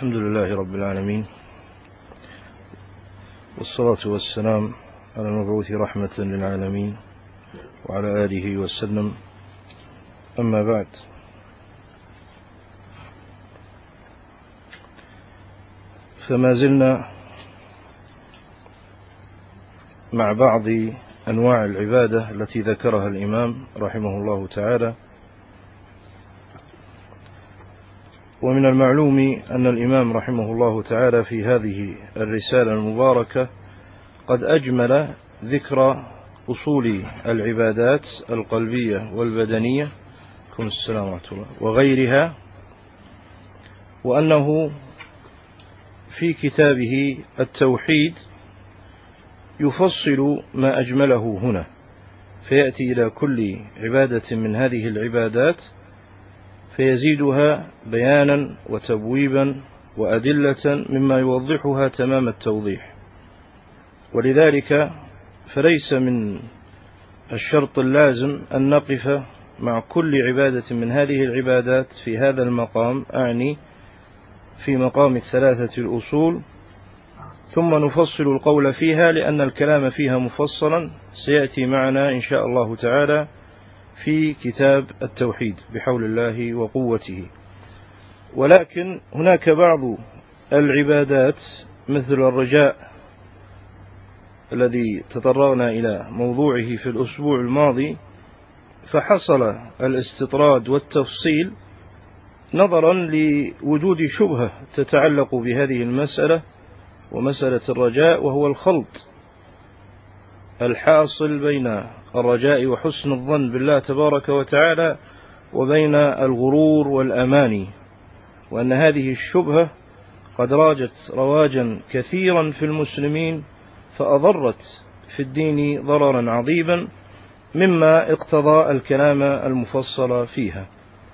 الحمد لله رب العالمين، والصلاة والسلام على المبعوث رحمة للعالمين وعلى آله وسلم. أما بعد، فما زلنا مع بعض أنواع العبادة التي ذكرها الإمام رحمه الله تعالى. ومن المعلوم أن الإمام رحمه الله تعالى في هذه الرسالة المباركة قد أجمل ذكر أصول العبادات القلبية والبدنية وغيرها، وأنه في كتابه التوحيد يفصل ما أجمله هنا، فيأتي إلى كل عبادة من هذه العبادات فيزيدها بيانا وتبويبا وأدلة مما يوضحها تمام التوضيح. ولذلك فليس من الشرط اللازم أن نقف مع كل عبادة من هذه العبادات في هذا المقام، أعني في مقام الثلاثة الأصول، ثم نفصل القول فيها، لأن الكلام فيها مفصلا سيأتي معنا إن شاء الله تعالى في كتاب التوحيد بحول الله وقوته. ولكن هناك بعض العبادات مثل الرجاء الذي تطرقنا إلى موضوعه في الأسبوع الماضي، فحصل الاستطراد والتفصيل نظرا لوجود شبهة تتعلق بهذه المسألة ومسألة الرجاء، وهو الخلط الحاصل بين الرجاء وحسن الظن بالله تبارك وتعالى وبين الغرور والأماني، وأن هذه الشبهة قد راجت رواجا كثيرا في المسلمين فأضرت في الدين ضررا عظيما، مما اقتضى الكلام المفصل فيها.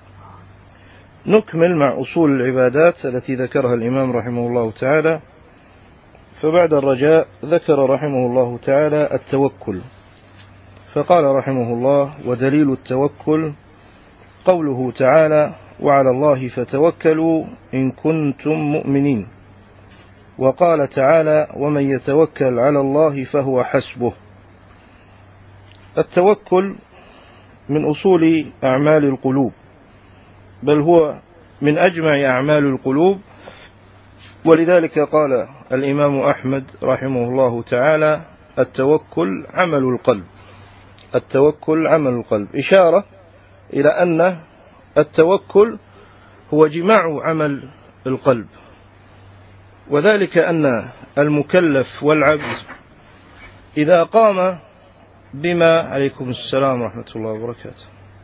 نكمل مع أصول العبادات التي ذكرها الإمام رحمه الله تعالى. فبعد الرجاء ذكر رحمه الله تعالى التوكل، فقال رحمه الله: ودليل التوكل قوله تعالى: وعلى الله فتوكلوا إن كنتم مؤمنين. وقال تعالى: ومن يتوكل على الله فهو حسبه. التوكل من أصول أعمال القلوب، بل هو من أجمع أعمال القلوب. ولذلك قال الإمام أحمد رحمه الله تعالى: التوكل عمل القلب. التوكل عمل القلب، إشارة إلى أن التوكل هو جماع عمل القلب، وذلك أن المكلف والعبد إذا قام بما عليكم السلام ورحمة الله وبركاته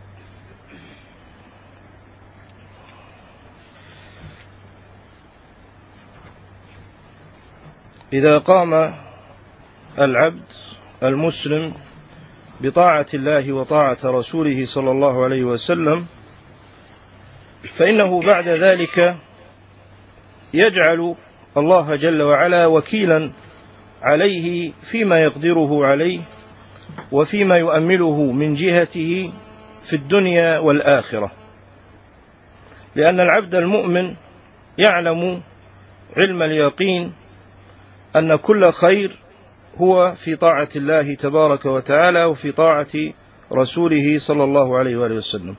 إذا قام العبد المسلم بطاعة الله وطاعة رسوله صلى الله عليه وسلم، فإنه بعد ذلك يجعل الله جل وعلا وكيلا عليه فيما يقدره عليه وفيما يؤمله من جهته في الدنيا والآخرة، لأن العبد المؤمن يعلم علم اليقين أن كل خير هو في طاعة الله تبارك وتعالى وفي طاعة رسوله صلى الله عليه وآله وسلم،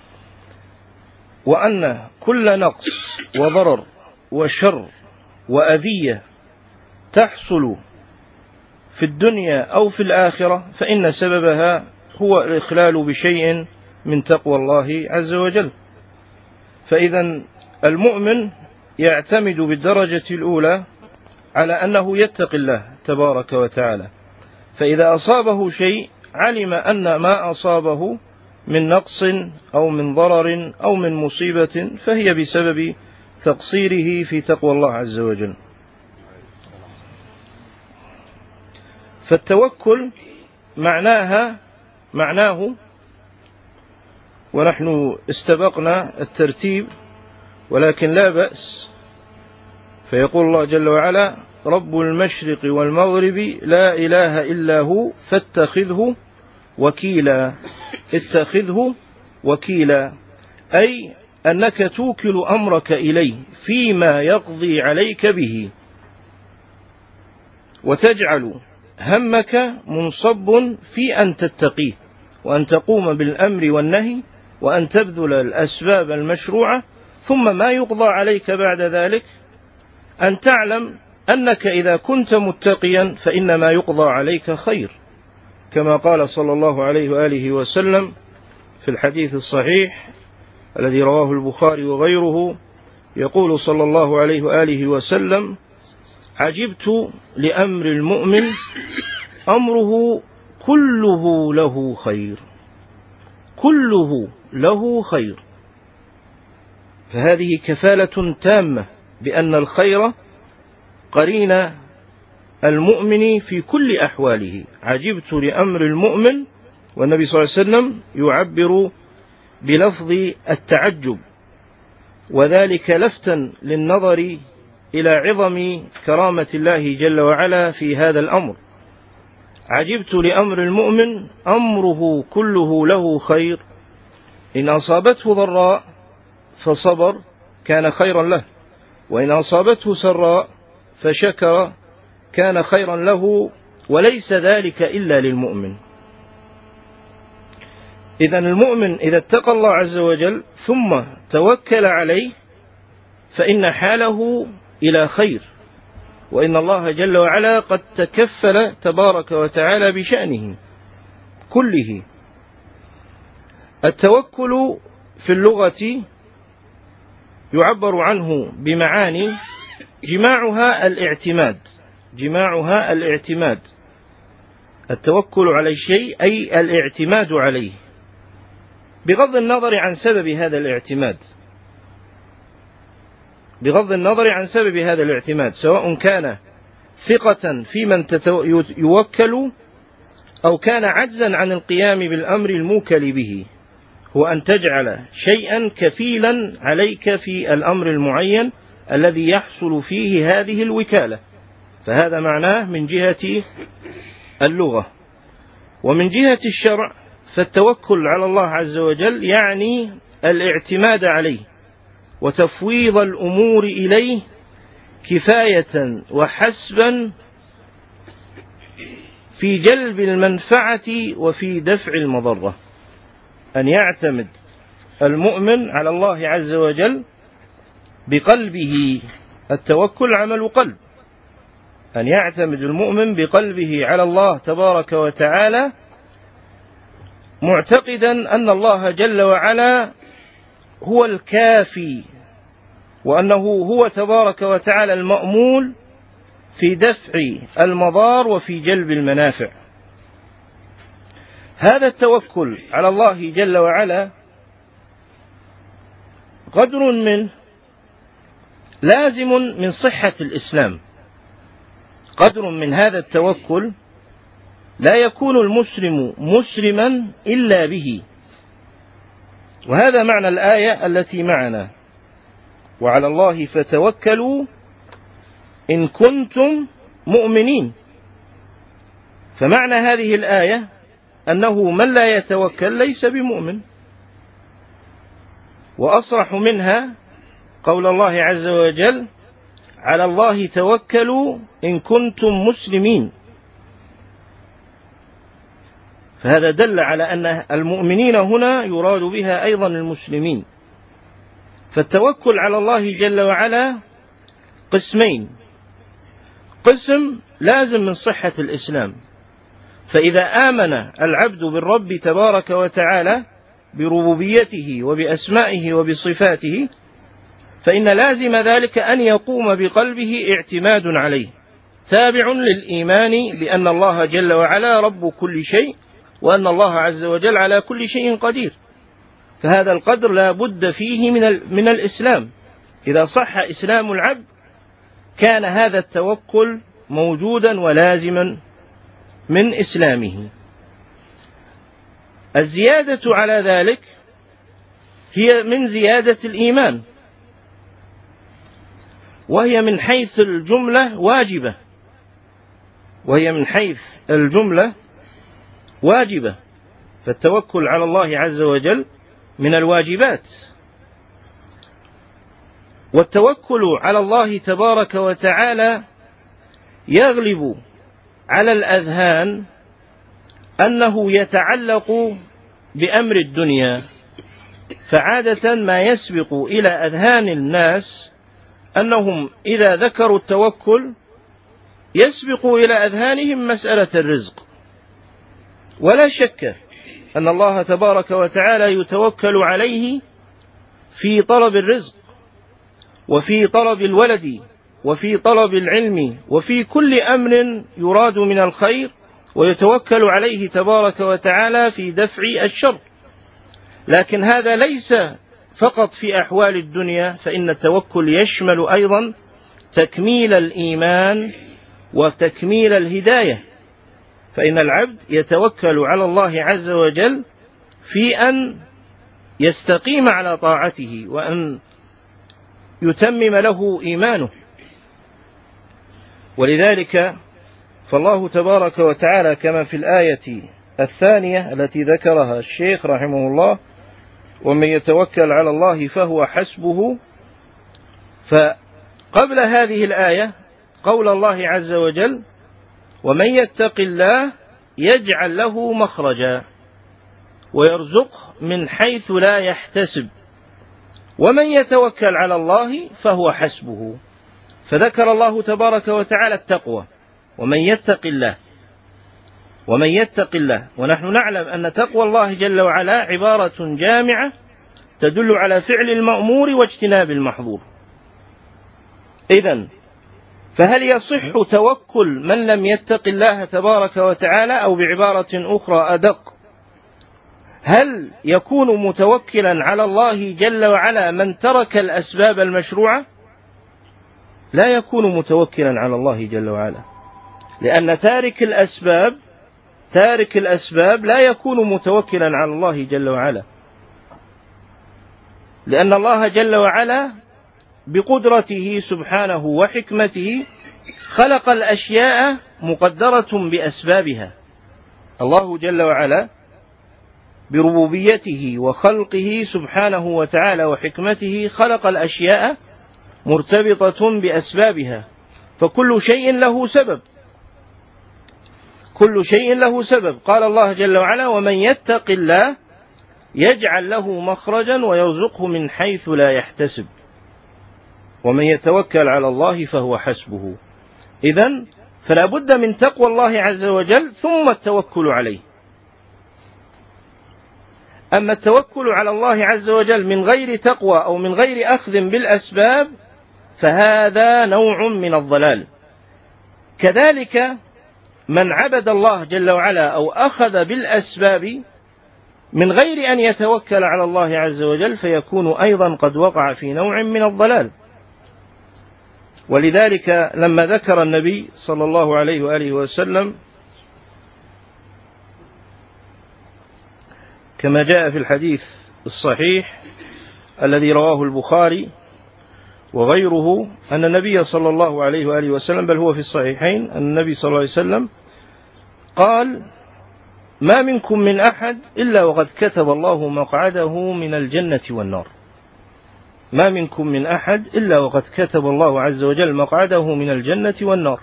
وأن كل نقص وضرر وشر وأذية تحصل في الدنيا أو في الآخرة فإن سببها هو الإخلال بشيء من تقوى الله عز وجل. فإذا المؤمن يعتمد بالدرجة الأولى على أنه يتقي الله تبارك وتعالى، فإذا أصابه شيء علم أن ما أصابه من نقص أو من ضرر أو من مصيبة فهي بسبب تقصيره في تقوى الله عز وجل. فالتوكل معناه ونحن استبقنا الترتيب ولكن لا بأس، فيقول الله جل وعلا: رب المشرق والمغرب لا إله إلا هو فاتخذه وكيلا. اتخذه وكيلا، أي أنك توكل أمرك إليه فيما يقضي عليك به، وتجعل همك منصب في أن تتقيه، وأن تقوم بالأمر والنهي، وأن تبذل الأسباب المشروعة، ثم ما يقضى عليك بعد ذلك أن تعلم أنك إذا كنت متقيا فإن ما يقضى عليك خير، كما قال صلى الله عليه وآله وسلم في الحديث الصحيح الذي رواه البخاري وغيره، يقول صلى الله عليه وآله وسلم: عجبت لأمر المؤمن أمره كله له خير، كله له خير. فهذه كفالة تامة بأن الخير قرين المؤمن في كل أحواله. عجبت لأمر المؤمن، والنبي صلى الله عليه وسلم يعبر بلفظ التعجب، وذلك لفتا للنظر إلى عظم كرامة الله جل وعلا في هذا الأمر. عجبت لأمر المؤمن أمره كله له خير، إن أصابته ضراء فصبر كان خيرا له، وإن أصابته سراء فشكر كان خيرا له، وليس ذلك إلا للمؤمن. إذن المؤمن إذا اتقى الله عز وجل ثم توكل عليه فإن حاله إلى خير، وإن الله جل وعلا قد تكفل تبارك وتعالى بشأنه كله. التوكل في اللغة يعبر عنه بمعاني جماعها الاعتماد، جماعها الاعتماد. التوكل على الشيء أي الاعتماد عليه، بغض النظر عن سبب هذا الاعتماد، بغض النظر عن سبب هذا الاعتماد، سواء كان ثقة في من يوكل أو كان عجزا عن القيام بالأمر الموكل به، هو أن تجعل شيئا كفيلا عليك في الأمر المعين الذي يحصل فيه هذه الوكالة. فهذا معناه من جهة اللغة. ومن جهة الشرع فالتوكل على الله عز وجل يعني الاعتماد عليه وتفويض الأمور إليه كفاية وحسبا في جلب المنفعة وفي دفع المضرة. أن يعتمد المؤمن على الله عز وجل بقلبه، التوكل عمل قلب، أن يعتمد المؤمن بقلبه على الله تبارك وتعالى معتقدا أن الله جل وعلا هو الكافي، وأنه هو تبارك وتعالى المأمول في دفع المضار وفي جلب المنافع. هذا التوكل على الله جل وعلا قدر منه لازم من صحة الإسلام، قدر من هذا التوكل لا يكون المسلم مسلما إلا به. وهذا معنى الآية التي معنا: وعلى الله فتوكلوا إن كنتم مؤمنين. فمعنى هذه الآية أنه من لا يتوكل ليس بمؤمن. وأصرح منها قول الله عز وجل: على الله توكلوا إن كنتم مسلمين. فهذا دل على أن المؤمنين هنا يراد بها أيضا المسلمين. فالتوكل على الله جل وعلا قسمين: قسم لازم من صحة الإسلام، فإذا آمن العبد بالرب تبارك وتعالى بربوبيته وبأسمائه وبصفاته فإن لازم ذلك أن يقوم بقلبه اعتماد عليه، تابع للإيمان بأن الله جل وعلا رب كل شيء، وأن الله عز وجل على كل شيء قدير. فهذا القدر لا بد فيه من الإسلام. إذا صح إسلام العبد كان هذا التوكل موجودا ولازما من إسلامه. الزيادة على ذلك هي من زيادة الإيمان، وهي من حيث الجملة واجبة، وهي من حيث الجملة واجبة. فالتوكل على الله عز وجل من الواجبات، والتوكل على الله تبارك وتعالى يغلب على الأذهان أنه يتعلق بأمر الدنيا، فعادة ما يسبق إلى أذهان الناس أنهم إذا ذكروا التوكل يسبق إلى أذهانهم مسألة الرزق، ولا شك أن الله تبارك وتعالى يتوكل عليه في طلب الرزق وفي طلب الولد وفي طلب العلم وفي كل أمر يراد من الخير، ويتوكل عليه تبارك وتعالى في دفع الشر. لكن هذا ليس فقط في أحوال الدنيا، فإن التوكل يشمل أيضا تكميل الإيمان وتكميل الهداية، فإن العبد يتوكل على الله عز وجل في أن يستقيم على طاعته وأن يتمم له إيمانه. ولذلك فالله تبارك وتعالى كما في الآية الثانية التي ذكرها الشيخ رحمه الله: ومن يتوكل على الله فهو حسبه. فقبل هذه الآية قول الله عز وجل: ومن يتق الله يجعل له مخرجا ويرزقه من حيث لا يحتسب ومن يتوكل على الله فهو حسبه. فذكر الله تبارك وتعالى التقوى: ومن يتق الله، ومن يتق الله. ونحن نعلم أن تقوى الله جل وعلا عبارة جامعة تدل على فعل المأمور واجتناب المحظور. إذن فهل يصح توكل من لم يتق الله تبارك وتعالى؟ أو بعبارة أخرى أدق، هل يكون متوكلا على الله جل وعلا من ترك الأسباب المشروعة؟ لا يكون متوكلا على الله جل وعلا، لأن تارك الأسباب لا يكون متوكلا على الله جل وعلا، لأن الله جل وعلا بقدرته سبحانه وحكمته خلق الأشياء مقدرة بأسبابها. الله جل وعلا بربوبيته وخلقه سبحانه وتعالى وحكمته خلق الأشياء مرتبطة بأسبابها، فكل شيء له سبب، كل شيء له سبب. قال الله جل وعلا: ومن يتق الله يجعل له مخرجا ويرزقه من حيث لا يحتسب ومن يتوكل على الله فهو حسبه. إذن فلا بد من تقوى الله عز وجل ثم التوكل عليه. أما التوكل على الله عز وجل من غير تقوى أو من غير أخذ بالأسباب فهذا نوع من الضلال. كذلك من عبد الله جل وعلا أو أخذ بالأسباب من غير أن يتوكل على الله عز وجل فيكون أيضا قد وقع في نوع من الضلال. ولذلك لما ذكر النبي صلى الله عليه وآله وسلم كما جاء في الحديث الصحيح الذي رواه البخاري وغيره أن النبي صلى الله عليه وآله وسلم، بل هو في الصحيحين، أن النبي صلى الله عليه وسلم قال: ما منكم من أحد إلا وقد كتب الله مقعده من الجنة والنار. ما منكم من أحد إلا وقد كتب الله عز وجل مقعده من الجنة والنار.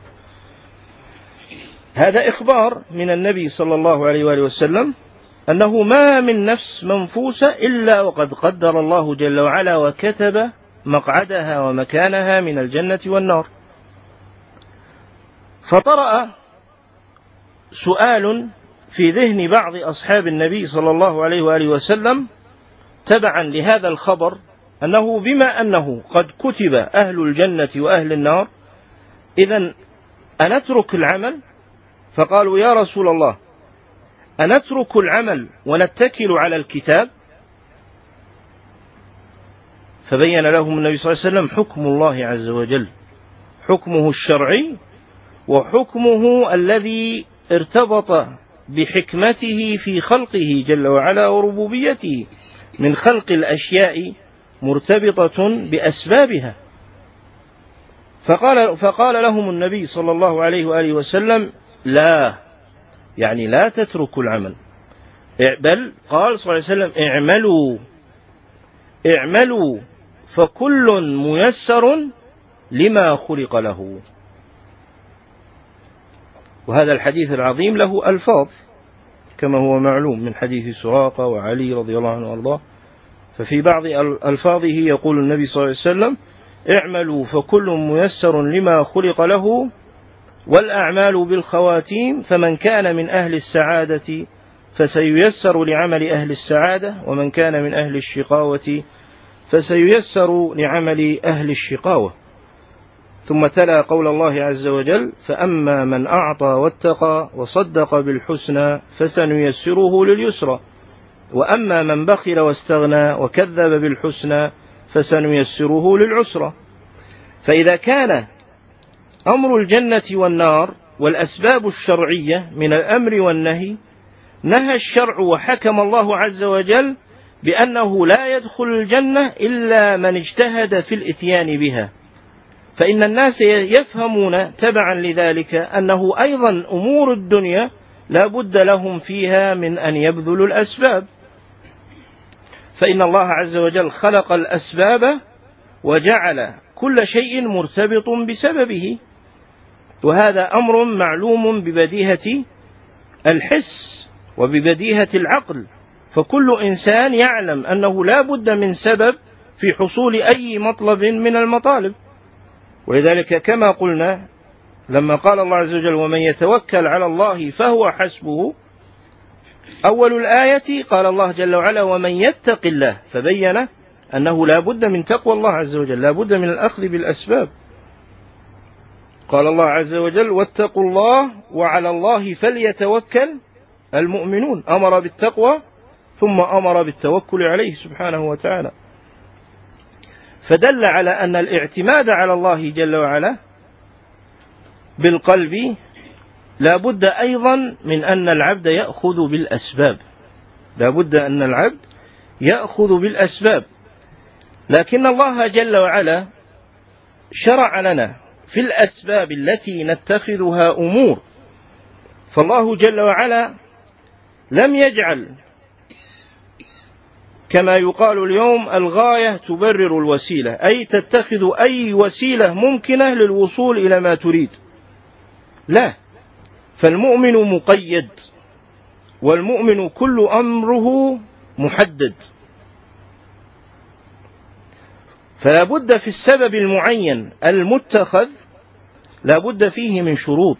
هذا إخبار من النبي صلى الله عليه وآله وسلم أنه ما من نفس منفوسة إلا وقد قدر الله جل وعلا وكتب مقعدها ومكانها من الجنة والنار. فطرأ سؤال في ذهن بعض أصحاب النبي صلى الله عليه وآله وسلم تبعا لهذا الخبر، أنه بما أنه قد كتب أهل الجنة وأهل النار إذن أنترك العمل؟ فقالوا: يا رسول الله، أنترك العمل ونتكل على الكتاب؟ فبين لهم النبي صلى الله عليه وسلم حكم الله عز وجل، حكمه الشرعي وحكمه الذي ارتبط بحكمته في خلقه جل وعلا وربوبيته من خلق الأشياء مرتبطة بأسبابها. فقال لهم النبي صلى الله عليه وآله وسلم: لا، يعني لا تتركوا العمل، بل قال صلى الله عليه وسلم: اعملوا فكل ميسر لما خلق له. وهذا الحديث العظيم له ألفاظ كما هو معلوم من حديث سراقة وعلي رضي الله عنه وارضاه. ففي بعض ألفاظه يقول النبي صلى الله عليه وسلم: اعملوا فكل ميسر لما خلق له والأعمال بالخواتيم، فمن كان من أهل السعادة فسييسر لعمل أهل السعادة، ومن كان من أهل الشقاوة فسييسر لعمل أهل الشقاوة. ثم تلا قول الله عز وجل: فأما من أعطى واتقى وصدق بالحسنى فسنيسره لليسرى، وأما من بخل واستغنى وكذب بالحسنى فسنيسره للعسرى. فإذا كان أمر الجنة والنار والأسباب الشرعية من الأمر والنهي، نهى الشرع وحكم الله عز وجل بأنه لا يدخل الجنة إلا من اجتهد في الإتيان بها، فإن الناس يفهمون تبعا لذلك أنه أيضا أمور الدنيا لا بد لهم فيها من أن يبذلوا الأسباب، فإن الله عز وجل خلق الأسباب وجعل كل شيء مرتبط بسببه، وهذا أمر معلوم ببديهة الحس وببديهة العقل، فكل إنسان يعلم أنه لا بد من سبب في حصول أي مطلب من المطالب. ولذلك كما قلنا لما قال الله عز وجل: ومن يتوكل على الله فهو حسبه، أول الآية قال الله جل وعلا: ومن يتق الله، فبين أنه لا بد من تقوى الله عز وجل، لا بد من الأخذ بالأسباب. قال الله عز وجل: واتقوا الله وعلى الله فليتوكل المؤمنون، أمر بالتقوى ثم أمر بالتوكل عليه سبحانه وتعالى، فدل على أن الاعتماد على الله جل وعلا بالقلب لا بد أيضا من أن العبد يأخذ بالأسباب، لا بد أن العبد يأخذ بالأسباب. لكن الله جل وعلا شرع لنا في الأسباب التي نتخذها أمور، فالله جل وعلا لم يجعل كما يقال اليوم الغاية تبرر الوسيلة، أي تتخذ أي وسيلة ممكنة للوصول إلى ما تريد، لا، فالمؤمن مقيد، والمؤمن كل أمره محدد، فلا بد في السبب المعين المتخذ لا بد فيه من شروط.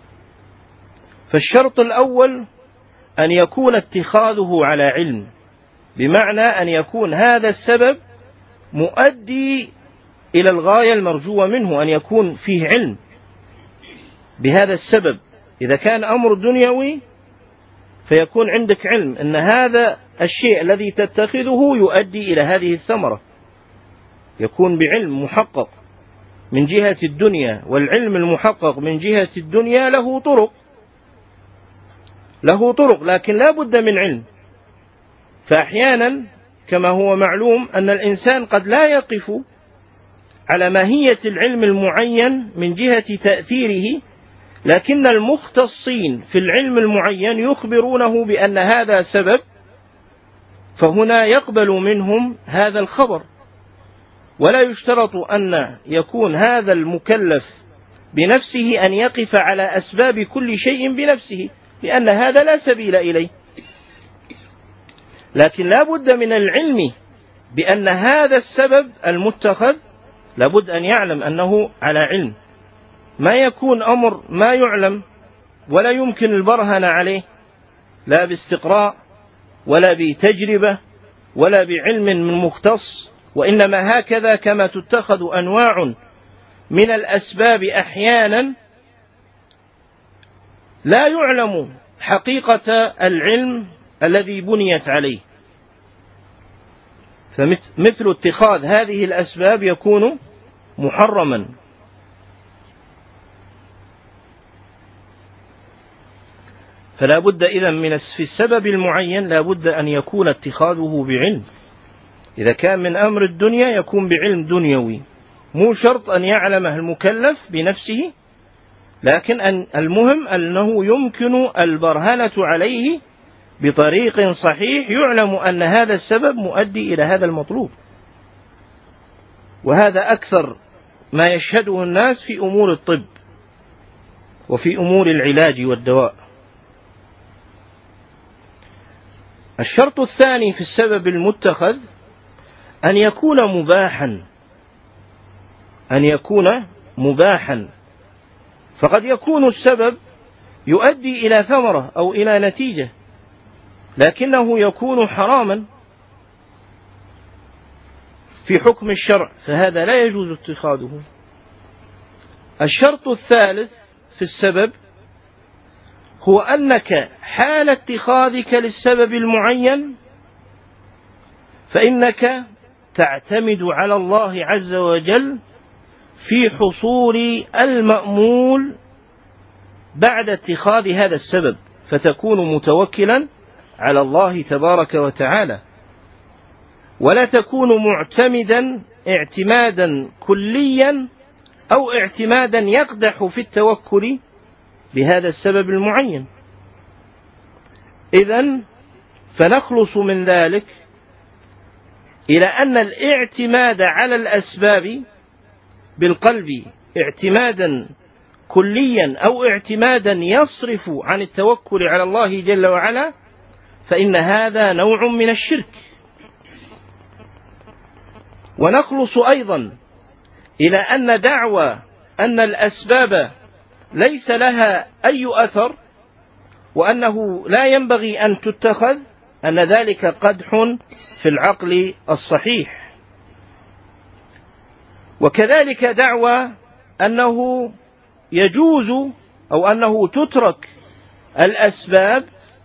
فالشرط الأول أن يكون اتخاذه على علم، بمعنى أن يكون هذا السبب مؤدي إلى الغاية المرجوة منه، أن يكون فيه علم بهذا السبب. إذا كان أمر دنيوي فيكون عندك علم أن هذا الشيء الذي تتخذه يؤدي إلى هذه الثمرة، يكون بعلم محقق من جهة الدنيا، والعلم المحقق من جهة الدنيا له طرق، لكن لا بد من علم. فأحيانا كما هو معلوم أن الإنسان قد لا يقف على ماهية العلم المعين من جهة تأثيره، لكن المختصين في العلم المعين يخبرونه بأن هذا سبب، فهنا يقبل منهم هذا الخبر، ولا يشترط أن يكون هذا المكلف بنفسه أن يقف على أسباب كل شيء بنفسه، لأن هذا لا سبيل إليه، لكن لا بد من العلم بأن هذا السبب المتخذ لا بد أن يعلم أنه على علم، ما يكون أمر ما يعلم ولا يمكن البرهن عليه، لا باستقراء ولا بتجربة ولا بعلم من مختص، وإنما هكذا كما تتخذ أنواع من الأسباب أحيانا لا يعلم حقيقة العلم الذي بنيت عليه، فمثل اتخاذ هذه الأسباب يكون محرما. فلا بد إذن في السبب المعين لا بد أن يكون اتخاذه بعلم، إذا كان من أمر الدنيا يكون بعلم دنيوي، مو شرط أن يعلمه المكلف بنفسه، لكن المهم أنه يمكن البرهنة عليه بطريق صحيح يعلم أن هذا السبب مؤدي إلى هذا المطلوب. وهذا أكثر ما يشهده الناس في أمور الطب وفي أمور العلاج والدواء. الشرط الثاني في السبب المتخذ أن يكون مباحا، فقد يكون السبب يؤدي إلى ثمرة أو إلى نتيجة، لكنه يكون حراما في حكم الشرع، فهذا لا يجوز اتخاذه. الشرط الثالث في السبب هو أنك حال اتخاذك للسبب المعين فإنك تعتمد على الله عز وجل في حصول المأمول بعد اتخاذ هذا السبب، فتكون متوكلا على الله تبارك وتعالى، ولا تكون معتمدا اعتمادا كليا أو اعتمادا يقدح في التوكل بهذا السبب المعين. إذن فنخلص من ذلك إلى أن الاعتماد على الأسباب بالقلب اعتمادا كليا أو اعتمادا يصرف عن التوكل على الله جل وعلا، فإن هذا نوع من الشرك. ونخلص أيضا إلى أن دعوى أن الأسباب ليس لها أي أثر وأنه لا ينبغي أن تتخذ، أن ذلك قدح في العقل الصحيح. وكذلك دعوى أنه يجوز أو أنه تترك الأسباب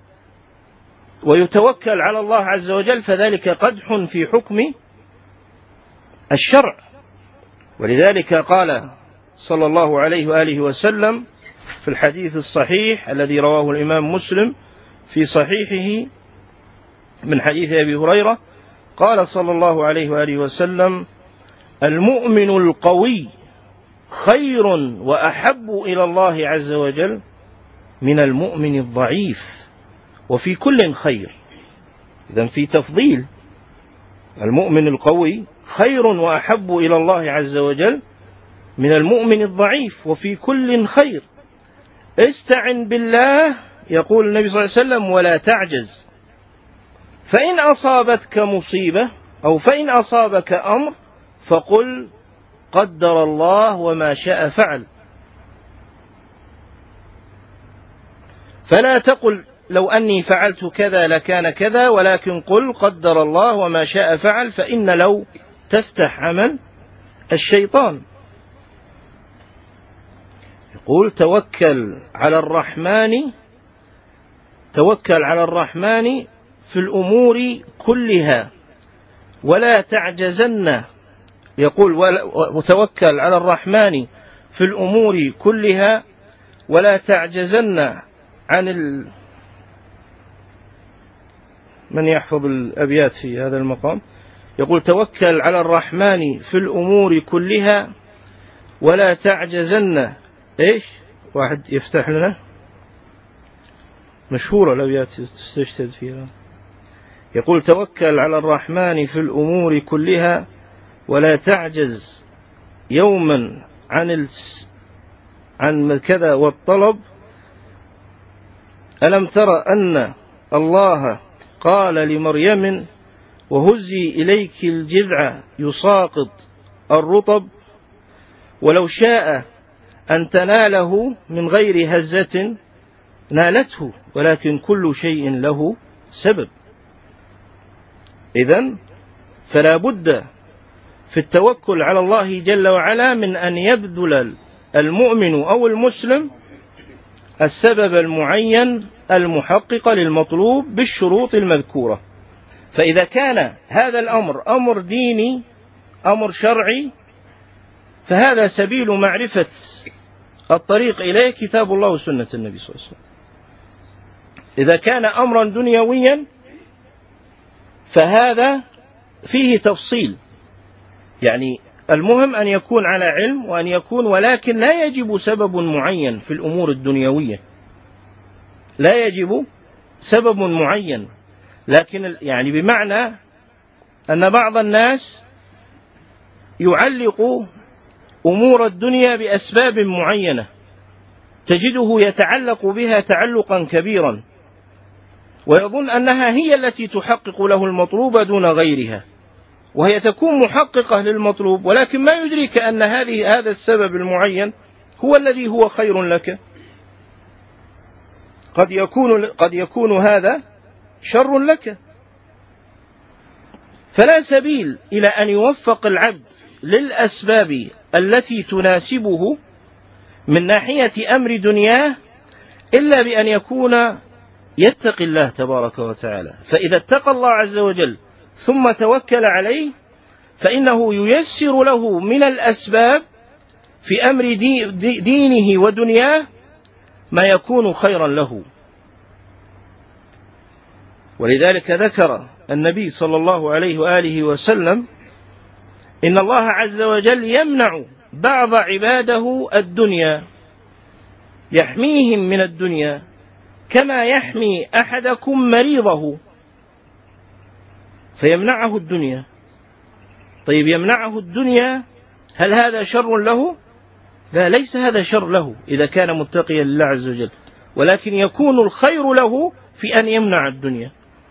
ويتوكل على الله عز وجل، فذلك قدح في حكم الشرع. ولذلك قال صلى الله عليه وآله وسلم في الحديث الصحيح الذي رواه الإمام مسلم في صحيحه من حديث أبي هريرة، قال صلى الله عليه وآله وسلم: المؤمن القوي خير وأحب إلى الله عز وجل من المؤمن الضعيف، وفي كل خير. إذن في تفضيل، المؤمن القوي خير وأحب إلى الله عز وجل من المؤمن الضعيف، وفي كل خير. استعن بالله، يقول النبي صلى الله عليه وسلم، ولا تعجز، فإن أصابتك مصيبة أو فإن أصابك أمر فقل قدر الله وما شاء فعل. فلا تقل لو أني فعلت كذا لكان كذا، ولكن قل قدر الله وما شاء فعل، فإن لو تفتح عمل الشيطان. يقول توكل على الرحمن في الأمور كلها ولا تعجزن. يقول وتوكل على الرحمن في الأمور كلها ولا تعجزن عن من يحفظ الأبيات في هذا المقام. يقول توكل على الرحمن في الأمور كلها ولا تعجزن. إيش؟ واحد يفتح لنا مشهورة الأبيات تستشهد فيها. يقول توكل على الرحمن في الأمور كلها ولا تعجز يوما عن كذا والطلب. ألم تر أن الله قال لمريم وهزي إليك الجذع يساقط الرطب، ولو شاء أن تناله من غير هزة نالته، ولكن كل شيء له سبب. إذن فلا بد في التوكل على الله جل وعلا من أن يبذل المؤمن أو المسلم السبب المعين المحقق للمطلوب بالشروط المذكورة. فإذا كان هذا الأمر أمر ديني أمر شرعي فهذا سبيل معرفة الطريق إليه كتاب الله وسنة النبي صلى الله عليه وسلم. إذا كان أمرا دنيويا فهذا فيه تفصيل، يعني المهم أن يكون على علم وأن يكون، ولكن لا يجب سبب معين في الأمور الدنيوية، لا يجب سبب معين. لكن يعني بمعنى أن بعض الناس يعلق أمور الدنيا بأسباب معينة، تجده يتعلق بها تعلقا كبيرا، ويظن أنها هي التي تحقق له المطلوب دون غيرها، وهي تكون محققة للمطلوب، ولكن ما يدرك أن هذا السبب المعين هو الذي هو خير لك. قد يكون هذا شر لك. فلا سبيل إلى أن يوفق العبد للأسباب التي تناسبه من ناحية أمر دنياه إلا بأن يكون يتقي الله تبارك وتعالى. فإذا اتقى الله عز وجل ثم توكل عليه فإنه ييسر له من الأسباب في أمر دينه ودنياه ما يكون خيرا له. ولذلك ذكر النبي صلى الله عليه وآله وسلم إن الله عز وجل يمنع بعض عباده الدنيا، يحميهم من الدنيا كما يحمي أحدكم مريضه، فيمنعه الدنيا. طيب يمنعه الدنيا، هل هذا شر له؟ لا، ليس هذا شر له إذا كان متقيا لله عز وجل، ولكن يكون الخير له في أن يمنع الدنيا.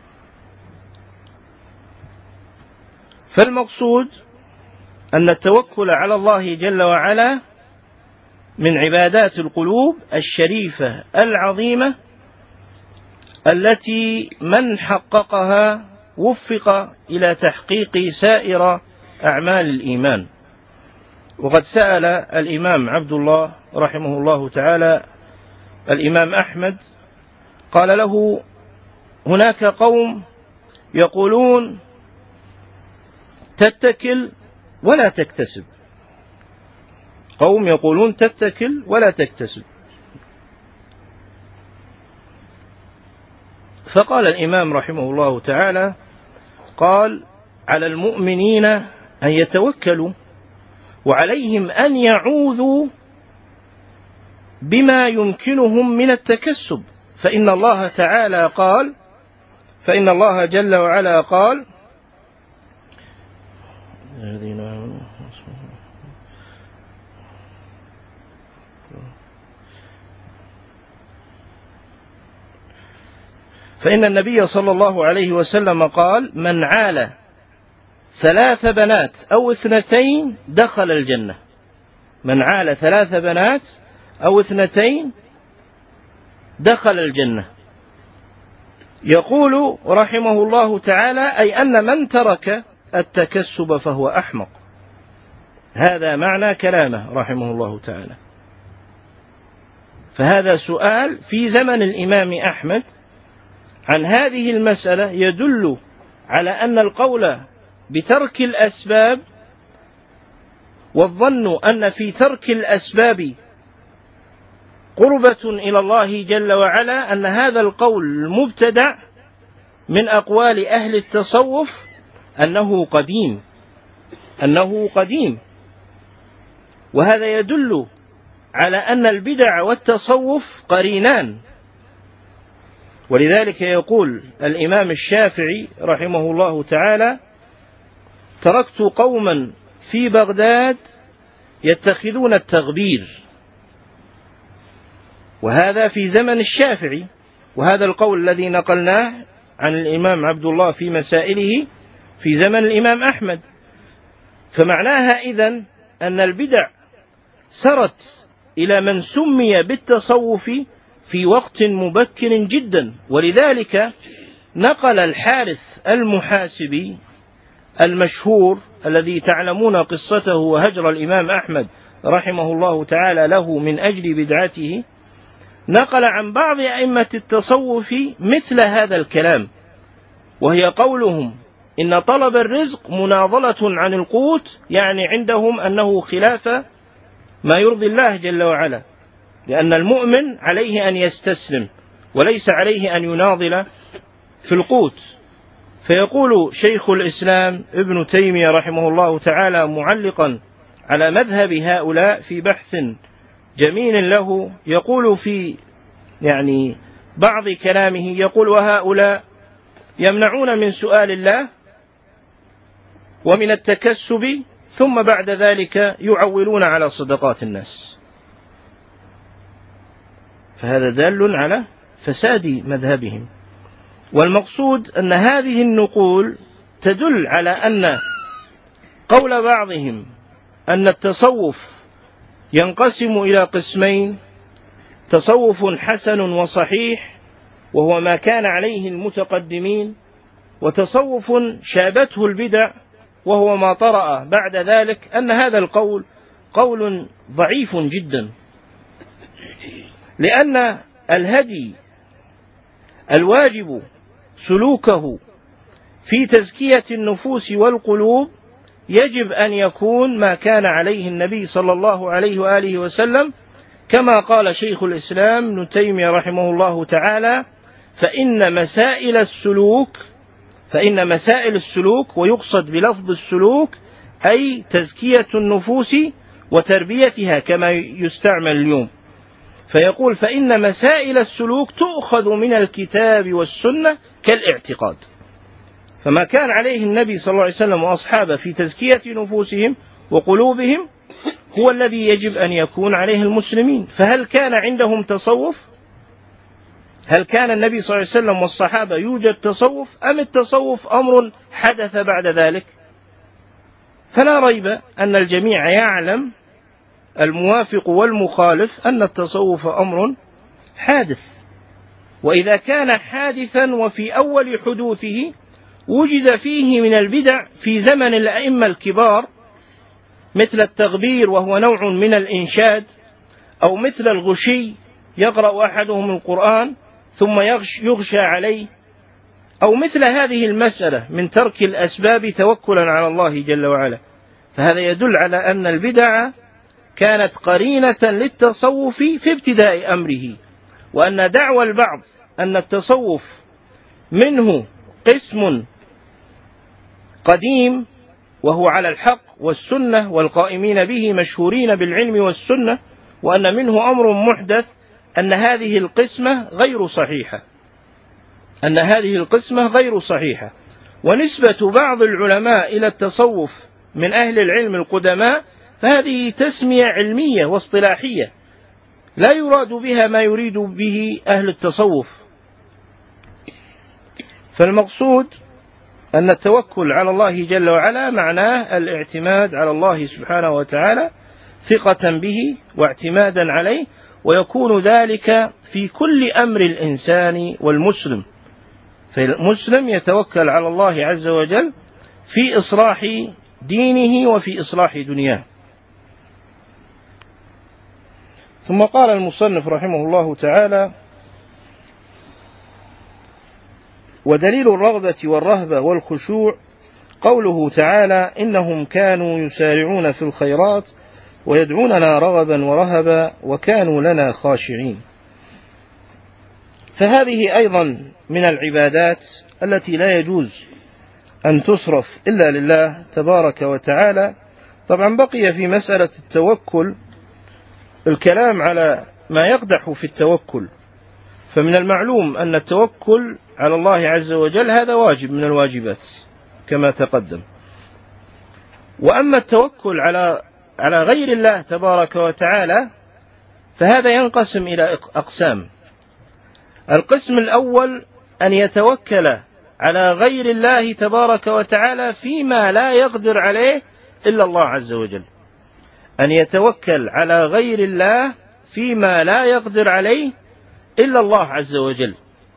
فالمقصود أن التوكل على الله جل وعلا من عبادات القلوب الشريفة العظيمة التي من حققها وفق إلى تحقيق سائر أعمال الإيمان. وقد سأل الإمام عبد الله رحمه الله تعالى الإمام أحمد، قال له: هناك قوم يقولون تتكل ولا تكتسب، قوم يقولون تتكل ولا تكتسب. فقال الإمام رحمه الله تعالى: قال: على المؤمنين أن يتوكلوا، وعليهم أن يعوذوا بما يمكنهم من التكسب، فإن الله جل وعلا قال: فإن النبي صلى الله عليه وسلم قال: من عال 3 بنات أو 2 دخل الجنة. من عال 3 بنات أو 2 دخل الجنة. يقول رحمه الله تعالى: أي أن من ترك التكسب فهو أحمق. هذا معنى كلامه رحمه الله تعالى. فهذا سؤال في زمن الإمام أحمد عن هذه المسألة يدل على أن القول بترك الأسباب والظن أن في ترك الأسباب قربة إلى الله جل وعلا، أن هذا القول المبتدع من أقوال أهل التصوف أنه قديم. وهذا يدل على أن البدع والتصوف قرينان. ولذلك يقول الإمام الشافعي رحمه الله تعالى: تركت قوما في بغداد يتخذون التغبير. وهذا في زمن الشافعي، وهذا القول الذي نقلناه عن الإمام عبد الله في مسائله في زمن الإمام أحمد. فمعناها إذن أن البدع سرت إلى من سمي بالتصوف في وقت مبكر جدا. ولذلك نقل الحارث المحاسبي المشهور الذي تعلمون قصته وهجر الإمام أحمد رحمه الله تعالى له من أجل بدعته، نقل عن بعض أئمة التصوف مثل هذا الكلام، وهي قولهم: إن طلب الرزق مناضلة عن القوت، يعني عندهم أنه خلاف ما يرضي الله جل وعلا، لأن المؤمن عليه أن يستسلم وليس عليه أن يناضل في القوت. فيقول شيخ الإسلام ابن تيمية رحمه الله تعالى معلقا على مذهب هؤلاء في بحث جميل له، يقول في بعض كلامه، يقول: وهؤلاء يمنعون من سؤال الله ومن التكسب ثم بعد ذلك يعولون على صدقات الناس، فهذا دال على فساد مذهبهم. والمقصود أن هذه النقول تدل على أن قول بعضهم أن التصوف ينقسم إلى قسمين: تصوف حسن وصحيح وهو ما كان عليه المتقدمين، وتصوف شابته البدع وهو ما طرأ بعد ذلك، أن هذا القول قول ضعيف جدا، لأن الهدي الواجب سلوكه في تزكية النفوس والقلوب يجب أن يكون ما كان عليه النبي صلى الله عليه وآله وسلم، كما قال شيخ الإسلام ابن تيمية رحمه الله تعالى: فإن مسائل السلوك، ويقصد بلفظ السلوك أي تزكية النفوس وتربيتها كما يستعمل اليوم، فيقول: فإن مسائل السلوك تؤخذ من الكتاب والسنة كالاعتقاد. فما كان عليه النبي صلى الله عليه وسلم وأصحابه في تزكية نفوسهم وقلوبهم هو الذي يجب أن يكون عليه المسلمين. فهل كان عندهم تصوف؟ هل كان النبي صلى الله عليه وسلم والصحابة يوجد تصوف، أم التصوف أمر حدث بعد ذلك؟ فلا ريب أن الجميع يعلم، الموافق والمخالف، أن التصوف أمر حادث. وإذا كان حادثا وفي أول حدوثه وجد فيه من البدع في زمن الأئمة الكبار، مثل التغبير وهو نوع من الإنشاد، أو مثل الغشي يقرأ أحدهم القرآن ثم يغشى عليه، أو مثل هذه المسألة من ترك الأسباب توكلا على الله جل وعلا، فهذا يدل على أن البدع كانت قرينة للتصوف في ابتداء أمره، وأن دعوى البعض أن التصوف منه قسم قديم وهو على الحق والسنة والقائمين به مشهورين بالعلم والسنة، وأن منه أمر محدث، أن هذه القسمة غير صحيحة. ونسبة بعض العلماء إلى التصوف من أهل العلم القدماء فهذه تسمية علمية واصطلاحية لا يراد بها ما يريد به أهل التصوف. فالمقصود أن التوكل على الله جل وعلا معناه الاعتماد على الله سبحانه وتعالى ثقة به واعتمادا عليه، ويكون ذلك في كل أمر الإنسان والمسلم. فالمسلم يتوكل على الله عز وجل في إصلاح دينه وفي إصلاح دنياه. ثم قال المصنف رحمه الله تعالى: ودليل الرغبة والرهبة والخشوع قوله تعالى: إنهم كانوا يسارعون في الخيرات ويدعوننا رغبا ورهبا وكانوا لنا خاشعين. فهذه أيضا من العبادات التي لا يجوز أن تصرف إلا لله تبارك وتعالى. طبعا بقي في مسألة التوكل الكلام على ما يقدح في التوكل، فمن المعلوم أن التوكل على الله عز وجل هذا واجب من الواجبات كما تقدم. وأما التوكل على غير الله تبارك وتعالى فهذا ينقسم إلى أقسام. القسم الأول أن يتوكل على غير الله تبارك وتعالى فيما لا يقدر عليه إلا الله عز وجل، أن يتوكل على غير الله فيما لا يقدر عليه إلا الله عز وجل.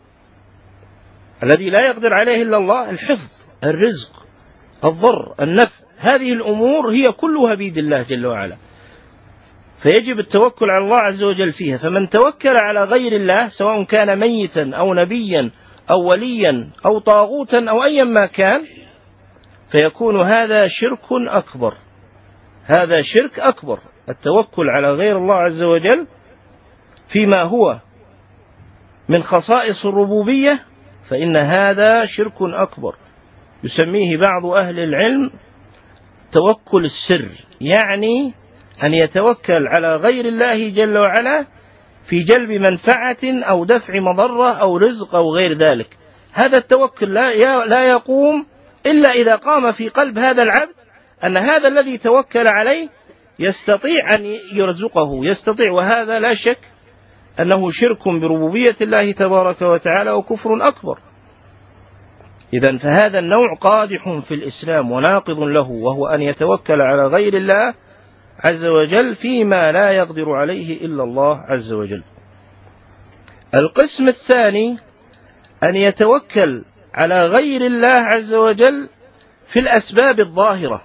الذي لا يقدر عليه إلا الله: الحفظ، الرزق، الضر، النفع، هذه الأمور هي كلها بيد الله جل وعلا، فيجب التوكل على الله عز وجل فيها. فمن توكل على غير الله سواء كان ميتا أو نبيا أو وليا أو طاغوتا أو أيا ما كان فيكون هذا شرك أكبر. هذا شرك أكبر، التوكل على غير الله عز وجل فيما هو من خصائص الربوبية، فإن هذا شرك أكبر يسميه بعض أهل العلم توكل السر، يعني أن يتوكل على غير الله جل وعلا في جلب منفعة أو دفع مضرة أو رزق أو غير ذلك. هذا التوكل لا يقوم إلا إذا قام في قلب هذا العبد أن هذا الذي توكل عليه يستطيع أن يرزقه، يستطيع، وهذا لا شك أنه شرك بربوبية الله تبارك وتعالى وكفر أكبر. إذن فهذا النوع قادح في الإسلام وناقض له، وهو أن يتوكل على غير الله عز وجل فيما لا يقدر عليه إلا الله عز وجل. القسم الثاني أن يتوكل على غير الله عز وجل في الأسباب الظاهرة،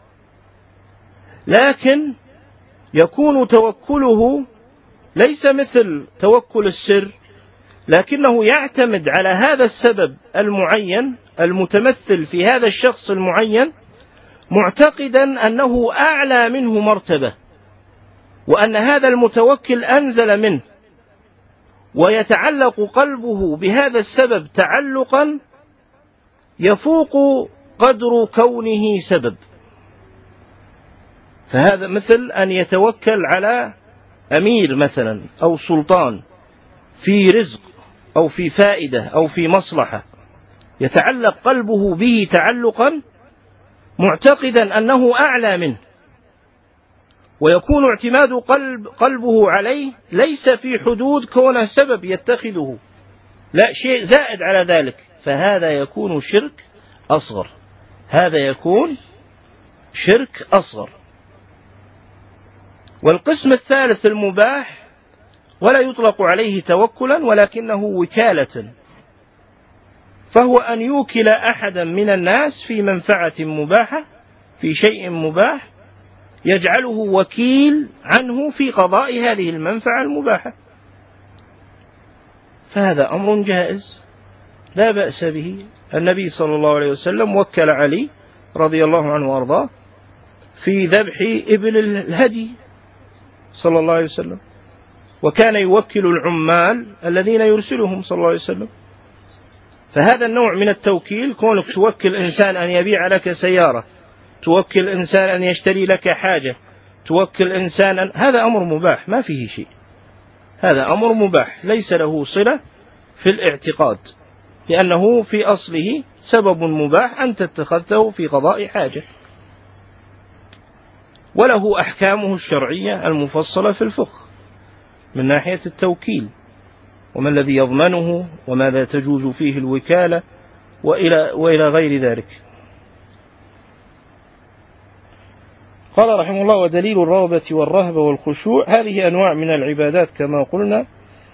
لكن يكون توكله ليس مثل توكل السر، لكنه يعتمد على هذا السبب المعين المتمثل في هذا الشخص المعين، معتقدا أنه أعلى منه مرتبة، وأن هذا المتوكل أنزل منه، ويتعلق قلبه بهذا السبب تعلقا يفوق قدر كونه سبب. فهذا مثل أن يتوكل على أمير مثلا أو سلطان في رزق أو في فائدة أو في مصلحة، يتعلق قلبه به تعلقا معتقدا أنه أعلى منه، ويكون اعتماد قلبه عليه ليس في حدود كونه سبب يتخذه، لا، شيء زائد على ذلك، فهذا يكون شرك أصغر، هذا يكون شرك أصغر. والقسم الثالث المباح، ولا يطلق عليه توكلا ولكنه وكالة، فهو أن يوكل أحدا من الناس في منفعة مباحة، في شيء مباح، يجعله وكيل عنه في قضاء هذه المنفعة المباحة، فهذا أمر جائز لا بأس به. النبي صلى الله عليه وسلم وكل علي رضي الله عنه وأرضاه في ذبح إبل الهدي صلى الله عليه وسلم، وكان يوكل العمال الذين يرسلهم صلى الله عليه وسلم. فهذا النوع من التوكيل، كونك توكل إنسان أن يبيع لك سيارة، توكل إنسان أن يشتري لك حاجة، توكل إنسان هذا أمر مباح ما فيه شيء، هذا أمر مباح ليس له صلة في الاعتقاد، لأنه في أصله سبب مباح أنت اتخذته في قضاء حاجة، وله أحكامه الشرعية المفصلة في الفقه من ناحية التوكيل، وما الذي يضمنه، وماذا تجوز فيه الوكالة، وإلى غير ذلك. قال رحمه الله: ودليل الرغبة والرهبة والخشوع، هذه أنواع من العبادات كما قلنا.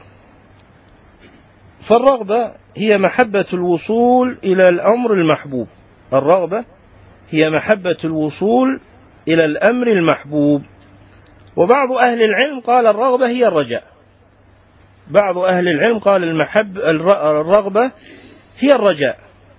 فالرغبة هي محبة الوصول إلى الأمر المحبوب، الرغبة هي محبة الوصول إلى الأمر المحبوب. وبعض أهل العلم قال الرغبة هي الرجاء، بعض أهل العلم قال الرغبة هي الرجاء،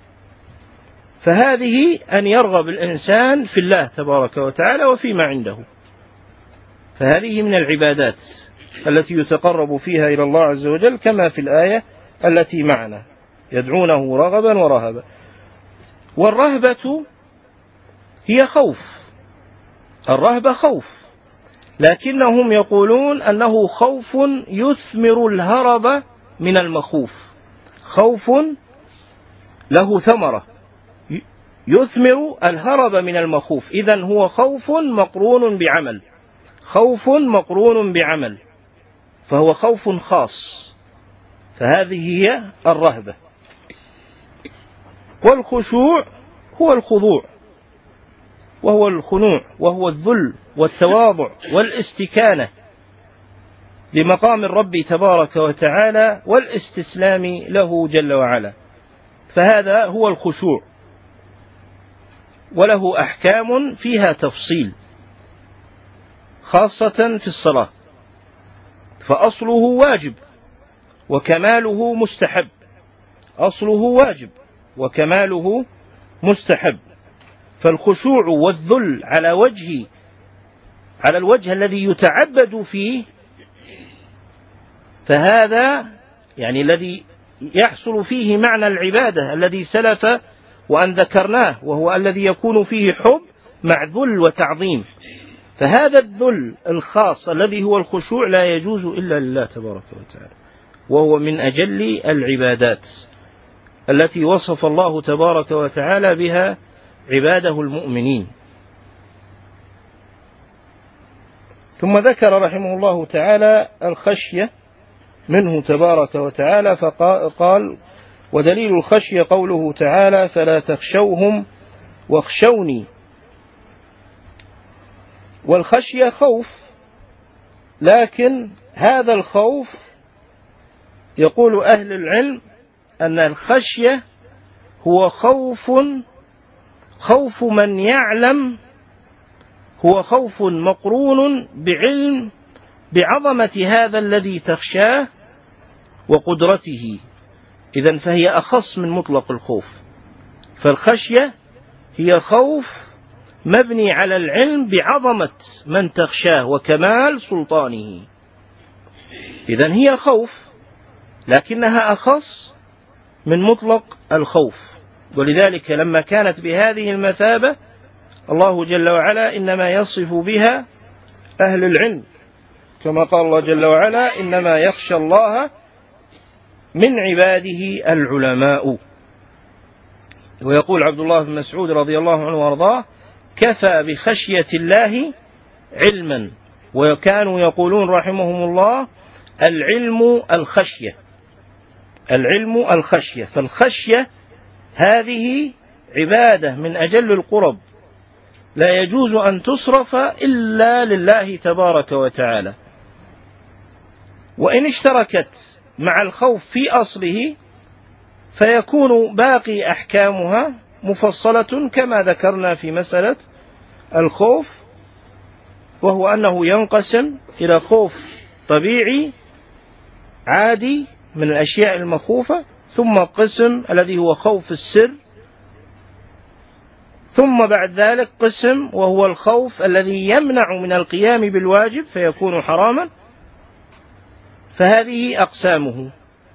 فهذه أن يرغب الإنسان في الله تبارك وتعالى وفيما عنده، فهذه من العبادات التي يتقرب فيها إلى الله عز وجل، كما في الآية التي معنا: يدعونه رغبا ورهبا. والرهبة هي خوف، الرهبة خوف، لكنهم يقولون أنه خوف يثمر الهرب من المخوف، خوف له ثمرة يثمر الهرب من المخوف، إذن هو خوف مقرون بعمل، خوف مقرون بعمل، فهو خوف خاص، فهذه هي الرهبة. والخشوع هو الخضوع، وهو الخنوع، وهو الذل والتواضع والاستكانة لمقام الرب تبارك وتعالى والاستسلام له جل وعلا، فهذا هو الخشوع، وله أحكام فيها تفصيل خاصة في الصلاة، فأصله واجب وكماله مستحب، أصله واجب وكماله مستحب. فالخشوع والذل على الوجه الذي يتعبد فيه، فهذا يعني الذي يحصل فيه معنى العبادة الذي سلف وأن ذكرناه، وهو الذي يكون فيه حب مع ذل وتعظيم. فهذا الذل الخاص الذي هو الخشوع لا يجوز إلا لله تبارك وتعالى، وهو من أجل العبادات التي وصف الله تبارك وتعالى بها عباده المؤمنين. ثم ذكر رحمه الله تعالى الخشية منه تبارك وتعالى، فقال: ودليل الخشية قوله تعالى: فلا تخشوهم واخشوني. والخشية خوف، لكن هذا الخوف يقول أهل العلم أن الخشية هو خوف من يعلم، هو خوف مقرون بعلم بعظمة هذا الذي تخشاه وقدرته، إذن فهي أخص من مطلق الخوف. فالخشية هي خوف مبني على العلم بعظمة من تخشاه وكمال سلطانه، إذن هي خوف لكنها أخص من مطلق الخوف. ولذلك لما كانت بهذه المثابة الله جل وعلا إنما يصف بها أهل العلم، كما قال الله جل وعلا: إنما يخشى الله من عباده العلماء. ويقول عبد الله بن مسعود رضي الله عنه وارضاه: كفى بخشية الله علما. وكانوا يقولون رحمهم الله: العلم الخشية، العلم الخشية. فالخشية هذه عبادة من أجل القرب، لا يجوز أن تصرف إلا لله تبارك وتعالى، وإن اشتركت مع الخوف في أصله فيكون باقي أحكامها مفصلة كما ذكرنا في مسألة الخوف، وهو أنه ينقسم إلى خوف طبيعي عادي من الأشياء المخوفة، ثم قسم الذي هو خوف السر، ثم بعد ذلك قسم وهو الخوف الذي يمنع من القيام بالواجب فيكون حراما. فهذه أقسامه.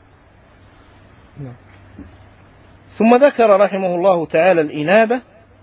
ثم ذكر رحمه الله تعالى الإنابة،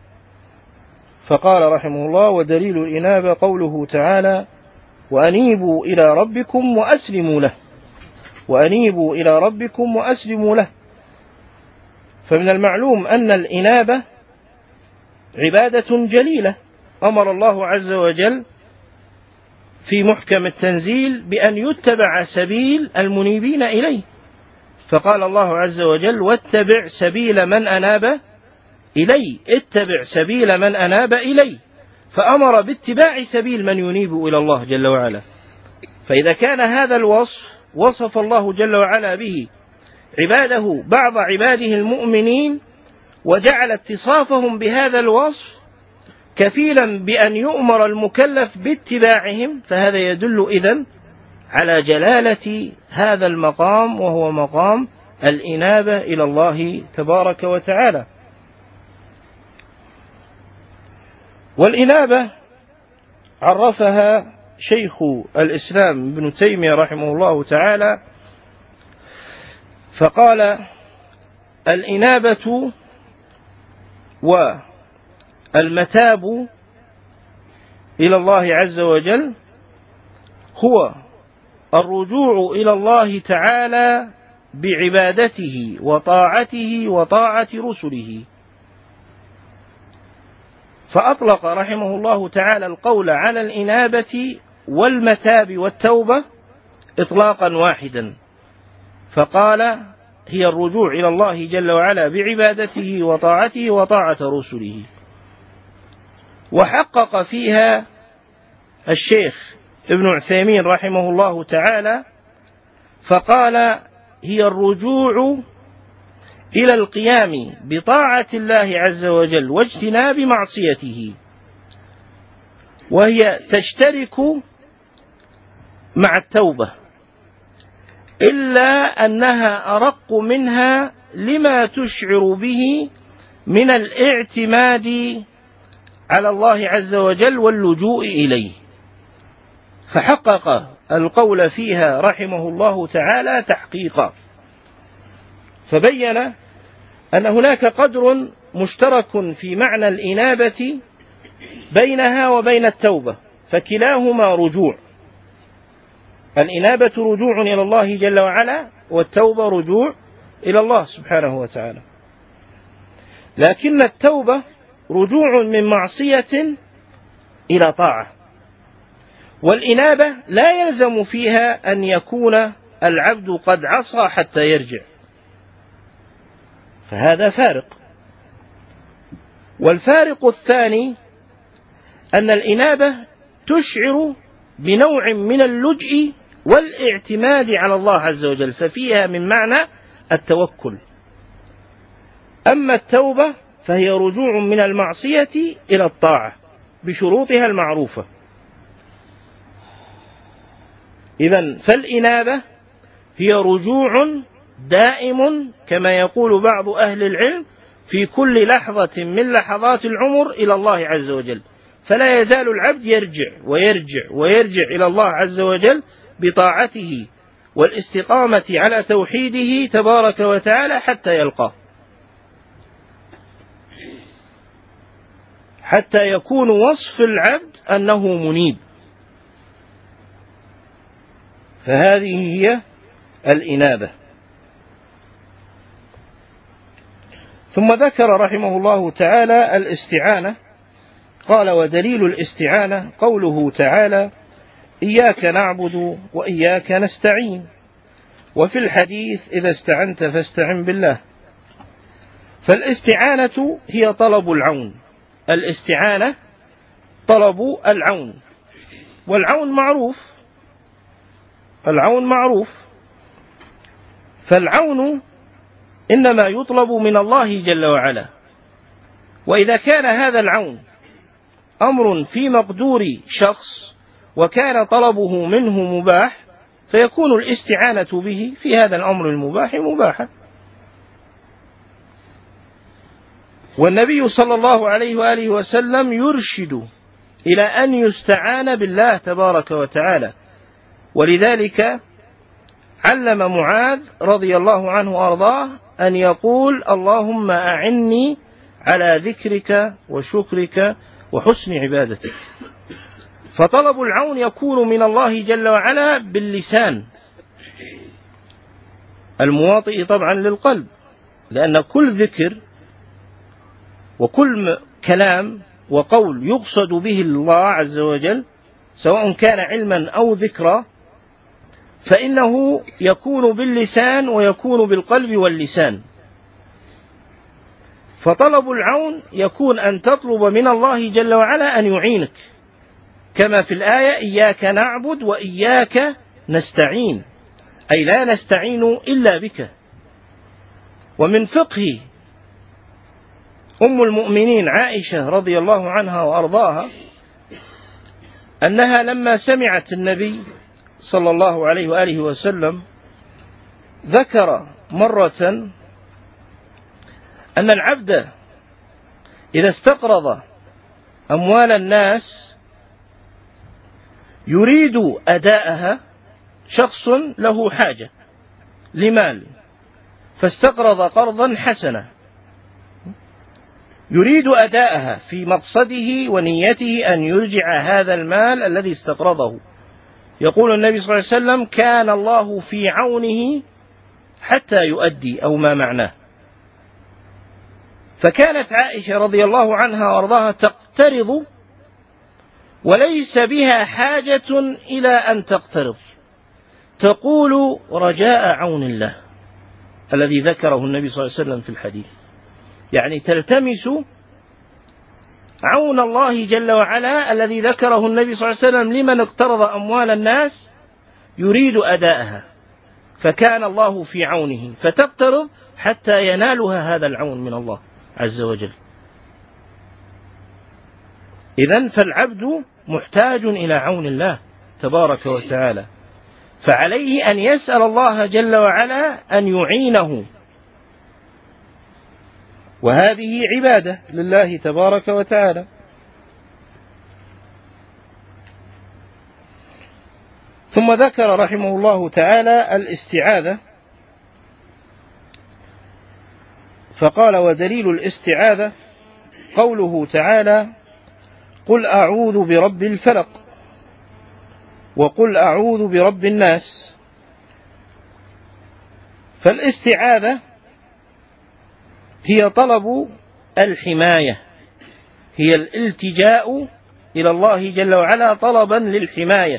فقال رحمه الله: ودليل الإنابة قوله تعالى: وأنيبوا إلى ربكم وأسلموا له. وأنيبوا إلى ربكم وأسلموا له. فمن المعلوم أن الإنابة عبادة جليلة، أمر الله عز وجل في محكم التنزيل بأن يتبع سبيل المنيبين إليه، فقال الله عز وجل: واتبع سبيل من أناب إلي، اتبع سبيل من أناب إلي، فأمر باتباع سبيل من ينيب إلى الله جل وعلا. فإذا كان هذا الوصف وصف الله جل وعلا به عباده، بعض عباده المؤمنين، وجعل اتصافهم بهذا الوصف كفيلا بأن يؤمر المكلف باتباعهم، فهذا يدل إذن على جلالة هذا المقام، وهو مقام الإنابة إلى الله تبارك وتعالى. والإنابة عرفها شيخ الإسلام ابن تيمية رحمه الله تعالى، فقال: الإنابة والمتاب إلى الله عز وجل هو الرجوع إلى الله تعالى بعبادته وطاعته وطاعة رسله. فأطلق رحمه الله تعالى القول على الإنابة والمتاب والتوبة إطلاقا واحدا، فقال: هي الرجوع إلى الله جل وعلا بعبادته وطاعته وطاعة رسله. وحقق فيها الشيخ ابن عثيمين رحمه الله تعالى فقال: هي الرجوع إلى القيام بطاعة الله عز وجل واجتناب معصيته، وهي تشترك مع التوبة، إلا أنها أرق منها لما تشعر به من الاعتماد على الله عز وجل واللجوء إليه. فحقق القول فيها رحمه الله تعالى تحقيقا، فبين أن هناك قدر مشترك في معنى الإنابة بينها وبين التوبة، فكلاهما رجوع. الإنابة رجوع إلى الله جل وعلا، والتوبة رجوع إلى الله سبحانه وتعالى. لكن التوبة رجوع من معصية إلى طاعة، والإنابة لا يلزم فيها أن يكون العبد قد عصى حتى يرجع، فهذا فارق. والفارق الثاني أن الإنابة تشعر بنوع من اللجء والاعتماد على الله عز وجل، ففيها من معنى التوكل. أما التوبة فهي رجوع من المعصية إلى الطاعة بشروطها المعروفة. إذن فالإنابة هي رجوع دائم كما يقول بعض أهل العلم في كل لحظة من لحظات العمر إلى الله عز وجل، فلا يزال العبد يرجع ويرجع ويرجع إلى الله عز وجل بطاعته والاستقامة على توحيده تبارك وتعالى حتى يلقاه، حتى يكون وصف العبد أنه منيب. فهذه هي الإنابة. ثم ذكر رحمه الله تعالى الاستعانة، قال: ودليل الاستعانة قوله تعالى: إياك نعبد وإياك نستعين. وفي الحديث: إذا استعنت فاستعن بالله. فالاستعانة هي طلب العون، الاستعانة طلب العون، والعون معروف، العون معروف. فالعون إنما يطلب من الله جل وعلا، وإذا كان هذا العون أمر في مقدور شخص وكان طلبه منه مباح، فيكون الاستعانة به في هذا الأمر المباح مباحا. والنبي صلى الله عليه وآله وسلم يرشد إلى أن يستعان بالله تبارك وتعالى، ولذلك علم معاذ رضي الله عنه وأرضاه أن يقول: اللهم أعني على ذكرك وشكرك وحسن عبادتك. فطلب العون يكون من الله جل وعلا باللسان المواطئ طبعا للقلب، لأن كل ذكر وكل كلام وقول يقصد به الله عز وجل سواء كان علما أو ذكرا فإنه يكون باللسان ويكون بالقلب واللسان. فطلب العون يكون أن تطلب من الله جل وعلا أن يعينك، كما في الآية: إياك نعبد وإياك نستعين، أي لا نستعين إلا بك. ومن فقه أم المؤمنين عائشة رضي الله عنها وأرضاها أنها لما سمعت النبي صلى الله عليه وآله وسلم ذكر مرة أن العبد إذا استقرض أموال الناس يريد أداءها، شخص له حاجة لمال فاستقرض قرضا حسنا يريد أداءها في مقصده ونيته أن يرجع هذا المال الذي استقرضه، يقول النبي صلى الله عليه وسلم: كان الله في عونه حتى يؤدي، أو ما معناه. فكانت عائشة رضي الله عنها وارضاها تقترض وليس بها حاجة إلى أن تقترض، تقول: رجاء عون الله الذي ذكره النبي صلى الله عليه وسلم في الحديث، يعني تلتمس عون الله جل وعلا الذي ذكره النبي صلى الله عليه وسلم لمن اقترض أموال الناس يريد أداءها، فكان الله في عونه فتقترض حتى ينالها هذا العون من الله عز وجل. إذن فالعبد محتاج إلى عون الله تبارك وتعالى، فعليه أن يسأل الله جل وعلا أن يعينه، وهذه عبادة لله تبارك وتعالى. ثم ذكر رحمه الله تعالى الاستعاذة، فقال: ودليل الاستعاذة قوله تعالى: قل أعوذ برب الفلق وقل أعوذ برب الناس. فالاستعاذة هي طلب الحماية، هي الالتجاء إلى الله جل وعلا طلبا للحماية.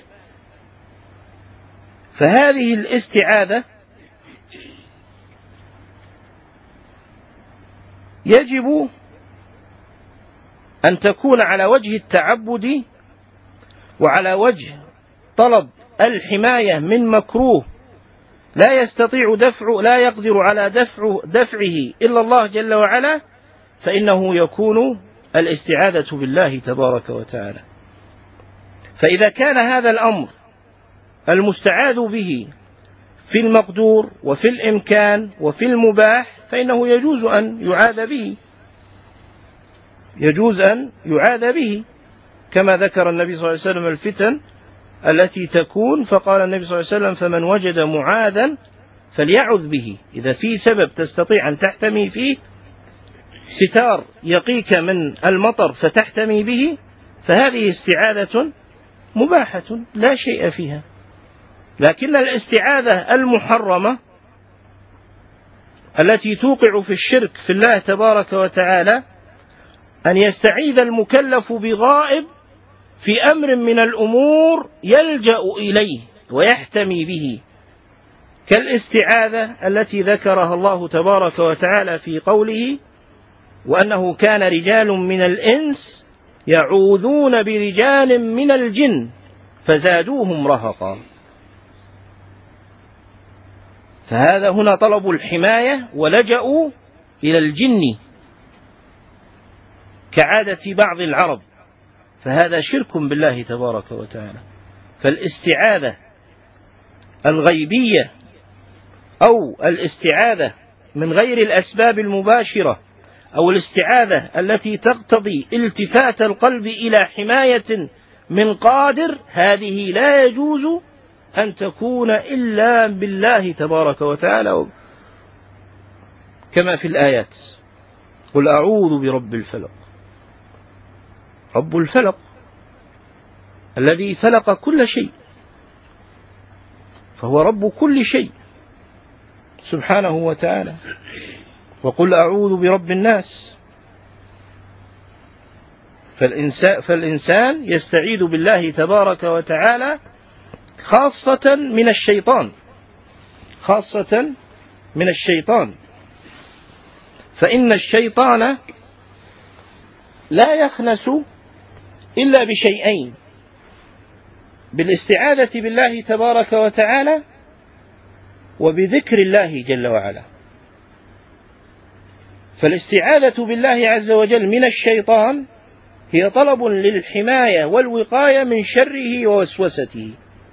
فهذه الاستعاذة يجب أن تكون على وجه التعبد وعلى وجه طلب الحماية من مكروه لا يقدر على دفعه إلا الله جل وعلا، فإنه يكون الاستعاذة بالله تبارك وتعالى. فإذا كان هذا الأمر المستعاذ به في المقدور وفي الإمكان وفي المباح فإنه يجوز أن يعاذ به كما ذكر النبي صلى الله عليه وسلم الفتن التي تكون، فقال النبي صلى الله عليه وسلم: فمن وجد معاذا فليعذ به. إذا في سبب تستطيع أن تحتمي فيه، ستار يقيك من المطر فتحتمي به، فهذه استعاذة مباحة لا شيء فيها. لكن الاستعاذة المحرمة التي توقع في الشرك في الله تبارك وتعالى أن يستعيذ المكلف بغائب في أمر من الأمور يلجأ إليه ويحتمي به، كالاستعاذة التي ذكرها الله تبارك وتعالى في قوله: وأنه كان رجال من الإنس يعوذون برجال من الجن فزادوهم رهقا. فهذا هنا طلب الحماية ولجأوا إلى الجن كعادة بعض العرب، فهذا شرك بالله تبارك وتعالى. فالاستعاذة الغيبية أو الاستعاذة من غير الأسباب المباشرة أو الاستعاذة التي تقتضي التفات القلب إلى حماية من قادر، هذه لا يجوز أن تكون إلا بالله تبارك وتعالى، كما في الآيات: قل أعوذ برب الفلق. رب الفلق الذي فلق كل شيء، فهو رب كل شيء سبحانه وتعالى. وقل أعوذ برب الناس. فالإنسان يستعيذ بالله تبارك وتعالى خاصة من الشيطان، فإن الشيطان لا يخنس إلا بشيئين: بالاستعاذة بالله تبارك وتعالى وبذكر الله جل وعلا. فالاستعاذة بالله عز وجل من الشيطان هي طلب للحماية والوقاية من شره ووسوسته.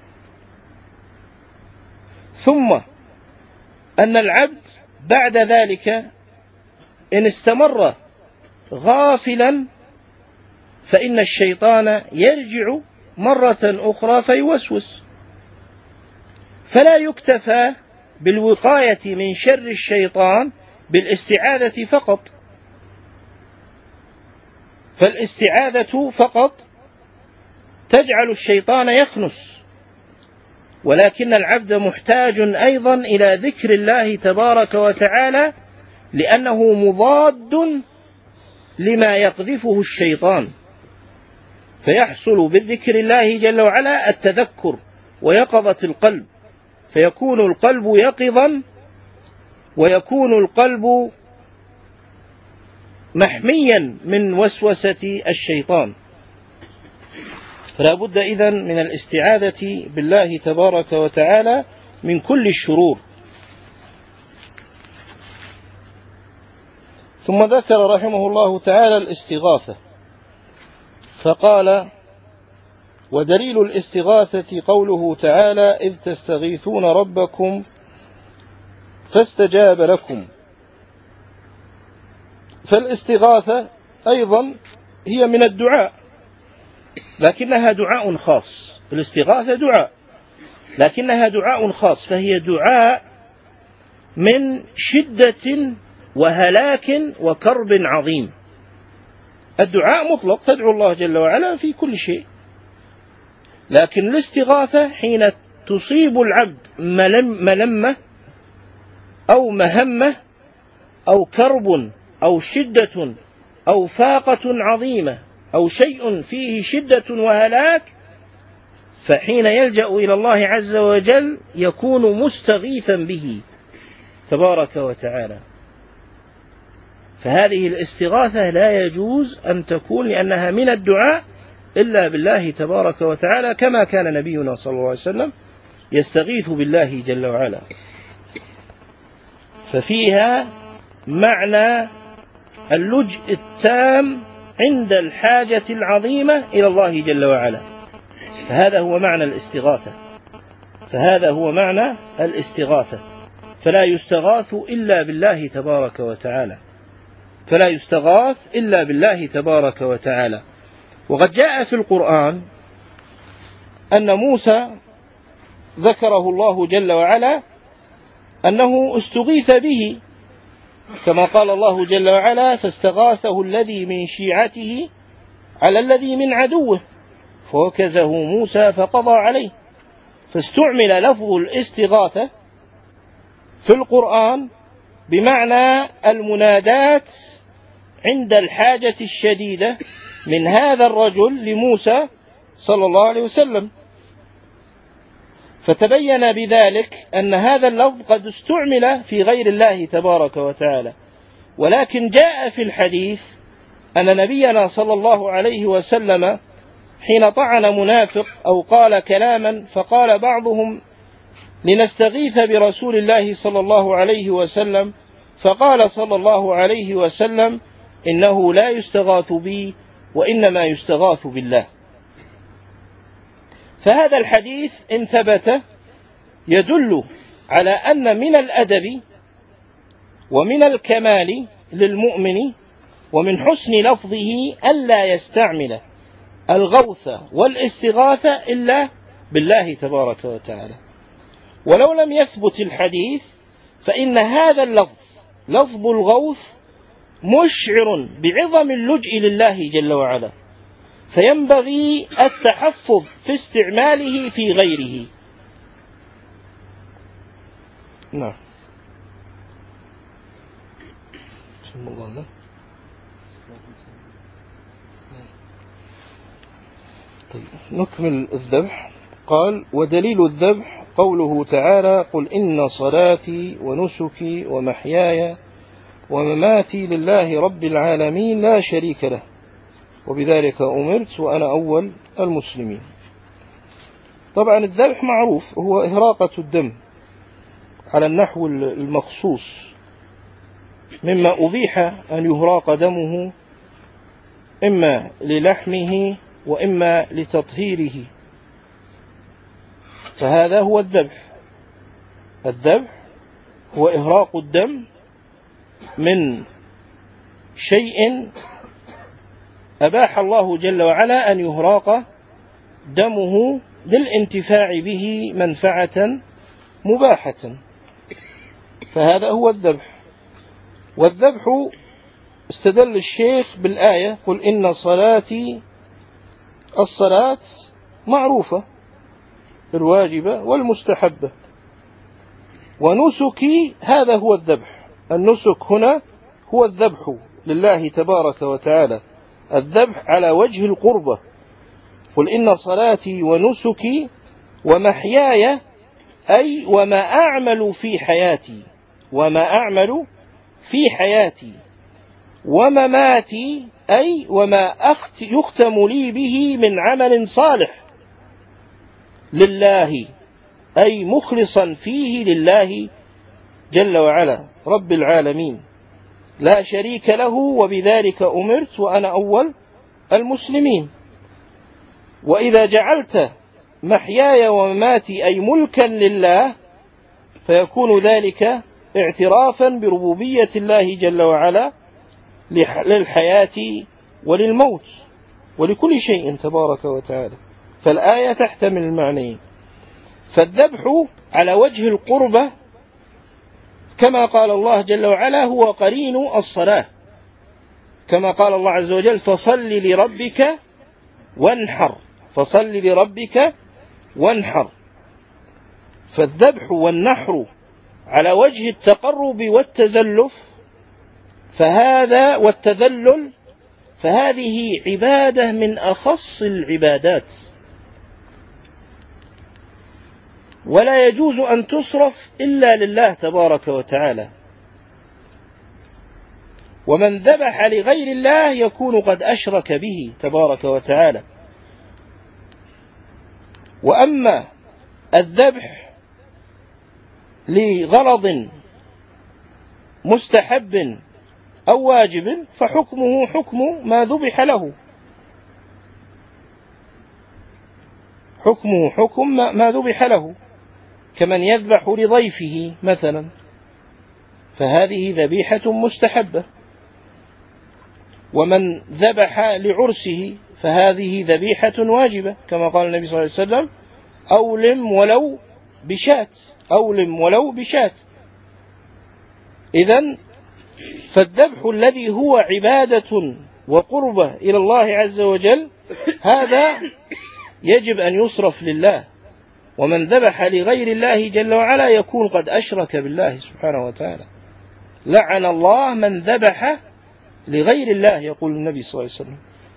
ثم أن العبد بعد ذلك إن استمر غافلا فإن الشيطان يرجع مرة أخرى فيوسوس، فلا يكتفى بالوقاية من شر الشيطان بالاستعاذة فقط، فالاستعاذة فقط تجعل الشيطان يخنس، ولكن العبد محتاج أيضا إلى ذكر الله تبارك وتعالى، لأنه مضاد لما يقذفه الشيطان، فيحصل بالذكر الله جل وعلا التذكر ويقظة القلب، فيكون القلب يقظا ويكون القلب محميا من وسوسة الشيطان. فلا بد إذن من الاستعاذة بالله تبارك وتعالى من كل الشرور. ثم ذكر رحمه الله تعالى الاستغاثة، فقال: ودليل الاستغاثة قوله تعالى: إذ تستغيثون ربكم فاستجاب لكم. فالاستغاثة أيضا هي من الدعاء، لكنها دعاء خاص. الاستغاثة دعاء لكنها دعاء خاص، فهي دعاء من شدة وهلاك وكرب عظيم. الدعاء مطلق، تدعو الله جل وعلا في كل شيء، لكن الاستغاثة حين تصيب العبد ملمة أو مهمة أو كرب أو شدة أو فاقة عظيمة أو شيء فيه شدة وهلاك، فحين يلجأ إلى الله عز وجل يكون مستغيثا به تبارك وتعالى. فهذه الاستغاثة لا يجوز أن تكون لأنها من الدعاء إلا بالله تبارك وتعالى، كما كان نبينا صلى الله عليه وسلم يستغيث بالله جل وعلا. ففيها معنى اللجء التام عند الحاجة العظيمة إلى الله جل وعلا، فهذا هو معنى الاستغاثة. فلا يستغاث إلا بالله تبارك وتعالى. وقد جاء في القرآن أن موسى ذكره الله جل وعلا أنه استغيث به، كما قال الله جل وعلا: فاستغاثه الذي من شيعته على الذي من عدوه فوكزه موسى فقضى عليه. فاستعمل لفظ الاستغاثة في القرآن بمعنى المنادات عند الحاجة الشديدة من هذا الرجل لموسى صلى الله عليه وسلم. فتبين بذلك أن هذا اللفظ قد استعمل في غير الله تبارك وتعالى، ولكن جاء في الحديث أن نبينا صلى الله عليه وسلم حين طعن منافق أو قال كلاما فقال بعضهم: لنستغيث برسول الله صلى الله عليه وسلم، فقال صلى الله عليه وسلم: إنه لا يستغاث بي وإنما يستغاث بالله. فهذا الحديث إن ثبت يدل على أن من الأدب ومن الكمال للمؤمن ومن حسن لفظه ألا يستعمل الغوث والاستغاثة إلا بالله تبارك وتعالى. ولو لم يثبت الحديث فإن هذا اللفظ، لفظ الغوث، مشعر بعظم اللجء لله جل وعلا، فينبغي التحفظ في استعماله في غيره. نعم. طيب نكمل الذبح. قال: ودليل الذبح قوله تعالى: قل إن صلاتي ونسكي ومحياي ومماتي لله رب العالمين لا شريك له وبذلك أمرت وأنا أول المسلمين. طبعا الذبح معروف هو إهراقة الدم على النحو المخصوص، مما أبيح أن يهراق دمه إما للحمه وإما لتطهيره، فهذا هو الذبح. الذبح هو إهراق الدم من شيء أباح الله جل وعلا أن يهراق دمه للانتفاع به منفعة مباحة، فهذا هو الذبح. والذبح استدل الشيخ بالآية: قل إن صلاتي، الصلاة معروفة الواجبة والمستحبة، ونسكي هذا هو الذبح. النسك هنا هو الذبح لله تبارك وتعالى، الذبح على وجه القربة. قل إن صلاتي ونسكي ومحياي، أي وما أعمل في حياتي، ومماتي، أي وما يختم لي به من عمل صالح لله، أي مخلصا فيه لله جل وعلا رب العالمين لا شريك له وبذلك أمرت وأنا أول المسلمين. وإذا جعلت محياي ومماتي أي ملكا لله فيكون ذلك اعترافا بربوبية الله جل وعلا للحياة وللموت ولكل شيء تبارك وتعالى. فالآية تحتمل المعنيين. فالذبح على وجه القربة كما قال الله جل وعلا هو قرين الصلاة، كما قال الله عز وجل: فصل لربك وانحر. فالذبح والنحر على وجه التقرب والتزلف والتذلل، فهذه عبادة من أخص العبادات، ولا يجوز أن تصرف إلا لله تبارك وتعالى. ومن ذبح لغير الله يكون قد أشرك به تبارك وتعالى. وأما الذبح لغرض مستحب أو واجب فحكمه حكم ما ذبح له، حكمه حكم ما ذبح له، كمن يذبح لضيفه مثلا، فهذه ذبيحة مستحبة. ومن ذبح لعرسه فهذه ذبيحة واجبة، كما قال النبي صلى الله عليه وسلم: أولم ولو بشاة، أولم ولو بشاة. إذن فالذبح الذي هو عبادة وقربة إلى الله عز وجل هذا يجب أن يصرف لله. ومن ذبح لغير الله جل وعلا يكون قد أشرك بالله سبحانه وتعالى. لعن الله من ذبح لغير الله، يقول النبي صلى الله عليه وسلم.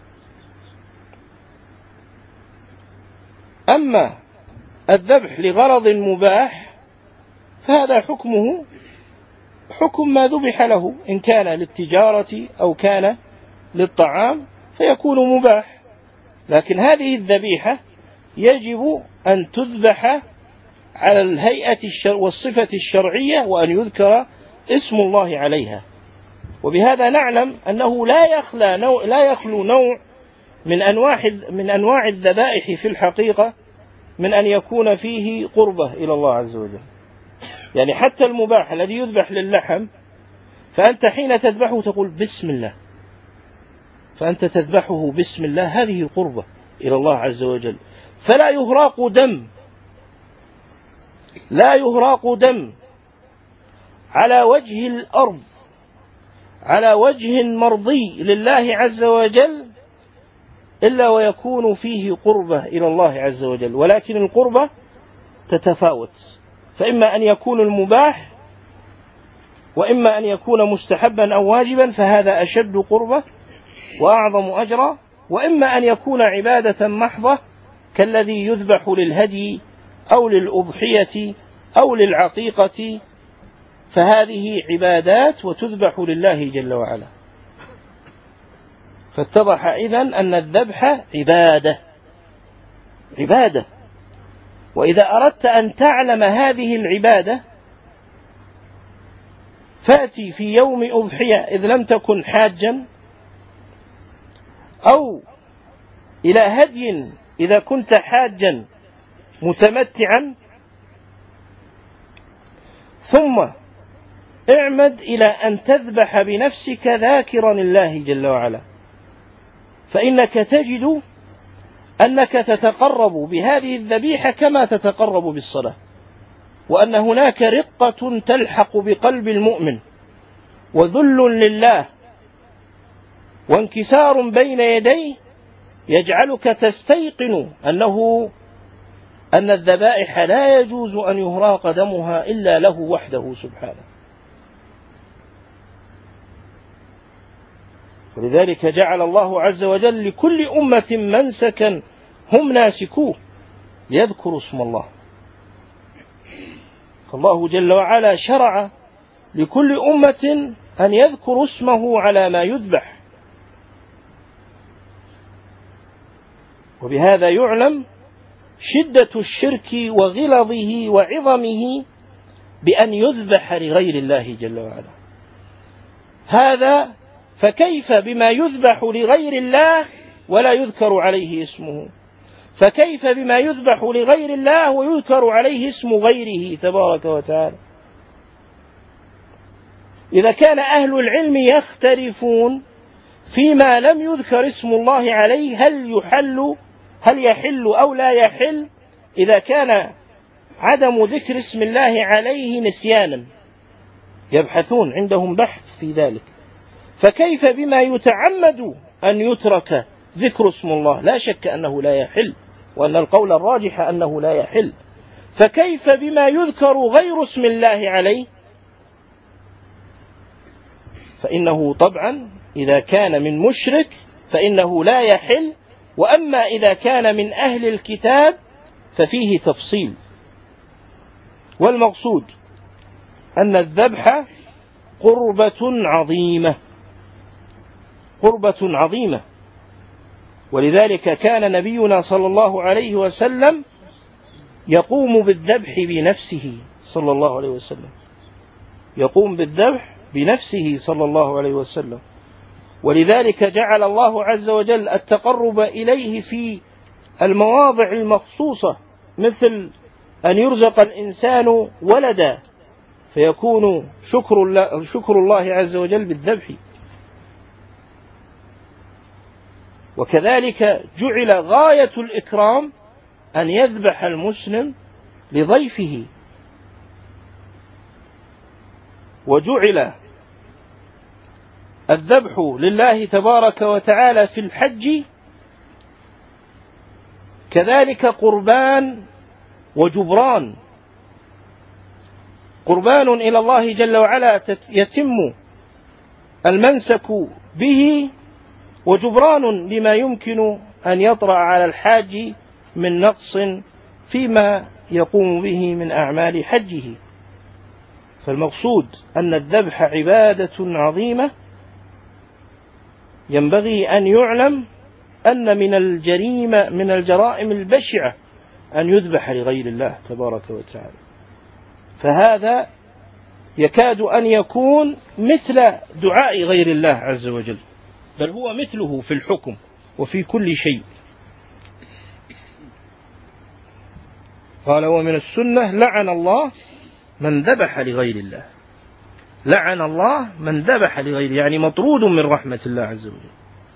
أما الذبح لغرض مباح فهذا حكمه حكم ما ذبح له، إن كان للتجارة أو كان للطعام فيكون مباح. لكن هذه الذبيحة يجب أن تذبح على الهيئة والصفة الشرعية، وأن يذكر اسم الله عليها. وبهذا نعلم أنه لا يخلو نوع من أنواع الذبائح في الحقيقة من أن يكون فيه قربة إلى الله عز وجل. يعني حتى المباح الذي يذبح للحم، فأنت حين تذبحه تقول بسم الله، فأنت تذبحه بسم الله، هذه قربة إلى الله عز وجل. فلا يهراق دم، لا يهراق دم على وجه الأرض على وجه مرضي لله عز وجل إلا ويكون فيه قربة إلى الله عز وجل. ولكن القربة تتفاوت، فإما أن يكون المباح وإما أن يكون مستحبا أو واجبا، فهذا أشد قربة وأعظم أجرا، وإما أن يكون عبادة محضة كالذي يذبح للهدي أو للأضحية أو للعقيقة، فهذه عبادات وتذبح لله جل وعلا. فاتضح إذن أن الذبح عبادة. وإذا أردت أن تعلم هذه العبادة فأتي في يوم أضحية إذ لم تكن حاجا، أو إلى هدي إذا كنت حاجا متمتعا، ثم اعمد إلى أن تذبح بنفسك ذاكرا الله جل وعلا، فإنك تجد أنك تتقرب بهذه الذبيحة كما تتقرب بالصلاة، وأن هناك رقة تلحق بقلب المؤمن، وذل لله، وانكسار بين يديه، يجعلك تستيقن أن الذبائح لا يجوز أن يهراق دمها إلا له وحده سبحانه. ولذلك جعل الله عز وجل لكل أمة منسكا هم ناسكوه ليذكروا اسم الله. الله جل وعلا شرع لكل أمة أن يذكروا اسمه على ما يذبح، وبهذا يعلم شدة الشرك وغلظه وعظمه بأن يذبح لغير الله جل وعلا. هذا فكيف بما يذبح لغير الله ولا يذكر عليه اسمه؟ فكيف بما يذبح لغير الله ويذكر عليه اسم غيره تبارك وتعالى؟ إذا كان أهل العلم يختلفون فيما لم يذكر اسم الله عليه هل يحل أو لا يحل، إذا كان عدم ذكر اسم الله عليه نسيانا، يبحثون، عندهم بحث في ذلك. فكيف بما يتعمد أن يترك ذكر اسم الله؟ لا شك أنه لا يحل، وأن القول الراجح أنه لا يحل. فكيف بما يذكر غير اسم الله عليه؟ فإنه طبعا إذا كان من مشرك فإنه لا يحل. وأما إذا كان من أهل الكتاب ففيه تفصيل. والمقصود أن الذبح قربة عظيمة، ولذلك كان نبينا صلى الله عليه وسلم يقوم بالذبح بنفسه صلى الله عليه وسلم، يقوم بالذبح بنفسه صلى الله عليه وسلم. ولذلك جعل الله عز وجل التقرب إليه في المواضع المخصوصة، مثل أن يرزق الإنسان ولدا فيكون شكر الله عز وجل بالذبح. وكذلك جعل غاية الإكرام أن يذبح المسلم لضيفه، وجعل الذبح لله تبارك وتعالى في الحج كذلك قربان وجبران. قربان إلى الله جل وعلا يتم المنسك به، وجبران لما يمكن أن يطرأ على الحاج من نقص فيما يقوم به من أعمال حجه. فالمقصود أن الذبح عبادة عظيمة، ينبغي أن يعلم أن من الجرائم البشعة أن يذبح لغير الله تبارك وتعالى. فهذا يكاد أن يكون مثل دعاء غير الله عز وجل، بل هو مثله في الحكم وفي كل شيء. قال: ومن السنة لعن الله من ذبح لغير الله. لعن الله من ذبح لغير، يعني مطرود من رحمة الله عز وجل.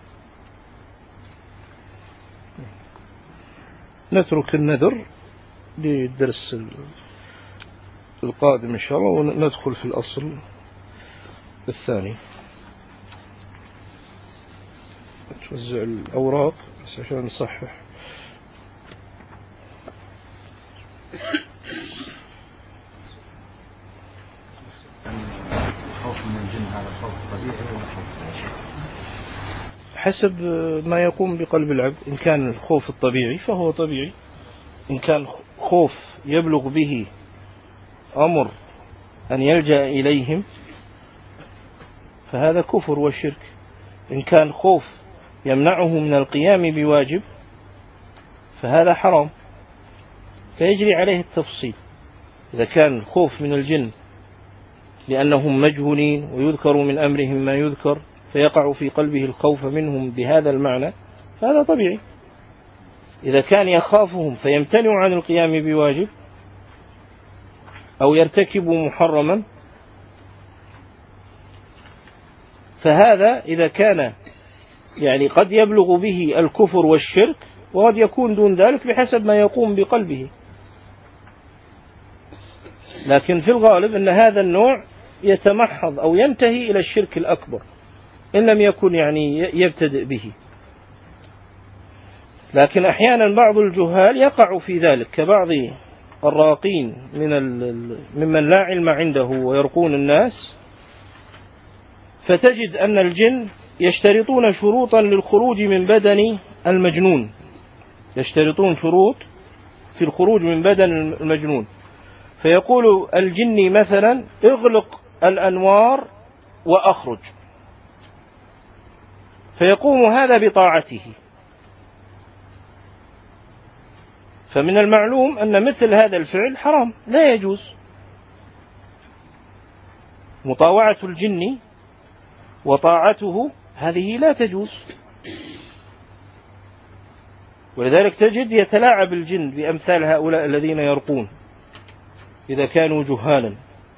نترك النذر للدرس القادم إن شاء الله، وندخل في الأصل الثاني. توزع الأوراق عشان نصحح. الخوف من الجن هذا خوف طبيعي ولا خوف؟ حسب ما يقوم بقلب العبد. إن كان الخوف الطبيعي فهو طبيعي، إن كان خوف يبلغ به أمر أن يلجأ إليهم فهذا كفر وشرك. إن كان خوف يمنعه من القيام بواجب فهذا حرام، فيجري عليه التفصيل. إذا كان خوف من الجن لأنهم مجهولين ويذكر من أمرهم ما يذكر فيقع في قلبه الخوف منهم بهذا المعنى فهذا طبيعي. إذا كان يخافهم فيمتنع عن القيام بواجب أو يرتكب محرما فهذا إذا كان يعني قد يبلغ به الكفر والشرك، وقد يكون دون ذلك بحسب ما يقوم بقلبه. لكن في الغالب أن هذا النوع يتمحض أو ينتهي إلى الشرك الأكبر إن لم يكن يعني يبتدئ به. لكن أحيانا بعض الجهال يقع في ذلك، كبعض الراقين ممن لا علم عنده ويرقون الناس، فتجد أن الجن يشترطون شروطا للخروج من بدن المجنون، يشترطون شروط في الخروج من بدن المجنون. فيقول الجن مثلا: اغلق الأنوار وأخرج، فيقوم هذا بطاعته. فمن المعلوم أن مثل هذا الفعل حرام لا يجوز. مطاوعة الجن وطاعته هذه لا تجوز. ولذلك تجد يتلاعب الجن بأمثال هؤلاء الذين يرقون إذا كانوا جهالا.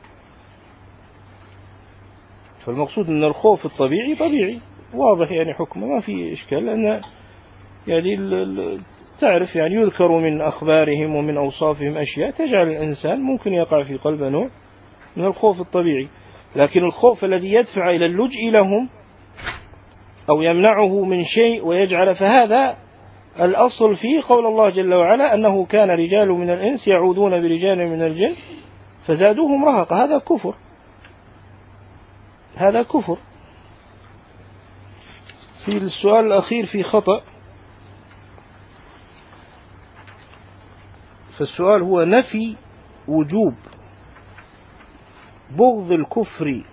فالمقصود أن الخوف الطبيعي طبيعي واضح، يعني حكمه ما في إشكال، لأن يعني تعرف يعني يذكر من أخبارهم ومن أوصافهم أشياء تجعل الإنسان ممكن يقع في قلبه نوع من الخوف الطبيعي. لكن الخوف الذي يدفع إلى اللجء لهم أو يمنعه من شيء ويجعل، فهذا الأصل فيه قول الله جل وعلا: أنه كان رجال من الإنس يعوذون برجال من الجن فزادوهم رهقا. هذا كفر، هذا كفر. في السؤال الأخير في خطأ. فالسؤال هو نفي وجوب بغض الكفر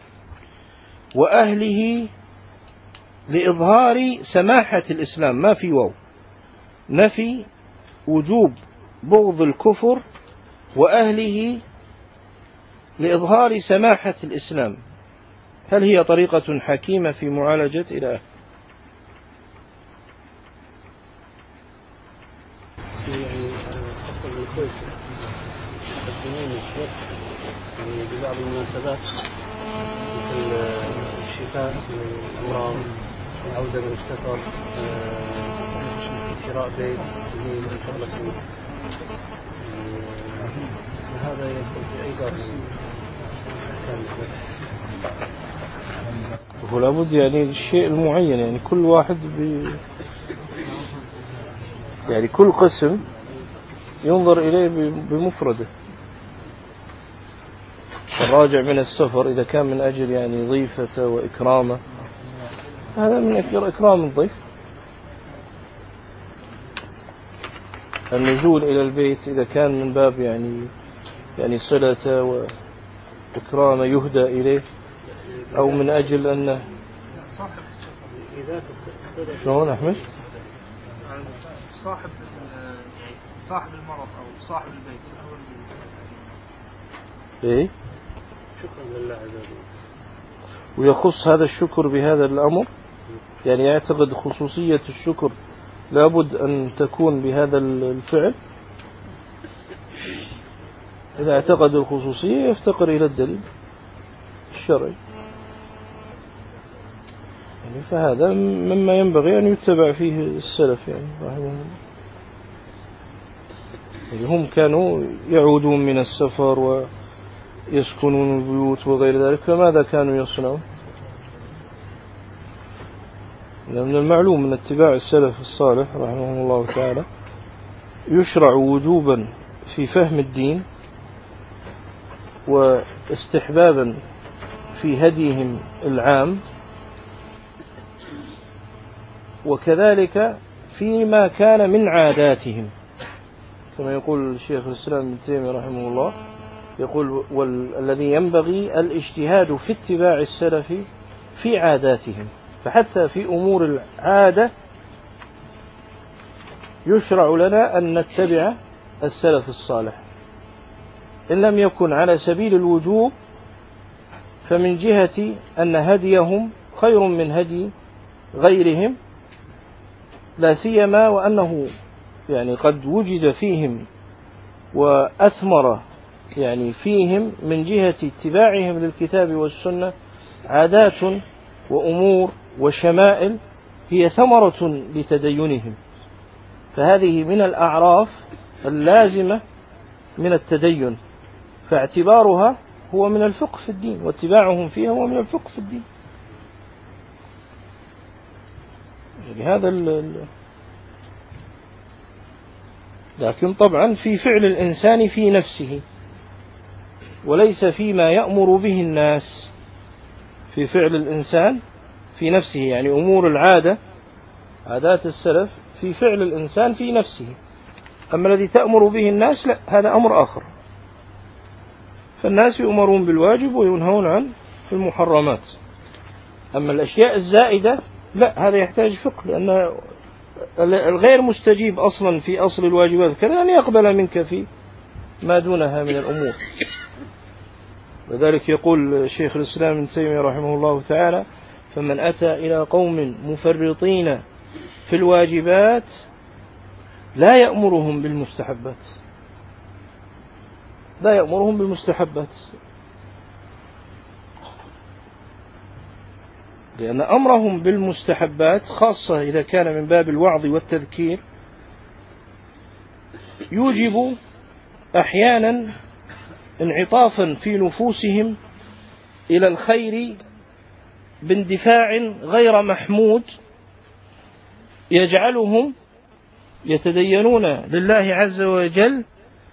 وأهله لإظهار سماحة الإسلام، ما في واو. نفي وجوب بغض الكفر وأهله لإظهار سماحة الإسلام، هل هي طريقة حكيمة في معالجة إله؟ ببعض المناسبات مثل الشفاء من الأمراض، العودة من السفر، شراء بيت من فضلكم، هذا يدخل في أي باب من ولا بد يعني الشيء المعين، يعني كل واحد يعني كل قسم ينظر إليه بمفرده. الراجع من السفر إذا كان من أجل يعني ضيفته وإكرامه، هذا من إكرام الضيف. النزول إلى البيت إذا كان من باب يعني صلته وإكرامه يهدى إليه، أو من أجل أنه شلون أحمد صاحب المرض أو صاحب البيت إيه؟ شكرا لله عز وجل. ويخص هذا الشكر بهذا الأمر، يعني يعتقد خصوصية الشكر لابد أن تكون بهذا الفعل. إذا اعتقد الخصوصية يفتقر إلى الدليل الشرعي، يعني فهذا مما ينبغي أن يتبع فيه السلف يعني رحمهم الله. يعني هم كانوا يعودون من السفر ويسكنون البيوت وغير ذلك، فماذا كانوا يصنعون؟ من المعلوم من اتباع السلف الصالح رحمهم الله تعالى يشرع وجوبا في فهم الدين واستحبابا في هديهم العام، وكذلك فيما كان من عاداتهم، كما يقول الشيخ الإسلام ابن تيمية رحمه الله، يقول والذي ينبغي الاجتهاد في اتباع السلف في عاداتهم، فحتى في أمور العادة يشرع لنا أن نتبع السلف الصالح، إن لم يكن على سبيل الوجوب فمن جهة أن هديهم خير من هدي غيرهم، لا سيما وأنه يعني قد وجد فيهم وأثمر يعني فيهم من جهة اتباعهم للكتاب والسنة عادات وأمور وشمائل هي ثمرة لتدينهم، فهذه من الأعراف اللازمة من التدين، فاعتبارها هو من الفقه في الدين، واتباعهم فيها هو من الفقه في الدين. هذا لكن طبعا في فعل الإنسان في نفسه وليس فيما يأمر به الناس، في فعل الإنسان في نفسه، يعني أمور العادة عادات السلف في فعل الإنسان في نفسه، أما الذي تأمر به الناس لا، هذا أمر آخر، فالناس يؤمرون بالواجب وينهون عن المحرمات، أما الأشياء الزائدة لا، هذا يحتاج فقه، لأن الغير مستجيب أصلا في أصل الواجبات كذا أن يقبل منك في ما دونها من الأمور. وذلك يقول شيخ الإسلام ابن تيمية رحمه الله تعالى: فمن أتى إلى قوم مفرطين في الواجبات لا يأمرهم بالمستحبات، لا يأمرهم بالمستحبات، لأن أمرهم بالمستحبات خاصة إذا كان من باب الوعظ والتذكير يوجب أحيانا انعطافا في نفوسهم إلى الخير باندفاع غير محمود يجعلهم يتدينون لله عز وجل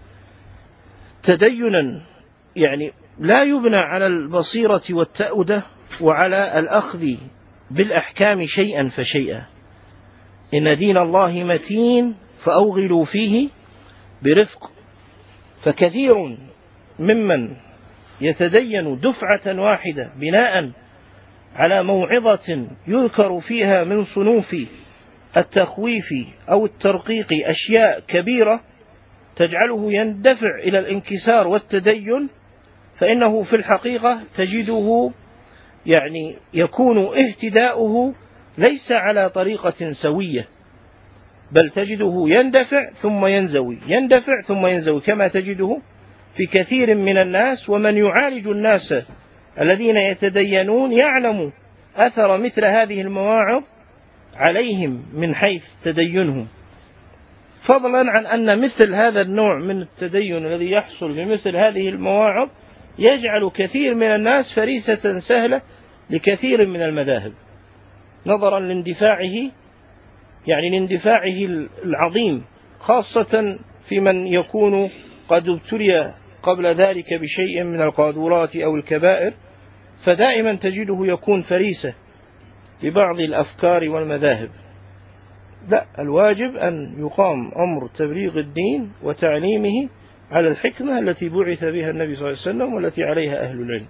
تدينا يعني لا يبنى على البصيرة والتأودة وعلى الأخذ بالأحكام شيئا فشيئا. إن دين الله متين فأوغلوا فيه برفق. فكثير ممن يتدين دفعة واحدة بناء على موعظة يذكر فيها من صنوف التخويف أو الترقيق أشياء كبيرة تجعله يندفع إلى الانكسار والتدين، فإنه في الحقيقة تجده يكون اهتداؤه ليس على طريقة سوية، بل تجده يندفع ثم ينزوي، يندفع ثم ينزوي، كما تجده في كثير من الناس. ومن يعالج الناس الذين يتدينون يعلم أثر مثل هذه المواعظ عليهم من حيث تدينهم، فضلا عن أن مثل هذا النوع من التدين الذي يحصل بمثل هذه المواعظ يجعل كثير من الناس فريسة سهلة لكثير من المذاهب، نظرا لاندفاعه لاندفاعه العظيم، خاصة في من يكون قد ابتلي قبل ذلك بشيء من القاذورات أو الكبائر، فدائما تجده يكون فريسة لبعض الأفكار والمذاهب. لا، الواجب أن يقام أمر تبليغ الدين وتعليمه على الحكمة التي بعث بها النبي صلى الله عليه وسلم والتي عليها أهل العلم.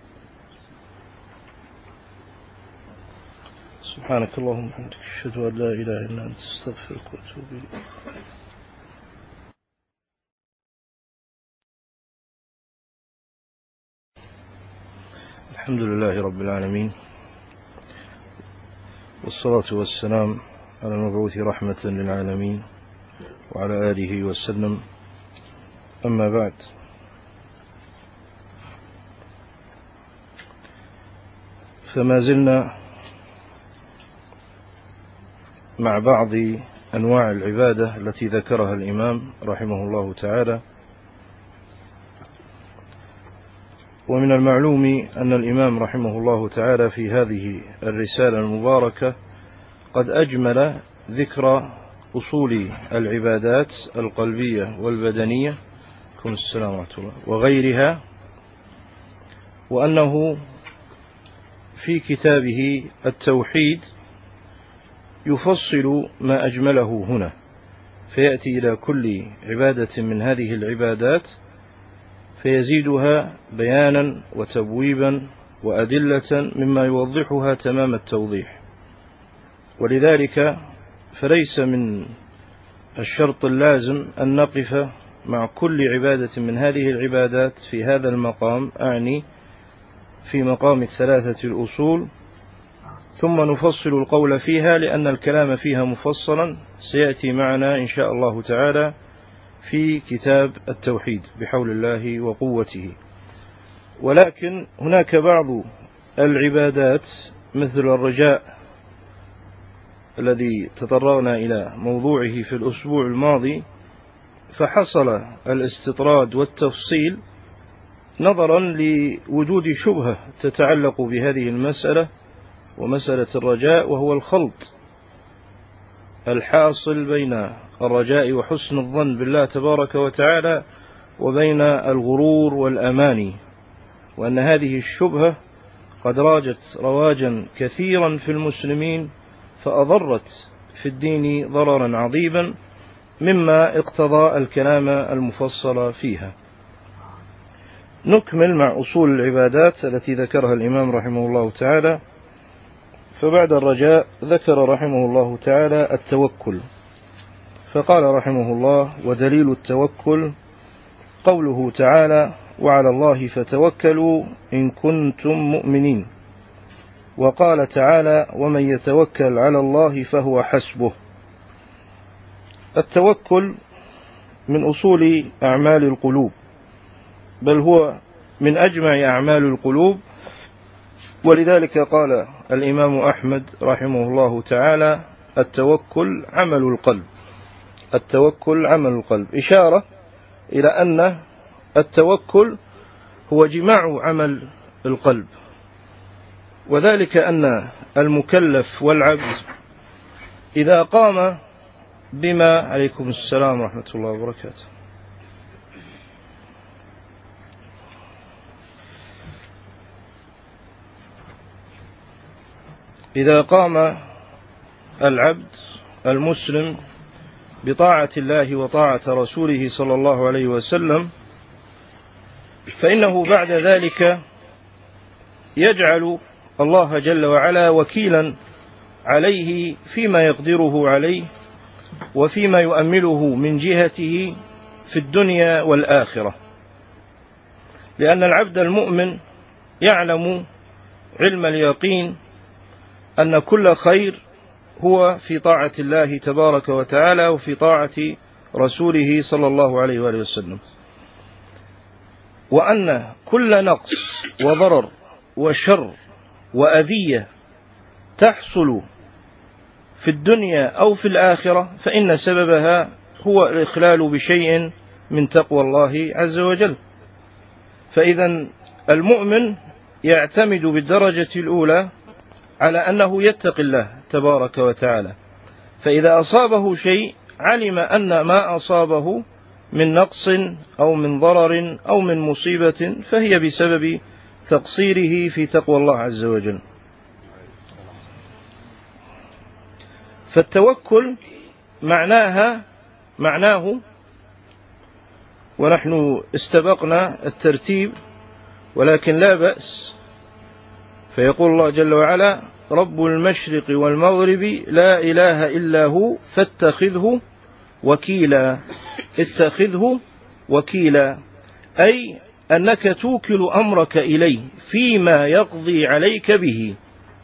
سبحانك اللهم وبحمدك، أشهد أن لا إله إلا أنت، أستغفرك وأتوب إليك. الحمد لله رب العالمين، والصلاة والسلام على المبعوث رحمة للعالمين وعلى آله وسلم. أما بعد، فما زلنا مع بعض أنواع العبادة التي ذكرها الإمام رحمه الله تعالى. ومن المعلوم أن الإمام رحمه الله تعالى في هذه الرسالة المباركة قد أجمل ذكر أصول العبادات القلبية والبدنية وغيرها، وأنه في كتابه التوحيد يفصل ما أجمله هنا، فيأتي إلى كل عبادة من هذه العبادات فيزيدها بيانا وتبويبا وأدلة مما يوضحها تمام التوضيح. ولذلك فليس من الشرط اللازم أن نقف مع كل عبادة من هذه العبادات في هذا المقام، أعني في مقام الثلاثة الأصول، ثم نفصل القول فيها، لأن الكلام فيها مفصلا سيأتي معنا إن شاء الله تعالى في كتاب التوحيد بحول الله وقوته. ولكن هناك بعض العبادات مثل الرجاء الذي تطرقنا إلى موضوعه في الأسبوع الماضي، فحصل الاستطراد والتفصيل نظرا لوجود شبهة تتعلق بهذه المسألة ومسألة الرجاء، وهو الخلط الحاصل بين الرجاء وحسن الظن بالله تبارك وتعالى وبين الغرور والأماني، وأن هذه الشبهة قد راجت رواجا كثيرا في المسلمين فأضرت في الدين ضررا عظيما، مما اقتضى الكلام المفصل فيها. نكمل مع أصول العبادات التي ذكرها الإمام رحمه الله تعالى. فبعد الرجاء ذكر رحمه الله تعالى التوكل، فقال رحمه الله: ودليل التوكل قوله تعالى: وعلى الله فتوكلوا إن كنتم مؤمنين. وقال تعالى: ومن يتوكل على الله فهو حسبه. التوكل من أصول أعمال القلوب، بل هو من أجمع أعمال القلوب، ولذلك قال الإمام أحمد رحمه الله تعالى: التوكل عمل القلب. التوكل عمل القلب، إشارة إلى أن التوكل هو جماع عمل القلب، وذلك أن المكلف والعبد إذا قام بما عليكم السلام ورحمة الله وبركاته إذا قام العبد المسلم بطاعة الله وطاعة رسوله صلى الله عليه وسلم، فإنه بعد ذلك يجعل الله جل وعلا وكيلا عليه فيما يقدره عليه وفيما يؤمله من جهته في الدنيا والآخرة، لأن العبد المؤمن يعلم علم اليقين أن كل خير هو في طاعة الله تبارك وتعالى وفي طاعة رسوله صلى الله عليه وآله وسلم، وأن كل نقص وضرر وشر وأذية تحصل في الدنيا أو في الآخرة فإن سببها هو الإخلال بشيء من تقوى الله عز وجل. فإذا المؤمن يعتمد بالدرجة الأولى على أنه يتقي الله تبارك وتعالى، فإذا أصابه شيء علم أن ما أصابه من نقص أو من ضرر أو من مصيبة فهي بسبب تقصيره في تقوى الله عز وجل. فالتوكل معناه ونحن استبقنا الترتيب ولكن لا بأس، فيقول الله جل وعلا: رب المشرق والمغرب لا إله إلا هو فاتخذه وكيلا. اتخذه وكيلا أي أنك توكل أمرك إليه فيما يقضي عليك به،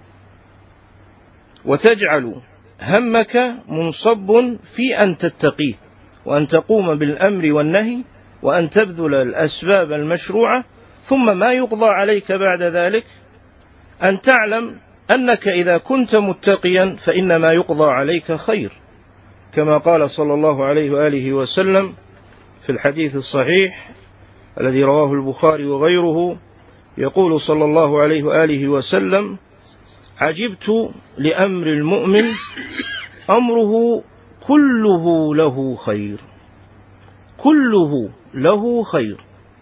وتجعل همك منصب في أن تتقيه وأن تقوم بالأمر والنهي وأن تبذل الأسباب المشروعة، ثم ما يقضى عليك بعد ذلك أن تعلم أنك إذا كنت متقيا فإن ما يقضى عليك خير، كما قال صلى الله عليه وآله وسلم في الحديث الصحيح الذي رواه البخاري وغيره، يقول صلى الله عليه وآله وسلم: عجبت لأمر المؤمن أمره كله له خير، كله له خير.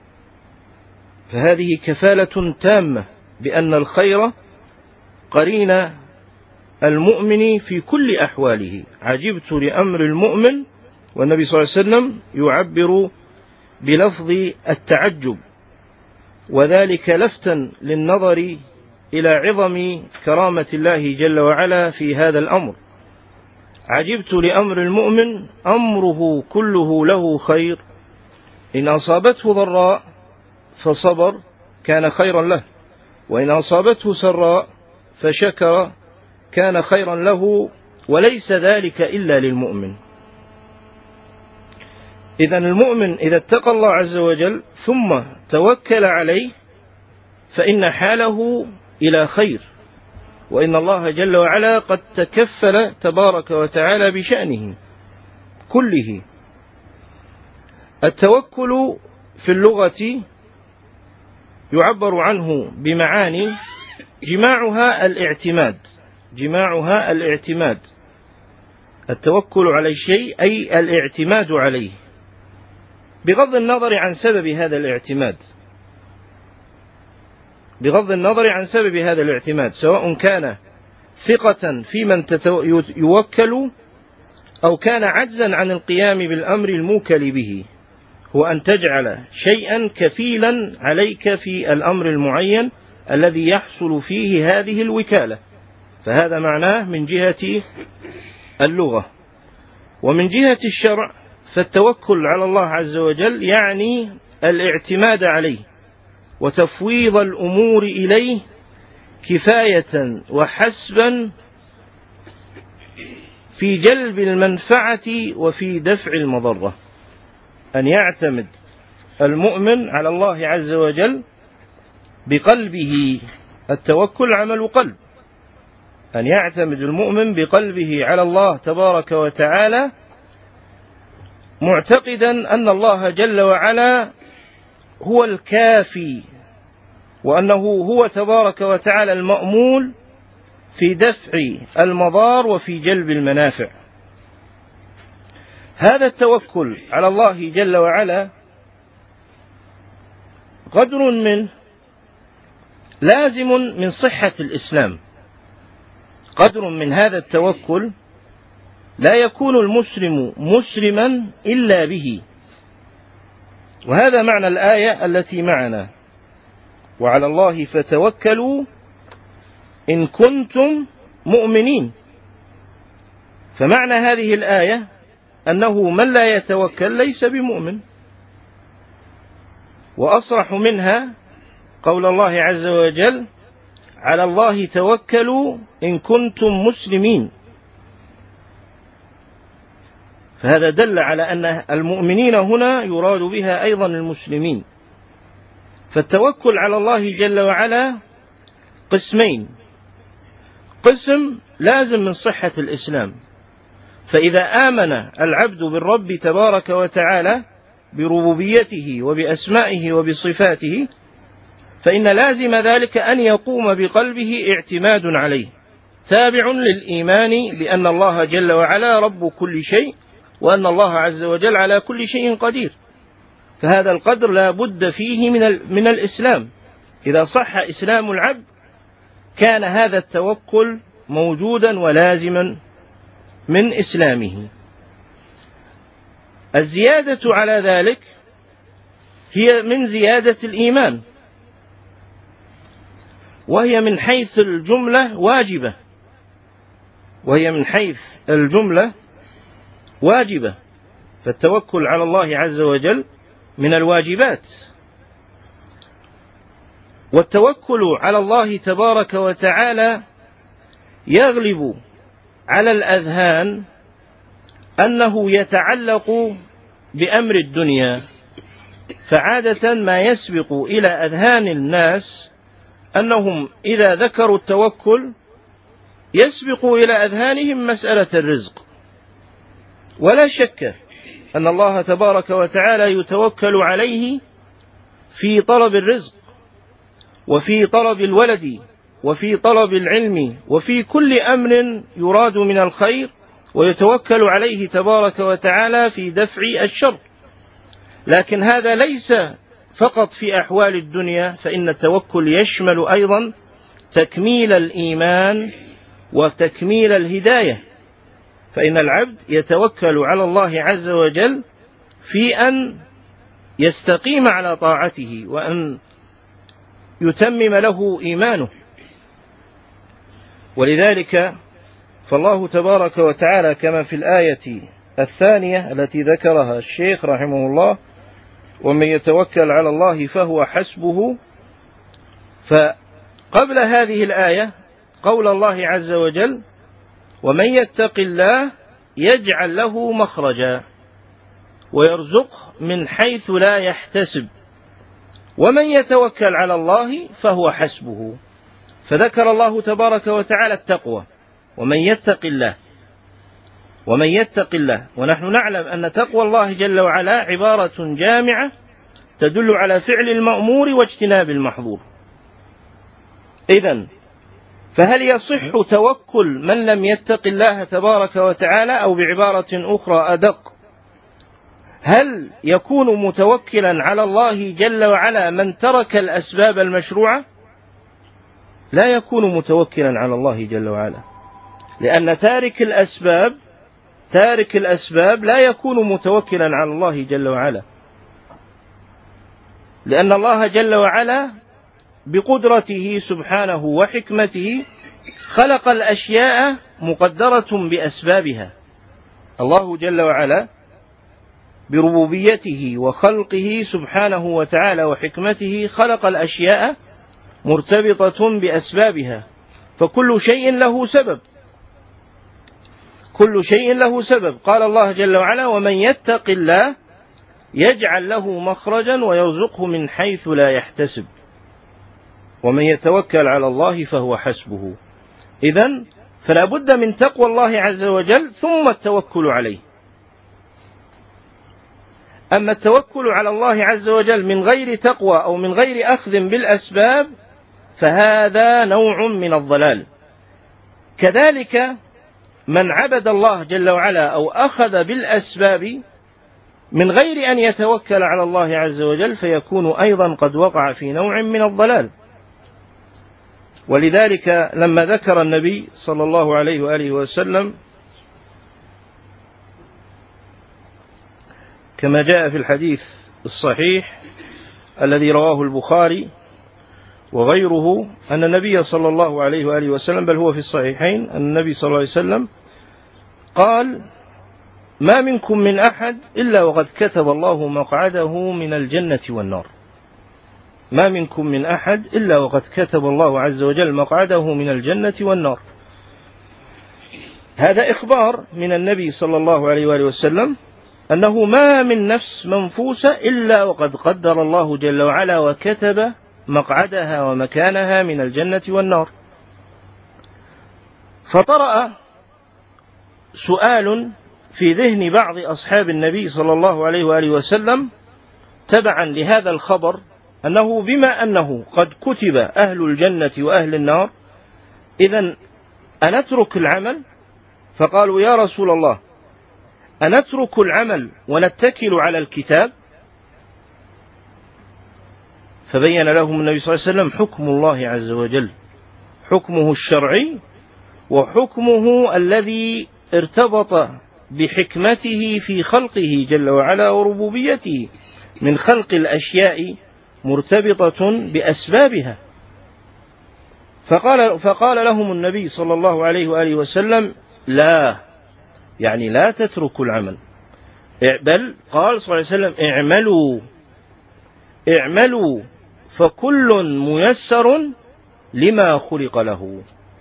فهذه كفالة تامة بأن الخير قرين المؤمن في كل أحواله. عجبت لأمر المؤمن، والنبي صلى الله عليه وسلم يعبر بلفظ التعجب، وذلك لفتا للنظر إلى عظم كرامة الله جل وعلا في هذا الأمر. عجبت لأمر المؤمن أمره كله له خير، إن أصابته ضراء فصبر كان خيرا له، وإن أصابته سراء فشكر كان خيرا له، وليس ذلك إلا للمؤمن. إذن المؤمن إذا اتقى الله عز وجل ثم توكل عليه فإن حاله إلى خير، وإن الله جل وعلا قد تكفل تبارك وتعالى بشأنه كله. التوكل في اللغة يعبر عنه بمعاني جماعها الاعتماد. التوكل على الشيء أي الاعتماد عليه بغض النظر عن سبب هذا الاعتماد، سواء كان ثقة في من يوكل أو كان عجزا عن القيام بالأمر الموكل به، هو أن تجعل شيئا كفيلا عليك في الأمر المعين الذي يحصل فيه هذه الوكالة. فهذا معناه من جهة اللغة. ومن جهة الشرع فالتوكل على الله عز وجل يعني الاعتماد عليه وتفويض الأمور إليه كفاية وحسبا في جلب المنفعة وفي دفع المضرة. أن يعتمد المؤمن على الله عز وجل بقلبه، التوكل عمل قلب، أن يعتمد المؤمن بقلبه على الله تبارك وتعالى معتقدا أن الله جل وعلا هو الكافي، وأنه هو تبارك وتعالى المأمول في دفع المضار وفي جلب المنافع. هذا التوكل على الله جل وعلا قدر منه لازم من صحة الإسلام، قدر من هذا التوكل لا يكون المسلم مسلما إلا به. وهذا معنى الآية التي معنا: وعلى الله فتوكلوا إن كنتم مؤمنين. فمعنى هذه الآية أنه من لا يتوكل ليس بمؤمن. وأصرح منها قول الله عز وجل: على الله توكلوا إن كنتم مسلمين. فهذا دل على أن المؤمنين هنا يراد بها أيضا المسلمين. فالتوكل على الله جل وعلا قسمين: قسم لازم من صحة الإسلام، فإذا آمن العبد بالرب تبارك وتعالى بربوبيته وبأسمائه وبصفاته فإن لازم ذلك أن يقوم بقلبه اعتماد عليه، تابع للإيمان بأن الله جل وعلا رب كل شيء، وأن الله عز وجل على كل شيء قدير. فهذا القدر لا بد فيه من الإسلام. إذا صح إسلام العبد كان هذا التوكل موجودا ولازما من إسلامه. الزيادة على ذلك هي من زيادة الإيمان، وهي من حيث الجملة واجبة، فالتوكل على الله عز وجل من الواجبات. والتوكل على الله تبارك وتعالى يغلب على الأذهان أنه يتعلق بأمر الدنيا، فعادة ما يسبق إلى أذهان الناس أنهم إذا ذكروا التوكل يسبق إلى أذهانهم مسألة الرزق. ولا شك أن الله تبارك وتعالى يتوكل عليه في طلب الرزق، وفي طلب الولد، وفي طلب العلم، وفي كل أمر يراد من الخير، ويتوكل عليه تبارك وتعالى في دفع الشر. لكن هذا ليس فقط في أحوال الدنيا، فإن التوكل يشمل أيضا تكميل الإيمان وتكميل الهداية. فإن العبد يتوكل على الله عز وجل في أن يستقيم على طاعته وأن يتمم له إيمانه. ولذلك فالله تبارك وتعالى كما في الآية الثانية التي ذكرها الشيخ رحمه الله: ومن يتوكل على الله فهو حسبه. فقبل هذه الآية قول الله عز وجل: ومن يتق الله يجعل له مخرجا ويرزقه من حيث لا يحتسب ومن يتوكل على الله فهو حسبه. فذكر الله تبارك وتعالى التقوى: ومن يتق الله. ونحن نعلم أن تقوى الله جل وعلا عبارة جامعة تدل على فعل المأمور واجتناب المحظور. إذن فهل يصح توكل من لم يتق الله تبارك وتعالى؟ أو بعبارة أخرى أدق، هل يكون متوكلا على الله جل وعلا من ترك الأسباب المشروعة؟ لا يكون متوكلا على الله جل وعلا، لأن تارك الأسباب لا يكون متوكلا على الله جل وعلا، لأن الله جل وعلا بقدرته سبحانه وحكمته خلق الأشياء مقدرة بأسبابها. الله جل وعلا بربوبيته وخلقه سبحانه وتعالى وحكمته خلق الأشياء مرتبطة بأسبابها، فكل شيء له سبب. قال الله جل وعلا: ومن يتق الله يجعل له مخرجا ويرزقه من حيث لا يحتسب ومن يتوكل على الله فهو حسبه. إذن فلا بد من تقوى الله عز وجل ثم التوكل عليه. أما التوكل على الله عز وجل من غير تقوى أو من غير أخذ بالأسباب فهذا نوع من الضلال. كذلك من عبد الله جل وعلا أو أخذ بالأسباب من غير أن يتوكل على الله عز وجل فيكون أيضا قد وقع في نوع من الضلال. ولذلك لما ذكر النبي صلى الله عليه وآله وسلم كما جاء في الحديث الصحيح الذي رواه البخاري وغيره أن النبي صلى الله عليه وآله وسلم، بل هو في الصحيحين، أن النبي صلى الله عليه وسلم قال: ما منكم من أحد إلا وقد كتب الله مقعده من الجنة والنار. ما منكم من أحد إلا وقد كتب الله عز وجل مقعده من الجنة والنار. هذا إخبار من النبي صلى الله عليه وآله وسلم أنه ما من نفس منفوسة إلا وقد قدر الله جل وعلا وكتب مقعدها ومكانها من الجنة والنار. فطرأ سؤال في ذهن بعض أصحاب النبي صلى الله عليه وآله وسلم تبعا لهذا الخبر، أنه بما أنه قد كتب أهل الجنة وأهل النار، إذن أنترك العمل؟ فقالوا: يا رسول الله، أنترك العمل ونتكل على الكتاب؟ فبين لهم النبي صلى الله عليه وسلم حكم الله عز وجل، حكمه الشرعي وحكمه الذي ارتبط بحكمته في خلقه جل وعلا وربوبيته، من خلق الأشياء مرتبطة بأسبابها. فقال لهم النبي صلى الله عليه وآله وسلم: لا، يعني لا تتركوا العمل، بل قال صلى الله عليه وسلم: اعملوا فكل ميسر لما خلق له.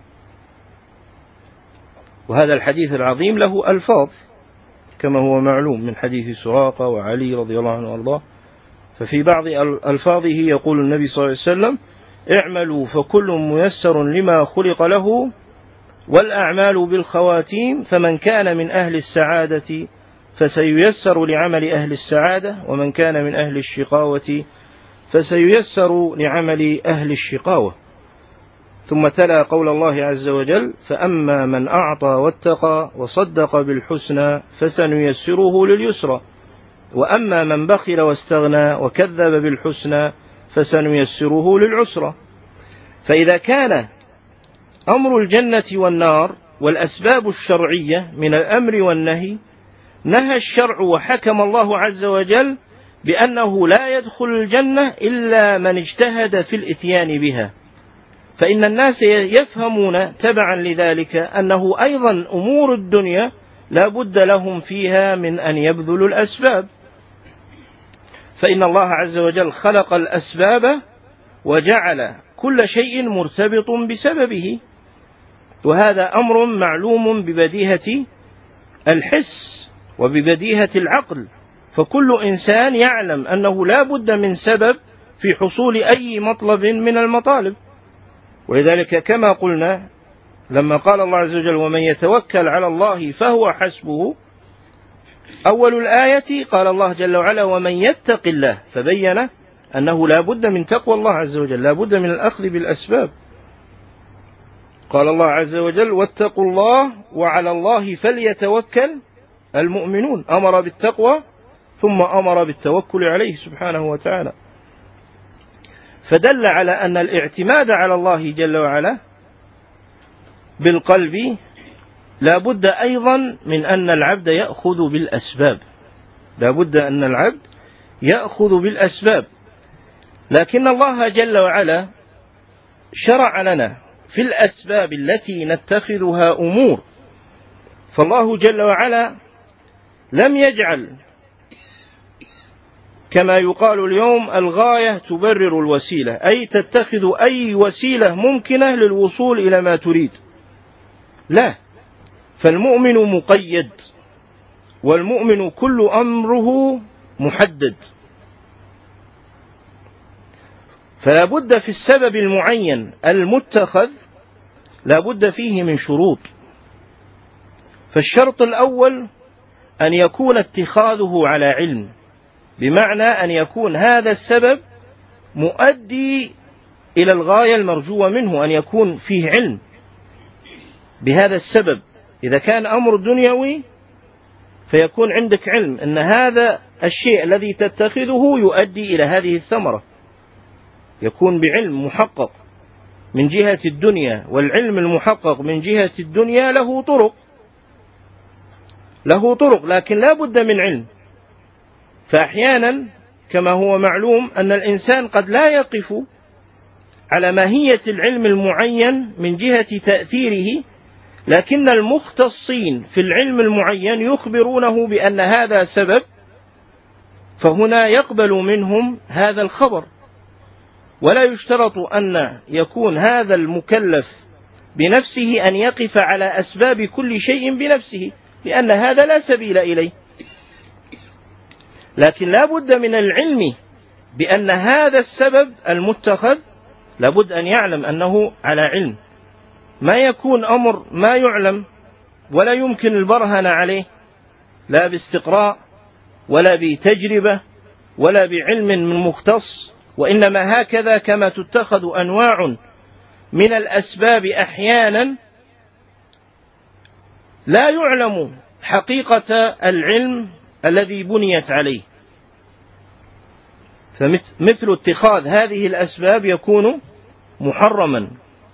وهذا الحديث العظيم له ألفاظ كما هو معلوم من حديث سراقة وعلي رضي الله عنه وارضاه. ففي بعض ألفاظه يقول النبي صلى الله عليه وسلم: اعملوا فكل ميسر لما خلق له، والأعمال بالخواتيم، فمن كان من أهل السعادة فسييسر لعمل أهل السعادة، ومن كان من أهل الشقاوة فسييسر لعمل أهل الشقاوة. ثم تلا قول الله عز وجل: فأما من أعطى واتقى وصدق بالحسنى فسنيسره لليسرى، وأما من بخل واستغنى وكذب بالحسنى فسنيسره للعسرى. فإذا كان أمر الجنة والنار والأسباب الشرعية من الأمر والنهي، نهى الشرع وحكم الله عز وجل بأنه لا يدخل الجنة إلا من اجتهد في الإتيان بها. فإن الناس يفهمون تبعا لذلك أنه أيضا أمور الدنيا لا بد لهم فيها من أن يبذلوا الأسباب، فإن الله عز وجل خلق الأسباب وجعل كل شيء مرتبط بسببه، وهذا أمر معلوم ببديهة الحس وببديهة العقل. فكل إنسان يعلم أنه لا بد من سبب في حصول أي مطلب من المطالب. ولذلك كما قلنا لما قال الله عز وجل: ومن يتوكل على الله فهو حسبه، أول الآية قال الله جل وعلا: ومن يتق الله، فبين أنه لا بد من تقوى الله عز وجل، لا بد من الأخذ بالأسباب. قال الله عز وجل: واتقوا الله وعلى الله فليتوكل المؤمنون. أمر بالتقوى ثم أمر بالتوكل عليه سبحانه وتعالى، فدل على أن الاعتماد على الله جل وعلا بالقلب لا بد أيضا من أن العبد يأخذ بالأسباب، لا بد أن العبد يأخذ بالأسباب. لكن الله جل وعلا شرع لنا في الأسباب التي نتخذها أمور. فالله جل وعلا لم يجعل كما يقال اليوم الغاية تبرر الوسيلة، أي تتخذ أي وسيلة ممكنة للوصول إلى ما تريد. لا، فالمؤمن مقيد، والمؤمن كل أمره محدد. فلا بد في السبب المعين المتخذ لا بد فيه من شروط. فالشرط الأول أن يكون اتخاذه على علم، بمعنى أن يكون هذا السبب مؤدي إلى الغاية المرجوة منه، أن يكون فيه علم بهذا السبب. إذا كان أمر دنيوي فيكون عندك علم أن هذا الشيء الذي تتخذه يؤدي إلى هذه الثمرة، يكون بعلم محقق. من جهة الدنيا والعلم المحقق من جهة الدنيا له طرق، لكن لا بد من علم. فأحيانا كما هو معلوم أن الإنسان قد لا يقف على ماهية العلم المعين من جهة تأثيره، لكن المختصين في العلم المعين يخبرونه بأن هذا سبب، فهنا يقبل منهم هذا الخبر. ولا يشترط أن يكون هذا المكلف بنفسه أن يقف على أسباب كل شيء بنفسه، لأن هذا لا سبيل إليه، لكن لا بد من العلم بأن هذا السبب المتخذ لا بد أن يعلم أنه على علم. ما يكون أمر ما يعلم ولا يمكن البرهن عليه، لا باستقراء ولا بتجربة ولا بعلم من مختص، وإنما هكذا كما تتخذ أنواع من الأسباب أحيانا لا يعلم حقيقة العلم الذي بنيت عليه. فمثل اتخاذ هذه الأسباب يكون محرما.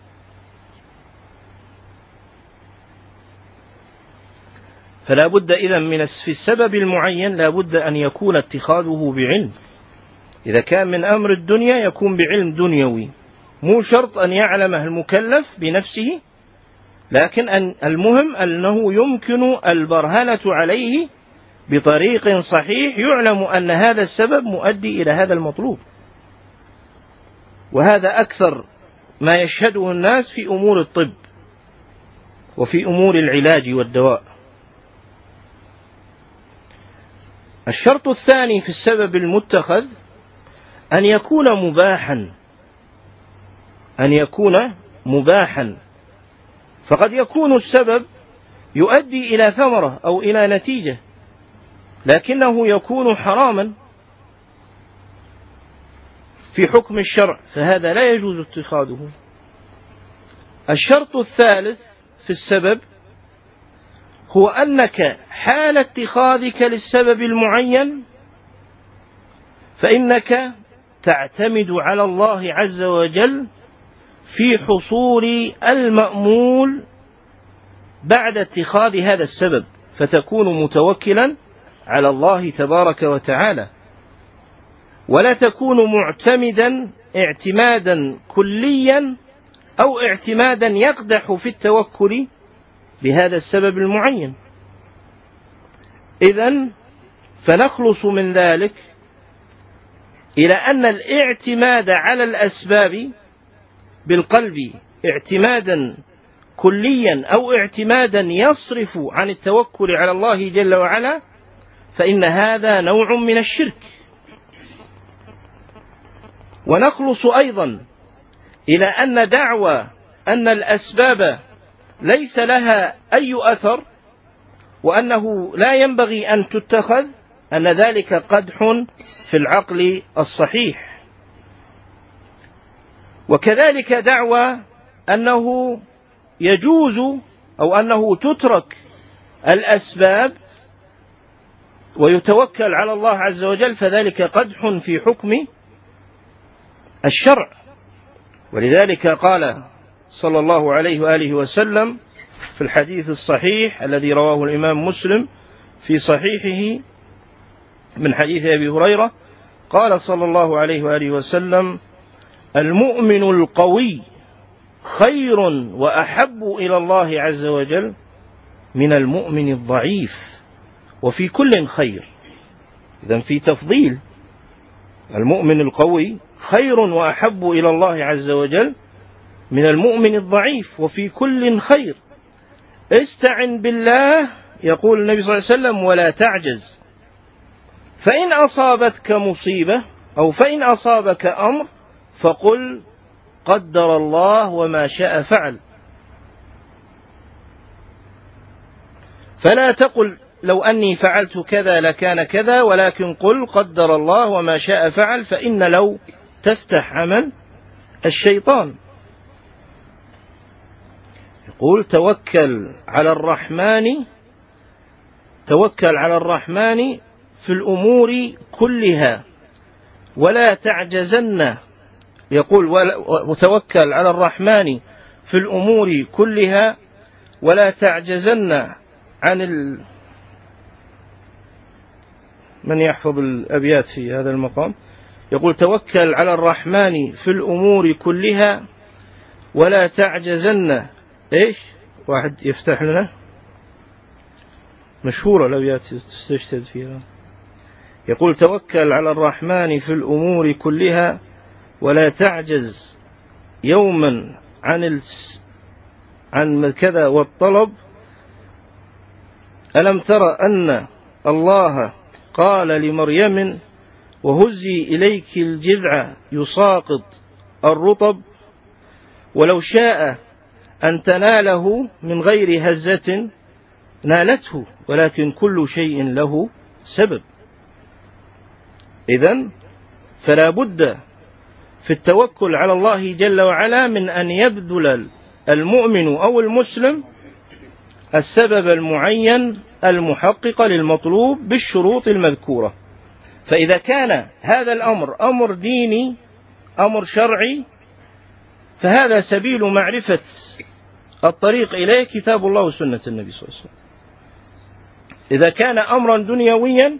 فلا بد إذن في السبب المعين لا بد أن يكون اتخاذه بعلم. إذا كان من أمر الدنيا يكون بعلم دنيوي، مو شرط أن يعلمه المكلف بنفسه، لكن المهم أنه يمكن البرهنة عليه بطريق صحيح يعلم أن هذا السبب مؤدي إلى هذا المطلوب. وهذا أكثر ما يشهده الناس في أمور الطب وفي أمور العلاج والدواء. الشرط الثاني في السبب المتخذ أن يكون مباحا. فقد يكون السبب يؤدي إلى ثمرة أو إلى نتيجة، لكنه يكون حراما في حكم الشرع، فهذا لا يجوز اتخاذه. الشرط الثالث في السبب هو أنك حال اتخاذك للسبب المعين فإنك تعتمد على الله عز وجل في حصول المأمول بعد اتخاذ هذا السبب، فتكون متوكلا على الله تبارك وتعالى، ولا تكون معتمدا اعتمادا كليا أو اعتمادا يقدح في التوكل بهذا السبب المعين. إذن فنخلص من ذلك إلى أن الاعتماد على الأسباب بالقلب اعتمادا كليا أو اعتمادا يصرف عن التوكل على الله جل وعلا، فإن هذا نوع من الشرك. ونخلص أيضا إلى أن دعوى أن الأسباب ليس لها أي أثر وأنه لا ينبغي أن تتخذ، أن ذلك قدح في العقل الصحيح. وكذلك دعوى أنه يجوز أو أنه تترك الأسباب ويتوكل على الله عز وجل، فذلك قدح في حكم الشرع. ولذلك قال صلى الله عليه وآله وسلم في الحديث الصحيح الذي رواه الإمام مسلم في صحيحه من حديث أبي هريرة، قال صلى الله عليه وآله وسلم: المؤمن القوي خير وأحب إلى الله عز وجل من المؤمن الضعيف، وفي كل خير. إذن في تفضيل، المؤمن القوي خير وأحب إلى الله عز وجل من المؤمن الضعيف، وفي كل خير. استعن بالله، يقول النبي صلى الله عليه وسلم، ولا تعجز، فإن أصابتك مصيبة أو فإن أصابك أمر فقل قدر الله وما شاء فعل. فلا تقل لو أني فعلت كذا لكان كذا، ولكن قل قدر الله وما شاء فعل، فإن لو تفتح عمل الشيطان. يقول توكل على الرحمن في الأمور كلها ولا تعجزن يقول وتوكل على الرحمن في الأمور كلها ولا تعجزن عن من يحفظ الأبيات في هذا المقام. يقول توكل على الرحمن في الأمور كلها ولا تعجزن. إيش واحد يفتح لنا مشهورة الأبيات تستشهد فيها. يقول توكل على الرحمن في الأمور كلها ولا تعجز يوما عن كذا والطلب. ألم تر أن الله قال لمريم وهزي إليك الجذع يساقط الرطب ولو شاء أن تناله من غير هزة نالته ولكن كل شيء له سبب. إذن فلا بد في التوكل على الله جل وعلا من أن يبذل المؤمن أو المسلم السبب المعين المحقق للمطلوب بالشروط المذكورة. فإذا كان هذا الأمر أمر ديني أمر شرعي فهذا سبيل معرفة الطريق إليه كتاب الله وسنة النبي صلى الله عليه وسلم. إذا كان أمرا دنيويا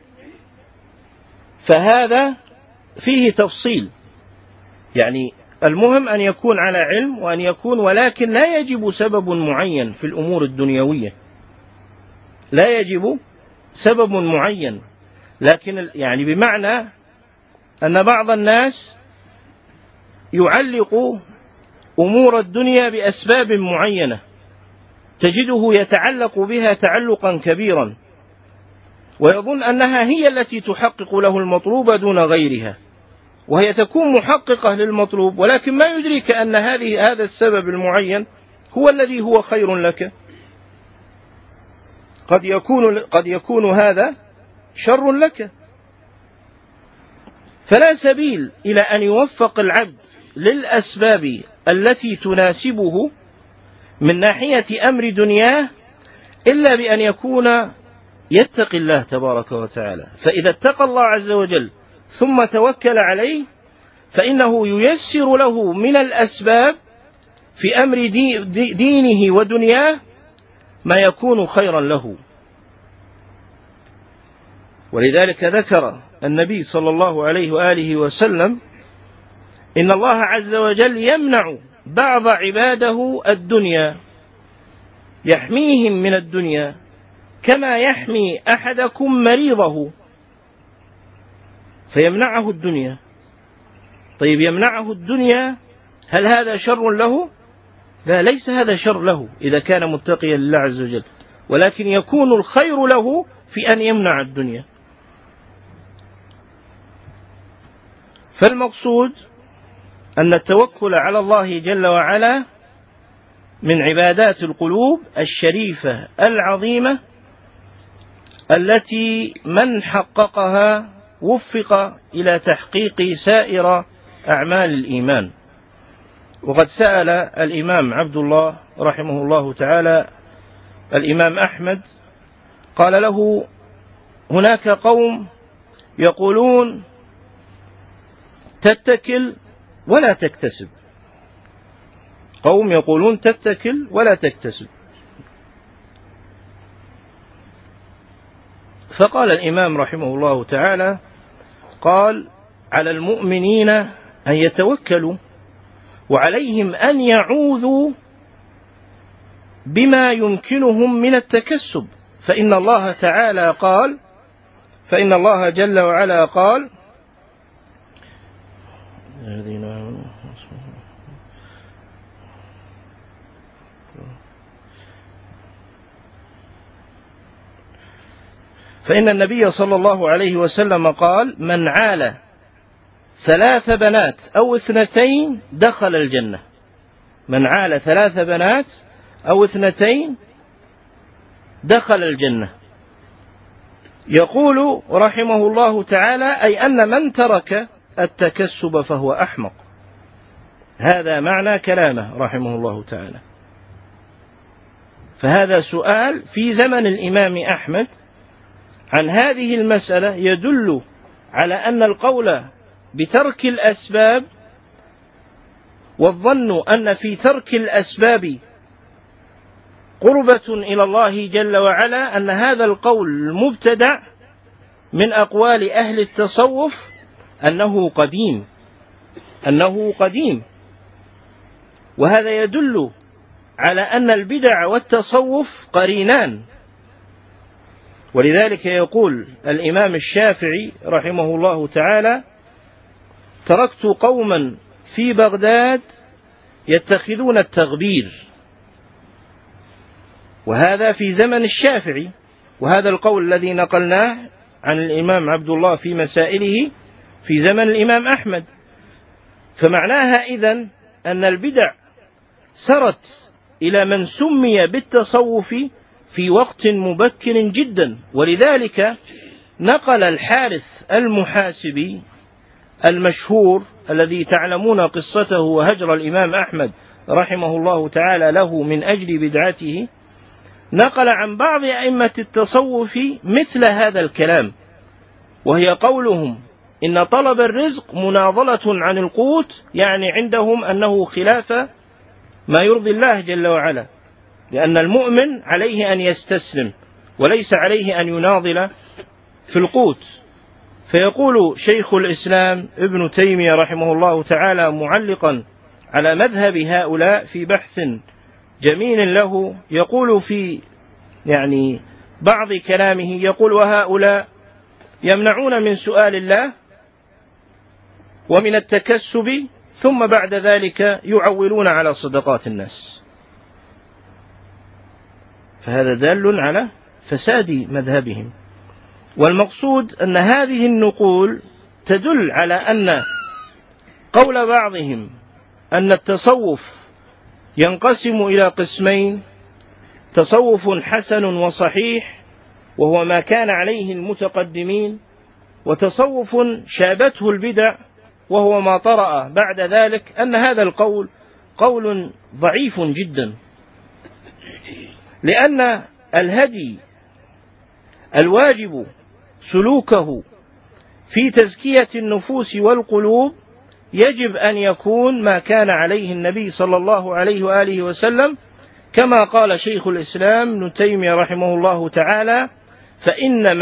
فهذا فيه تفصيل، يعني المهم أن يكون على علم وأن يكون، ولكن لا يجب سبب معين في الأمور الدنيوية، لا يجب سبب معين. لكن يعني بمعنى أن بعض الناس يعلق أمور الدنيا بأسباب معينة تجده يتعلق بها تعلقا كبيرا ويظن أنها هي التي تحقق له المطلوب دون غيرها، وهي تكون محققة للمطلوب ولكن ما يدرك أن هذا السبب المعين هو الذي هو خير لك. قد يكون هذا شر لك. فلا سبيل إلى أن يوفق العبد للأسباب التي تناسبه من ناحية أمر دنياه إلا بأن يكون يتقي الله تبارك وتعالى. فإذا اتقى الله عز وجل ثم توكل عليه فإنه ييسر له من الأسباب في أمر دينه ودنياه ما يكون خيرا له. ولذلك ذكر النبي صلى الله عليه وآله وسلم إن الله عز وجل يمنع بعض عباده الدنيا، يحميهم من الدنيا كما يحمي أحدكم مريضه، فيمنعه الدنيا. طيب يمنعه الدنيا، هل هذا شر له؟ لا، ليس هذا شر له إذا كان متقيا لله عز وجل، ولكن يكون الخير له في أن يمنع الدنيا. فالمقصود أن التوكل على الله جل وعلا من عبادات القلوب الشريفة العظيمة التي من حققها وفق إلى تحقيق سائر أعمال الإيمان. وقد سأل الإمام عبد الله رحمه الله تعالى الإمام أحمد، قال له هناك قوم يقولون تتكل ولا تكتسب، قوم يقولون تتكل ولا تكتسب. فقال الإمام رحمه الله تعالى قال على المؤمنين أن يتوكلوا وعليهم أن يعوذوا بما يمكنهم من التكسب، فإن الله تعالى قال، فإن الله جل وعلا قال فإن النبي صلى الله عليه وسلم قال من عال 3 بنات أو 2 دخل الجنة. من عال 3 بنات أو 2 دخل الجنة. يقول رحمه الله تعالى أي أن من ترك التكسب فهو أحمق. هذا معنى كلامه رحمه الله تعالى. فهذا سؤال في زمن الإمام أحمد عن هذه المسألة يدل على أن القول بترك الأسباب والظن أن في ترك الأسباب قربة إلى الله جل وعلا، أن هذا القول المبتدع من أقوال أهل التصوف أنه قديم، وهذا يدل على أن البدع والتصوف قرينان. ولذلك يقول الإمام الشافعي رحمه الله تعالى: تركت قوما في بغداد يتخذون التغبير، وهذا في زمن الشافعي، وهذا القول الذي نقلناه عن الإمام عبد الله في مسائله في زمن الإمام أحمد. فمعناها إذن أن البدع سرت إلى من سمي بالتصوف في وقت مبكر جدا. ولذلك نقل الحارث المحاسبي المشهور الذي تعلمون قصته وهجر الإمام أحمد رحمه الله تعالى له من أجل بدعته، نقل عن بعض أئمة التصوف مثل هذا الكلام، وهي قولهم إن طلب الرزق مناضلة عن القوت، يعني عندهم أنه خلاف ما يرضي الله جل وعلا، لأن المؤمن عليه أن يستسلم وليس عليه أن يناضل في القوت. فيقول شيخ الإسلام ابن تيمية رحمه الله تعالى معلقا على مذهب هؤلاء في بحث جميل له، يقول في بعض كلامه، يقول: وهؤلاء يمنعون من سؤال الله ومن التكسب، ثم بعد ذلك يعولون على صدقات الناس. فهذا دال على فساد مذهبهم. والمقصود أن هذه النقول تدل على أن قول بعضهم أن التصوف ينقسم إلى قسمين: تصوف حسن وصحيح وهو ما كان عليه المتقدمين، وتصوف شابته البدع وهو ما طرأ بعد ذلك، أن هذا القول قول ضعيف جدا، لأن الهدي الواجب سلوكه في تزكية النفوس والقلوب يجب أن يكون ما كان عليه النبي صلى الله عليه وآله وسلم، كما قال شيخ الإسلام ابن تيمية رحمه الله تعالى: فإن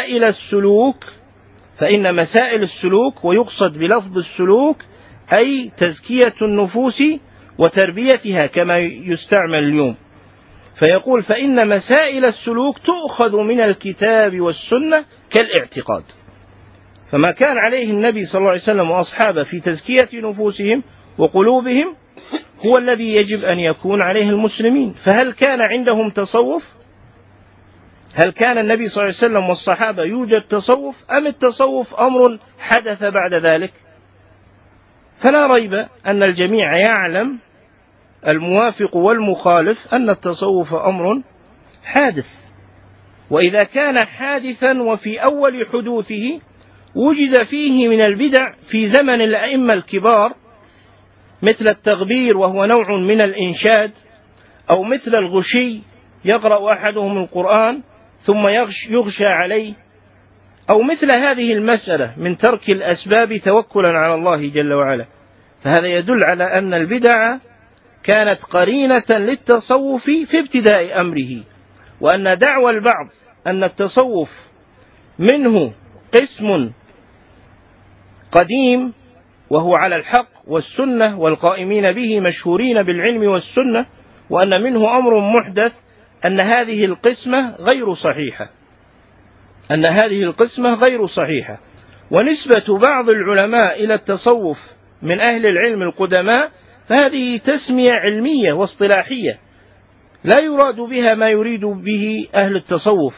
مسائل السلوك، ويقصد بلفظ السلوك أي تزكية النفوس وتربيتها كما يستعمل اليوم. فيقول: فإن مسائل السلوك تؤخذ من الكتاب والسنة كالاعتقاد، فما كان عليه النبي صلى الله عليه وسلم وأصحابه في تزكية نفوسهم وقلوبهم هو الذي يجب أن يكون عليه المسلمين. فهل كان عندهم تصوف؟ هل كان النبي صلى الله عليه وسلم والصحابة يوجد تصوف، أم التصوف أمر حدث بعد ذلك؟ فلا ريب أن الجميع يعلم، الموافق والمخالف، أن التصوف أمر حادث. وإذا كان حادثا وفي أول حدوثه وجد فيه من البدع في زمن الأئمة الكبار، مثل التغبير وهو نوع من الإنشاد، أو مثل الغشي يقرأ أحدهم القرآن ثم يغشى عليه، أو مثل هذه المسألة من ترك الأسباب توكلا على الله جل وعلا، فهذا يدل على أن البدع كانت قرينة للتصوف في ابتداء أمره، وأن دعوى البعض أن التصوف منه قسم قديم وهو على الحق والسنة والقائمين به مشهورين بالعلم والسنة، وأن منه أمر محدث، أن هذه القسمة غير صحيحة. ونسبة بعض العلماء إلى التصوف من أهل العلم القدماء فهذه تسمية علمية واصطلاحية لا يراد بها ما يريد به أهل التصوف.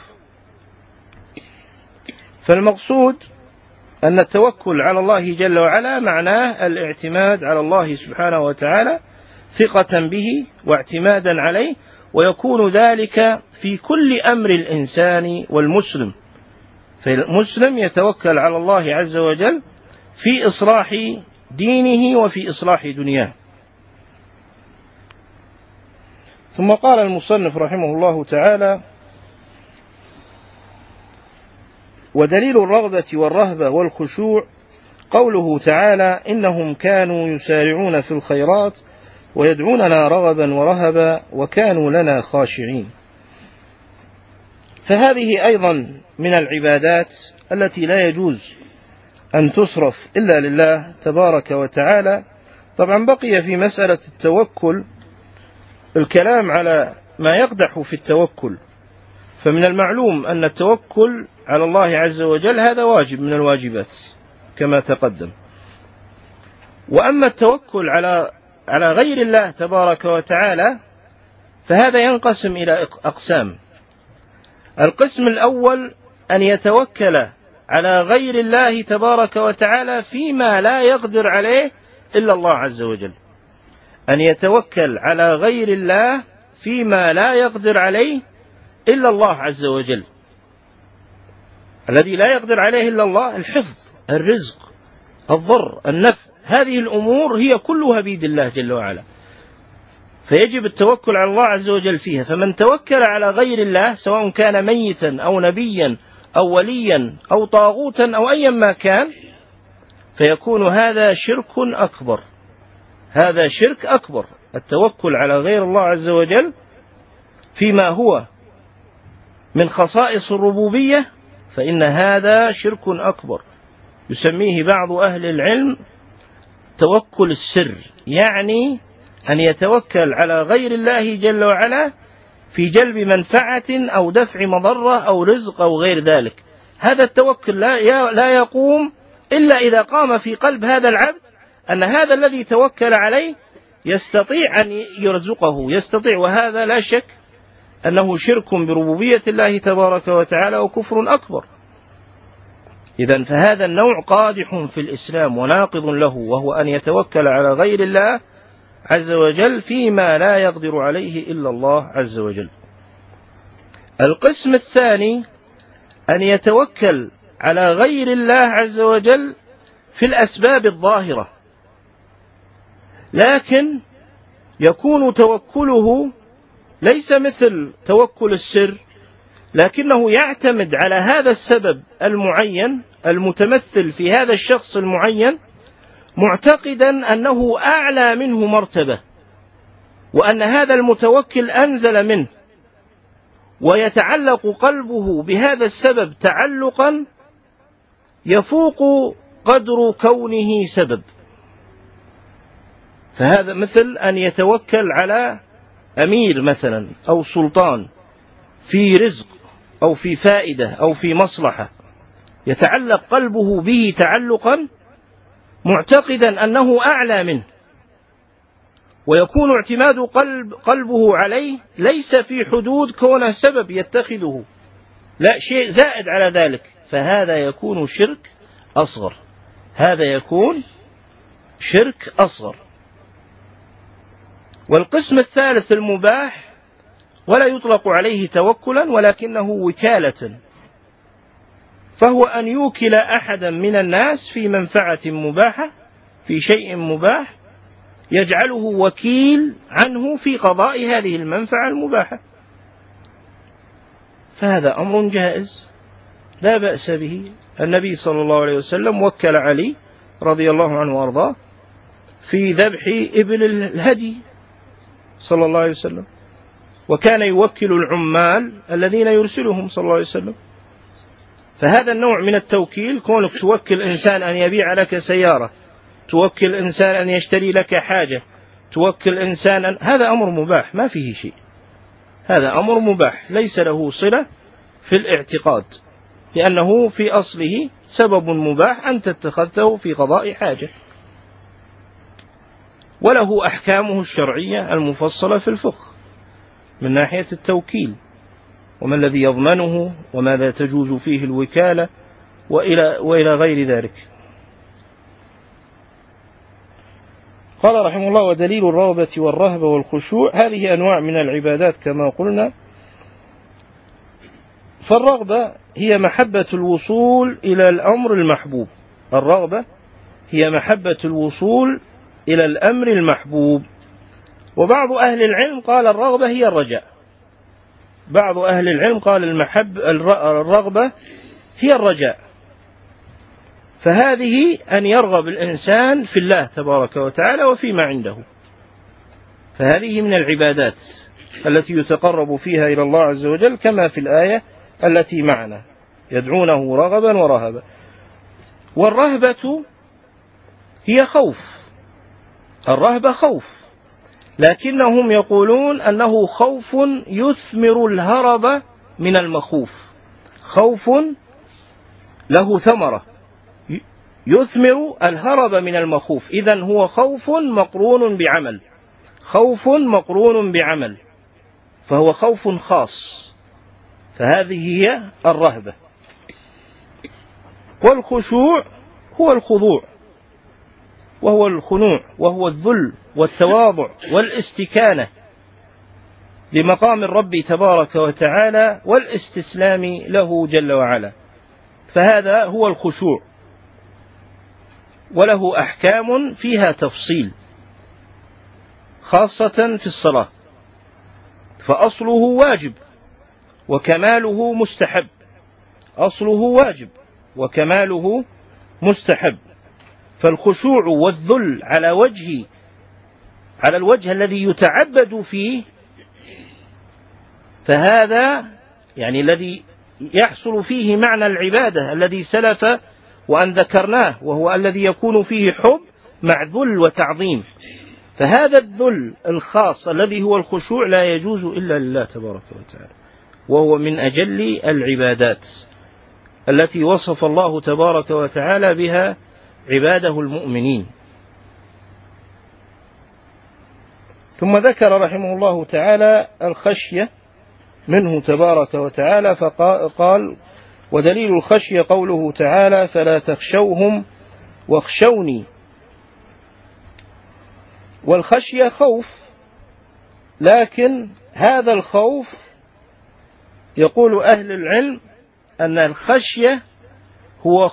فالمقصود أن التوكل على الله جل وعلا معناه الاعتماد على الله سبحانه وتعالى ثقة به واعتمادا عليه، ويكون ذلك في كل أمر الإنسان والمسلم. فالمسلم يتوكل على الله عز وجل في إصلاح دينه وفي إصلاح دنياه. ثم قال المصنف رحمه الله تعالى: ودليل الرغبة والرهبة والخشوع قوله تعالى إنهم كانوا يسارعون في الخيرات ويدعوننا رغبا ورهبا وكانوا لنا خاشعين. فهذه أيضا من العبادات التي لا يجوز أن تصرف إلا لله تبارك وتعالى. طبعا بقي في مسألة التوكل الكلام على ما يقدح في التوكل، فمن المعلوم أن التوكل على الله عز وجل هذا واجب من الواجبات كما تقدم. وأما التوكل على غير الله تبارك وتعالى فهذا ينقسم إلى أقسام. القسم الأول أن يتوكل على غير الله تبارك وتعالى فيما لا يقدر عليه إلا الله عز وجل، أن يتوكل على غير الله فيما لا يقدر عليه إلا الله عز وجل. الذي لا يقدر عليه إلا الله الحفظ، الرزق، الضر، النفع، هذه الأمور هي كلها بيد الله جل وعلا، فيجب التوكل على الله عز وجل فيها. فمن توكل على غير الله سواء كان ميتا أو نبيا أو وليا أو طاغوتا أو أيا ما كان فيكون هذا شرك أكبر. هذا شرك أكبر، التوكل على غير الله عز وجل فيما هو من خصائص الربوبية فإن هذا شرك أكبر، يسميه بعض أهل العلم توكل السر، يعني أن يتوكل على غير الله جل وعلا في جلب منفعة أو دفع مضرة أو رزق أو غير ذلك. هذا التوكل لا يقوم إلا إذا قام في قلب هذا العبد أن هذا الذي توكل عليه يستطيع أن يرزقه، يستطيع، وهذا لا شك أنه شرك بربوبية الله تبارك وتعالى وكفر أكبر. إذن فهذا النوع قادح في الإسلام وناقض له، وهو أن يتوكل على غير الله عز وجل فيما لا يقدر عليه إلا الله عز وجل. القسم الثاني أن يتوكل على غير الله عز وجل في الأسباب الظاهرة، لكن يكون توكله ليس مثل توكل السر، لكنه يعتمد على هذا السبب المعين المتمثل في هذا الشخص المعين، معتقدا أنه أعلى منه مرتبة، وأن هذا المتوكل أنزل منه، ويتعلق قلبه بهذا السبب تعلقا يفوق قدر كونه سبب. فهذا مثل أن يتوكل على أمير مثلا أو سلطان في رزق أو في فائدة أو في مصلحة، يتعلق قلبه به تعلقا معتقدا أنه أعلى منه، ويكون اعتماد قلبه عليه ليس في حدود كونه سبب يتخذه، لا شيء زائد على ذلك، فهذا يكون شرك أصغر. هذا يكون شرك أصغر. والقسم الثالث المباح ولا يطلق عليه توكلا ولكنه وكالة، فهو أن يوكل أحدا من الناس في منفعة مباحة، في شيء مباح، يجعله وكيل عنه في قضاء هذه المنفعة المباحة، فهذا أمر جائز لا بأس به. النبي صلى الله عليه وسلم وكل علي رضي الله عنه وأرضاه في ذبح إبل الهدي صلى الله عليه وسلم، وكان يوكل العمال الذين يرسلهم صلى الله عليه وسلم. فهذا النوع من التوكيل، كونك توكل إنسان أن يبيع لك سيارة، توكل إنسان أن يشتري لك حاجة، توكل إنسان هذا أمر مباح ما فيه شيء، هذا أمر مباح ليس له صلة في الاعتقاد، لأنه في أصله سبب مباح أنت اتخذته في قضاء حاجة، وله أحكامه الشرعية المفصلة في الفقه من ناحية التوكيل، وما الذي يضمنه وماذا تجوز فيه الوكالة وإلى غير ذلك. قال رحمه الله: ودليل الرغبة والرهبة والخشوع، هذه أنواع من العبادات كما قلنا. فالرغبة هي محبة الوصول إلى الأمر المحبوب، الرغبة هي محبة الوصول إلى الأمر المحبوب. وبعض أهل العلم قال الرغبة هي الرجاء، بعض أهل العلم قال الرغبة هي الرجاء. فهذه أن يرغب الإنسان في الله تبارك وتعالى وفيما عنده، فهذه من العبادات التي يتقرب فيها إلى الله عز وجل كما في الآية التي معنا، يدعونه رغبا ورهبا. والرهبة هي خوف، الرهبة خوف، لكنهم يقولون أنه خوف يثمر الهرب من المخوف، خوف له ثمرة يثمر الهرب من المخوف، إذن هو خوف مقرون بعمل، خوف مقرون بعمل، فهو خوف خاص، فهذه هي الرهبة. والخشوع هو الخضوع، وهو الخنوع، وهو الذل والتواضع والاستكانة لمقام الرب تبارك وتعالى والاستسلام له جل وعلا، فهذا هو الخشوع، وله أحكام فيها تفصيل خاصة في الصلاة، فأصله واجب وكماله مستحب، أصله واجب وكماله مستحب. فالخشوع والذل على الوجه الذي يتعبد فيه، فهذا يعني الذي يحصل فيه معنى العبادة الذي سلف وأن ذكرناه، وهو الذي يكون فيه حب مع ذل وتعظيم. فهذا الذل الخاص الذي هو الخشوع لا يجوز إلا لله تبارك وتعالى، وهو من أجل العبادات التي وصف الله تبارك وتعالى بها عباده المؤمنين. ثم ذكر رحمه الله تعالى الخشية منه تبارك وتعالى، فقال: ودليل الخشية قوله تعالى: فلا تخشوهم واخشوني. والخشية خوف، لكن هذا الخوف يقول أهل العلم أن الخشية هو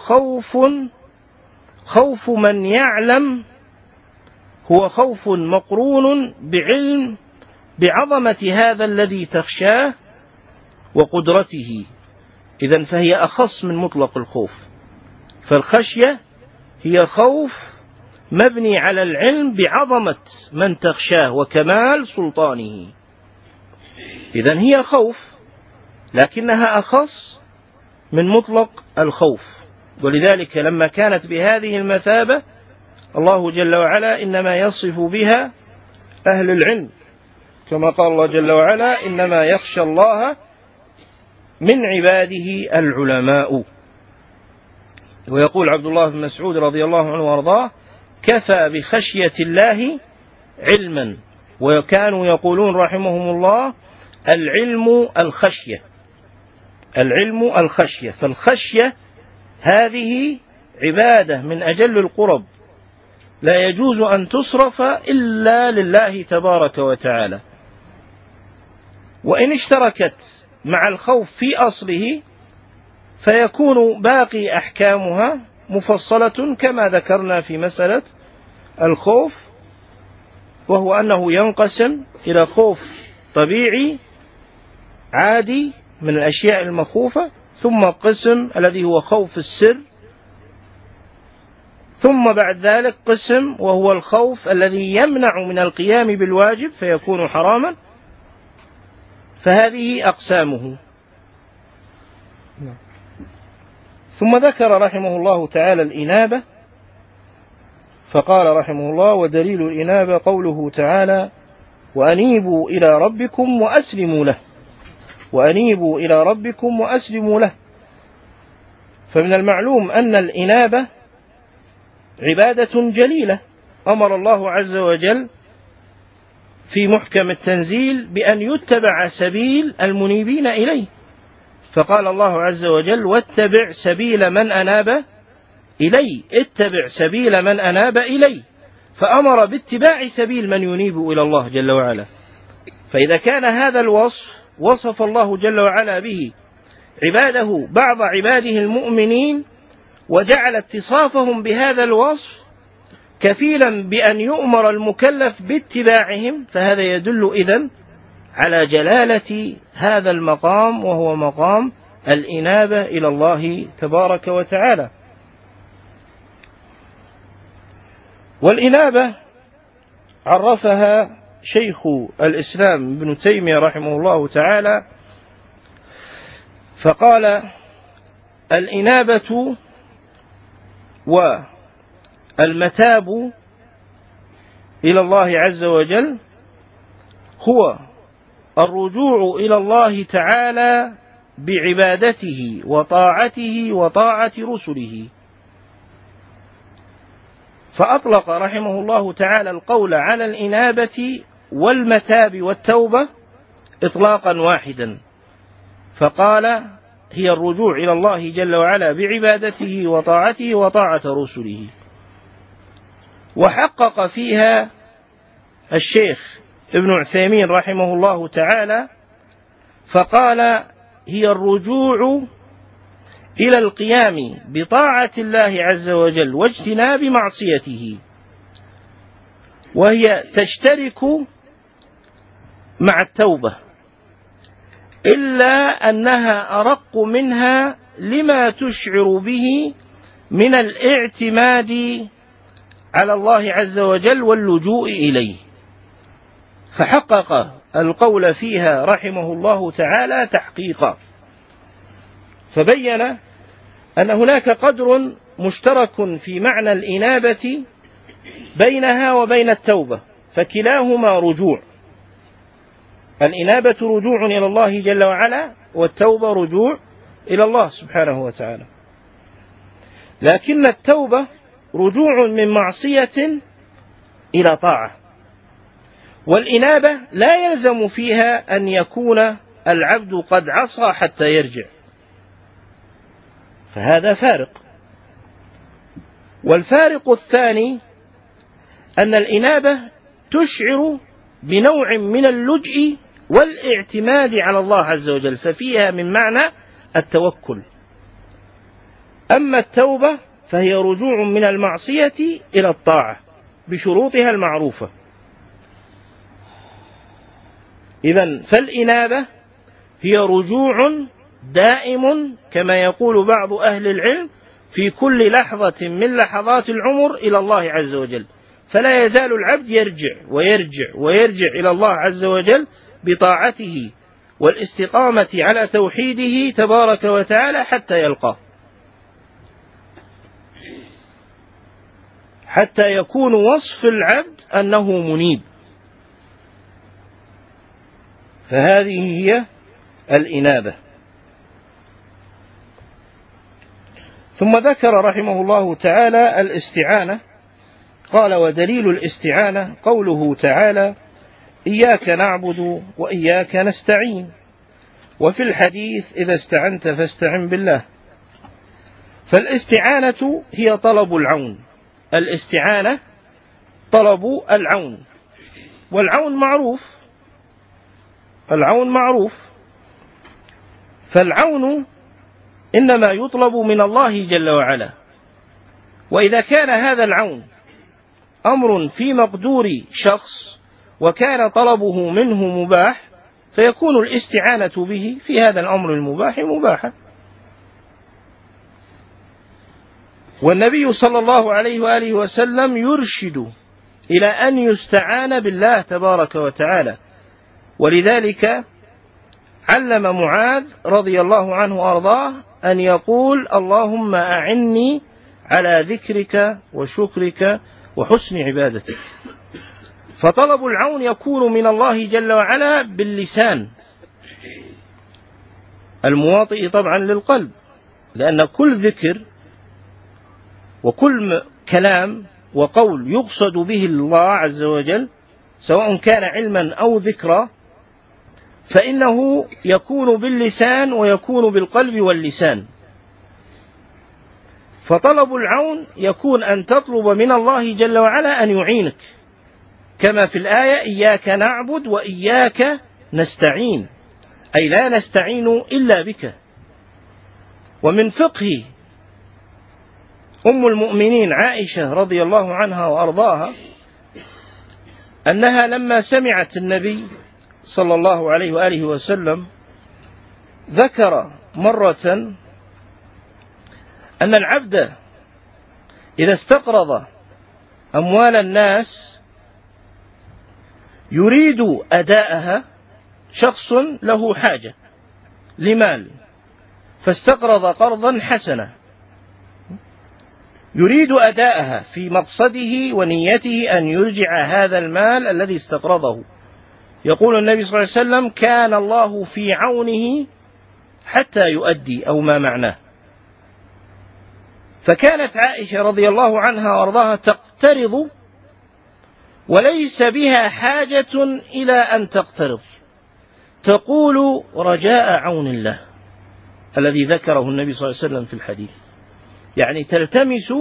خوف من يعلم، هو خوف مقرون بعلم بعظمة هذا الذي تخشاه وقدرته، إذن فهي أخص من مطلق الخوف. فالخشية هي خوف مبني على العلم بعظمة من تخشاه وكمال سلطانه، إذن هي خوف لكنها أخص من مطلق الخوف. ولذلك لما كانت بهذه المثابة الله جل وعلا إنما يصف بها أهل العلم، كما قال الله جل وعلا: إنما يخشى الله من عباده العلماء. ويقول عبد الله بن مسعود رضي الله عنه وارضاه: كفى بخشية الله علما. وكانوا يقولون رحمهم الله: العلم الخشية، العلم الخشية. فالخشية هذه عبادة من أجل القرب، لا يجوز أن تصرف إلا لله تبارك وتعالى، وإن اشتركت مع الخوف في أصله فيكون باقي أحكامها مفصلة كما ذكرنا في مسألة الخوف، وهو أنه ينقسم إلى خوف طبيعي عادي من الأشياء المخوفة، ثم قسم الذي هو خوف السر، ثم بعد ذلك قسم وهو الخوف الذي يمنع من القيام بالواجب فيكون حراما. فهذه أقسامه. ثم ذكر رحمه الله تعالى الإنابة، فقال رحمه الله: ودليل الإنابة قوله تعالى: وأنيبوا إلى ربكم وأسلموا له، وأنيبوا إلى ربكم وأسلموا له. فمن المعلوم أن الإنابة عبادة جليلة، أمر الله عز وجل في محكم التنزيل بأن يتبع سبيل المنيبين إليه، فقال الله عز وجل: واتبع سبيل من أناب إلي، اتبع سبيل من أناب إلي، فأمر باتباع سبيل من ينيب إلى الله جل وعلا. فإذا كان هذا الوصف وصف الله جل وعلا به عباده، بعض عباده المؤمنين، وجعل اتصافهم بهذا الوصف كفيلا بأن يؤمر المكلف باتباعهم، فهذا يدل إذن على جلالة هذا المقام، وهو مقام الإنابة إلى الله تبارك وتعالى. والإنابة عرفها شيخ الإسلام ابن تيمية رحمه الله تعالى فقال: الإنابة والمتاب إلى الله عز وجل هو الرجوع إلى الله تعالى بعبادته وطاعته وطاعة رسله. فأطلق رحمه الله تعالى القول على الإنابة والمتاب والتوبة إطلاقا واحدا، فقال: هي الرجوع إلى الله جل وعلا بعبادته وطاعته وطاعة رسله. وحقق فيها الشيخ ابن عثيمين رحمه الله تعالى فقال: هي الرجوع إلى القيام بطاعة الله عز وجل واجتناب معصيته، وهي تشترك مع التوبة، إلا أنها أرق منها لما تشعر به من الاعتماد على الله عز وجل واللجوء إليه. فحقق القول فيها رحمه الله تعالى تحقيقا، فبين أن هناك قدر مشترك في معنى الإنابة بينها وبين التوبة، فكلاهما رجوع. الإنابة رجوع إلى الله جل وعلا، والتوبة رجوع إلى الله سبحانه وتعالى. لكن التوبة رجوع من معصية إلى طاعة، والإنابة لا يلزم فيها أن يكون العبد قد عصى حتى يرجع، فهذا فارق. والفارق الثاني أن الإنابة تشعر بنوع من اللجء والاعتماد على الله عز وجل، ففيها من معنى التوكل. أما التوبة فهي رجوع من المعصية إلى الطاعة بشروطها المعروفة. إذن فالإنابة هي رجوع دائم كما يقول بعض أهل العلم في كل لحظة من لحظات العمر إلى الله عز وجل، فلا يزال العبد يرجع ويرجع ويرجع إلى الله عز وجل بطاعته والاستقامة على توحيده تبارك وتعالى حتى يلقاه، حتى يكون وصف العبد أنه منيب. فهذه هي الإنابة. ثم ذكر رحمه الله تعالى الاستعانة، قال: ودليل الاستعانة قوله تعالى: إياك نعبد وإياك نستعين، وفي الحديث: إذا استعنت فاستعن بالله. فالاستعانة هي طلب العون، الاستعانة طلب العون، والعون معروف، العون معروف. فالعون إنما يطلب من الله جل وعلا، وإذا كان هذا العون أمر في مقدور شخص وكان طلبه منه مباح، فيكون الاستعانة به في هذا الأمر المباح مباحا. والنبي صلى الله عليه وآله وسلم يرشد إلى أن يستعان بالله تبارك وتعالى، ولذلك علم معاذ رضي الله عنه وأرضاه أن يقول: اللهم أعني على ذكرك وشكرك وحسن عبادتك. فطلب العون يكون من الله جل وعلا باللسان المواطئ طبعا للقلب، لأن كل ذكر وكل كلام وقول يقصد به الله عز وجل سواء كان علما أو ذكرا فإنه يكون باللسان ويكون بالقلب واللسان. فطلب العون يكون أن تطلب من الله جل وعلا أن يعينك، كما في الآية: إياك نعبد وإياك نستعين، أي لا نستعين إلا بك. ومن فقه أم المؤمنين عائشة رضي الله عنها وأرضاها أنها لما سمعت النبي صلى الله عليه وآله وسلم ذكر مرة أن العبد إذا استقرض أموال الناس يريد أداءها، شخص له حاجة لمال فاستقرض قرضا حسنا يريد أداءها في مقصده ونيته أن يرجع هذا المال الذي استقرضه. يقول النبي صلى الله عليه وسلم: كان الله في عونه حتى يؤدي، أو ما معناه. فكانت عائشة رضي الله عنها وارضاها تقترض وليس بها حاجة إلى أن تقترض، تقول: رجاء عون الله الذي ذكره النبي صلى الله عليه وسلم في الحديث، يعني تلتمس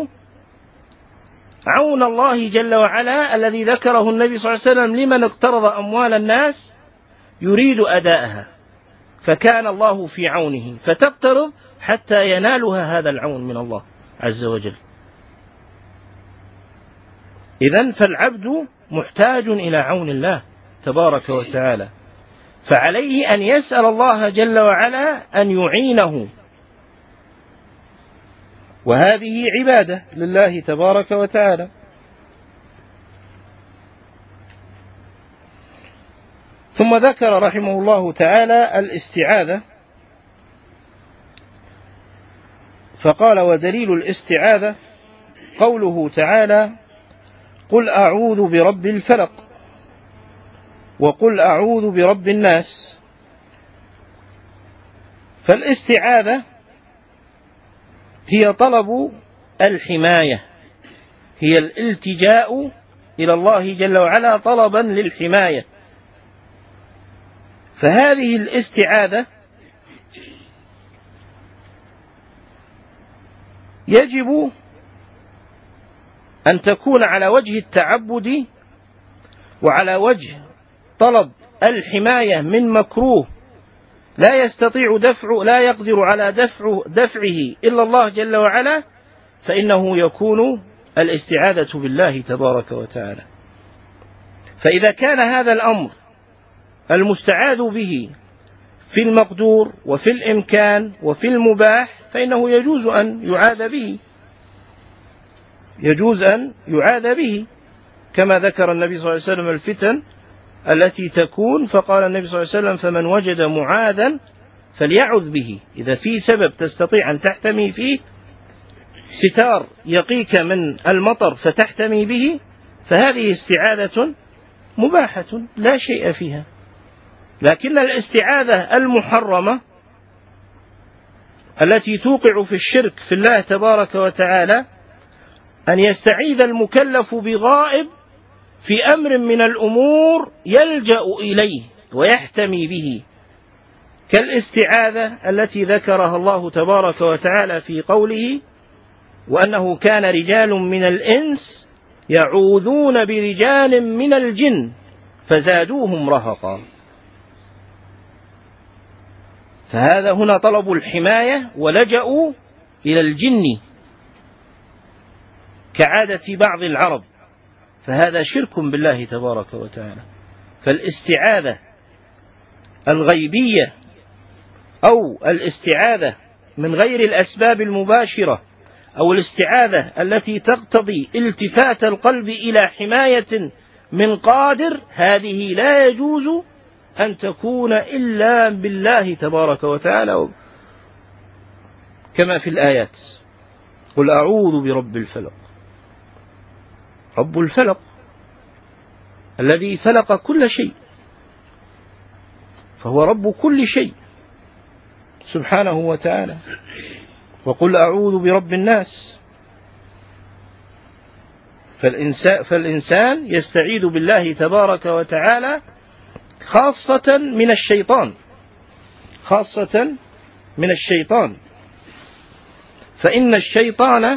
عون الله جل وعلا الذي ذكره النبي صلى الله عليه وسلم لمن اقترض أموال الناس يريد أداءها، فكان الله في عونه فتقترض حتى ينالها هذا العون من الله عز وجل. إذن فالعبد محتاج إلى عون الله تبارك وتعالى، فعليه أن يسأل الله جل وعلا أن يعينه، وهذه عبادة لله تبارك وتعالى. ثم ذكر رحمه الله تعالى الاستعاذة، فقال: ودليل الاستعاذة قوله تعالى: قل أعوذ برب الفلق، وقل أعوذ برب الناس. فالاستعاذة هي طلب الحماية، هي الالتجاء إلى الله جل وعلا طلبا للحماية. فهذه الاستعاذة يجب أن تكون على وجه التعبد وعلى وجه طلب الحماية من مكروه لا يقدر على دفعه إلا الله جل وعلا، فإنه يكون الاستعاذة بالله تبارك وتعالى. فإذا كان هذا الأمر المستعاذ به في المقدور وفي الإمكان وفي المباح فإنه يجوز أن يعاذ به، كما ذكر النبي صلى الله عليه وسلم الفتن التي تكون، فقال النبي صلى الله عليه وسلم: فمن وجد معاذا فليعذ به. إذا في سبب تستطيع أن تحتمي فيه، ستار يقيك من المطر فتحتمي به، فهذه استعاذة مباحة لا شيء فيها. لكن الاستعاذة المحرمة التي توقع في الشرك في الله تبارك وتعالى أن يستعيذ المكلف بغائب في أمر من الأمور يلجأ إليه ويحتمي به، كالاستعاذة التي ذكرها الله تبارك وتعالى في قوله: وأنه كان رجال من الإنس يعوذون برجال من الجن فزادوهم رهقا. فهذا هنا طلب الحماية ولجأوا إلى الجن كعادة بعض العرب، فهذا شرك بالله تبارك وتعالى. فالاستعاذة الغيبية أو الاستعاذة من غير الأسباب المباشرة أو الاستعاذة التي تقتضي التفات القلب إلى حماية من قادر، هذه لا يجوز أن تكون إلا بالله تبارك وتعالى، كما في الآيات: قل أعوذ برب الفلق. رب الفلق الذي فلق كل شيء، فهو رب كل شيء سبحانه وتعالى. وقل أعوذ برب الناس. فالإنسان يستعيذ بالله تبارك وتعالى خاصة من الشيطان، فإن الشيطان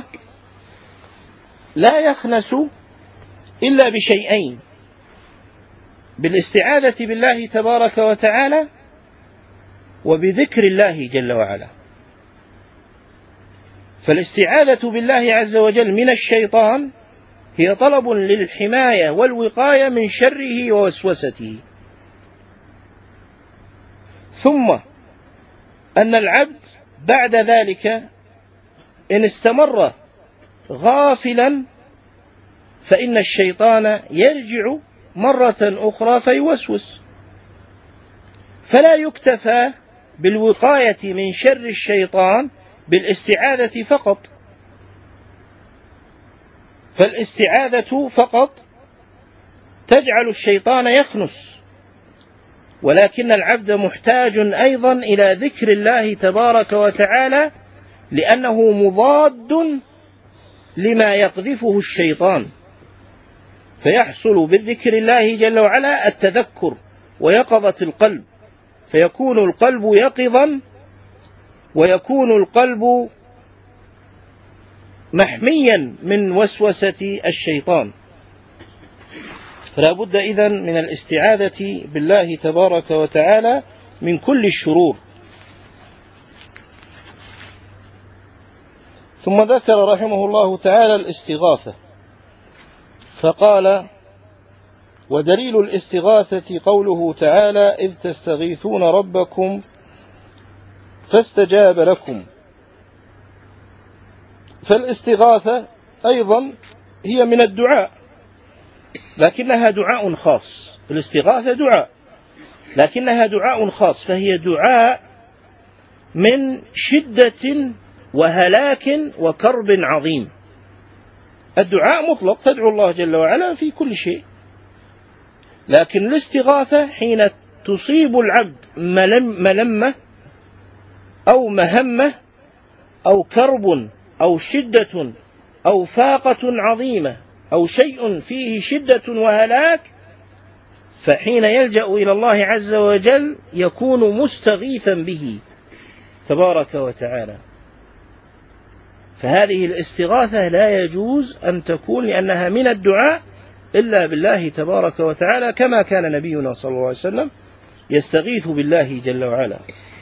لا يخنس إلا بشيئين: بالاستعاذة بالله تبارك وتعالى وبذكر الله جل وعلا. فالاستعاذة بالله عز وجل من الشيطان هي طلب للحماية والوقاية من شره ووسوسته. ثم أن العبد بعد ذلك إن استمر غافلا فإن الشيطان يرجع مرة أخرى فيوسوس، فلا يكتفى بالوقاية من شر الشيطان بالاستعاذة فقط، فالاستعاذة فقط تجعل الشيطان يخنس، ولكن العبد محتاج أيضا إلى ذكر الله تبارك وتعالى، لأنه مضاد لما يقذفه الشيطان، فيحصل بالذكر الله جل وعلا التذكر ويقظة القلب، فيكون القلب يقظا ويكون القلب محميا من وسوسة الشيطان. فلا بد إذن من الاستعاذة بالله تبارك وتعالى من كل الشرور. ثم ذكر رحمه الله تعالى الاستغاثة، فقال: ودليل الاستغاثة قوله تعالى: إذ تستغيثون ربكم فاستجاب لكم. فالاستغاثة أيضا هي من الدعاء، لكنها دعاء خاص. الاستغاثة دعاء لكنها دعاء خاص، فهي دعاء من شدة وهلاك وكرب عظيم. الدعاء مطلق، تدعو الله جل وعلا في كل شيء، لكن الاستغاثة حين تصيب العبد ملمة أو مهمة أو كرب أو شدة أو فاقة عظيمة أو شيء فيه شدة وهلاك، فحين يلجأ إلى الله عز وجل يكون مستغيثا به تبارك وتعالى. فهذه الاستغاثة لا يجوز أن تكون، لأنها من الدعاء، إلا بالله تبارك وتعالى، كما كان نبينا صلى الله عليه وسلم يستغيث بالله جل وعلا.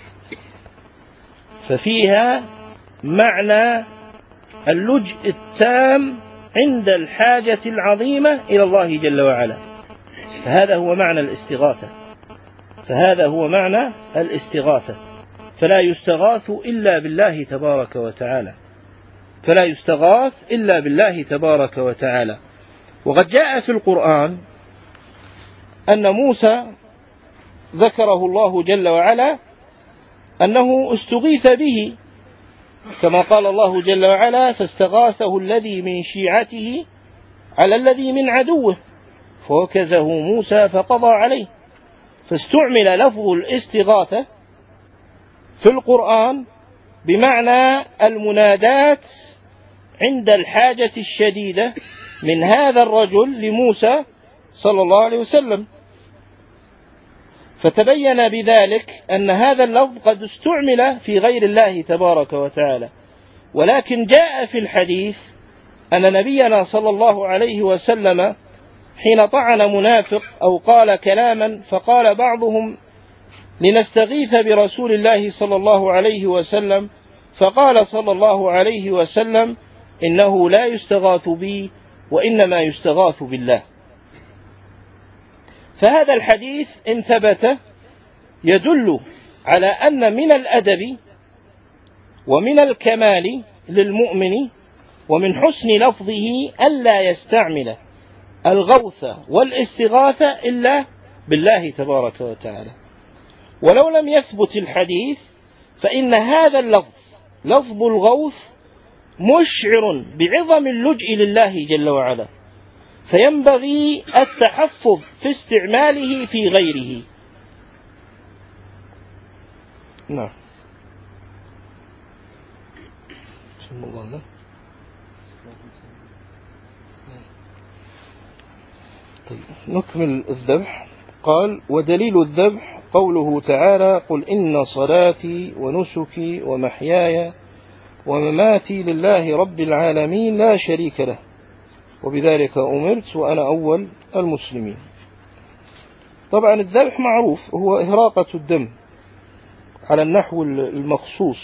ففيها معنى اللجء التام عند الحاجة العظيمة إلى الله جل وعلا، فهذا هو معنى الاستغاثة. فلا يستغاث إلا بالله تبارك وتعالى. وقد جاء في القرآن أن موسى ذكره الله جل وعلا أنه استغيث به، كما قال الله جل وعلا: فاستغاثه الذي من شيعته على الذي من عدوه فوكزه موسى فقضى عليه. فاستعمل لفظ الاستغاثة في القرآن بمعنى المنادات عند الحاجة الشديدة من هذا الرجل لموسى صلى الله عليه وسلم. فتبين بذلك أن هذا اللفظ قد استعمل في غير الله تبارك وتعالى، ولكن جاء في الحديث أن نبينا صلى الله عليه وسلم حين طعن منافق أو قال كلاما، فقال بعضهم: لنستغيث برسول الله صلى الله عليه وسلم، فقال صلى الله عليه وسلم: إنه لا يستغاث بي وإنما يستغاث بالله. فهذا الحديث إن ثبت يدل على أن من الأدب ومن الكمال للمؤمن ومن حسن لفظه ألا يستعمل الغوث والاستغاثة إلا بالله تبارك وتعالى. ولو لم يثبت الحديث فإن هذا اللفظ، لفظ الغوث، مشعر بعظم اللجء لله جل وعلا، فينبغي التحفظ في استعماله في غيره. نعم. طيب نكمل الذبح. قال: ودليل الذبح قوله تعالى: قل إن صلاتي ونسكي ومحياي ومماتي لله رب العالمين لا شريك له وبذلك أمرت وأنا أول المسلمين. طبعا الذبح معروف، هو إهراقة الدم على النحو المخصوص،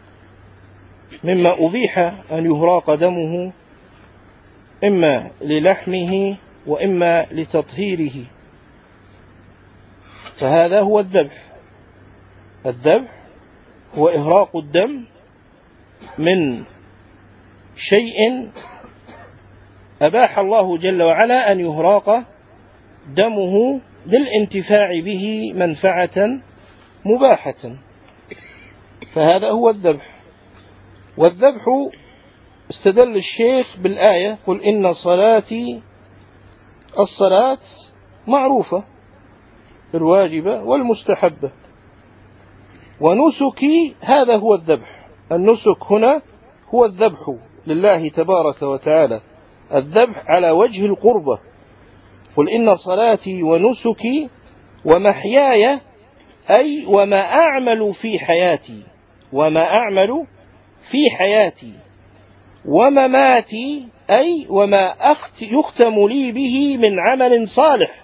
مما أبيح أن يهراق دمه إما للحمه وإما لتطهيره، فهذا هو الذبح. الذبح هو إهراق الدم من شيء أباح الله جل وعلا أن يهراق دمه للانتفاع به منفعة مباحة، فهذا هو الذبح. والذبح استدل الشيخ بالآية: قل إن صلاتي، الصلاة معروفة الواجبة والمستحبة، ونسكي هذا هو الذبح. النسك هنا هو الذبح لله تبارك وتعالى، الذبح على وجه القربة. قل إن صلاتي ونسكي ومحياي، أي وما أعمل في حياتي، وما أعمل في حياتي، ومماتي، أي وما يختم لي به من عمل صالح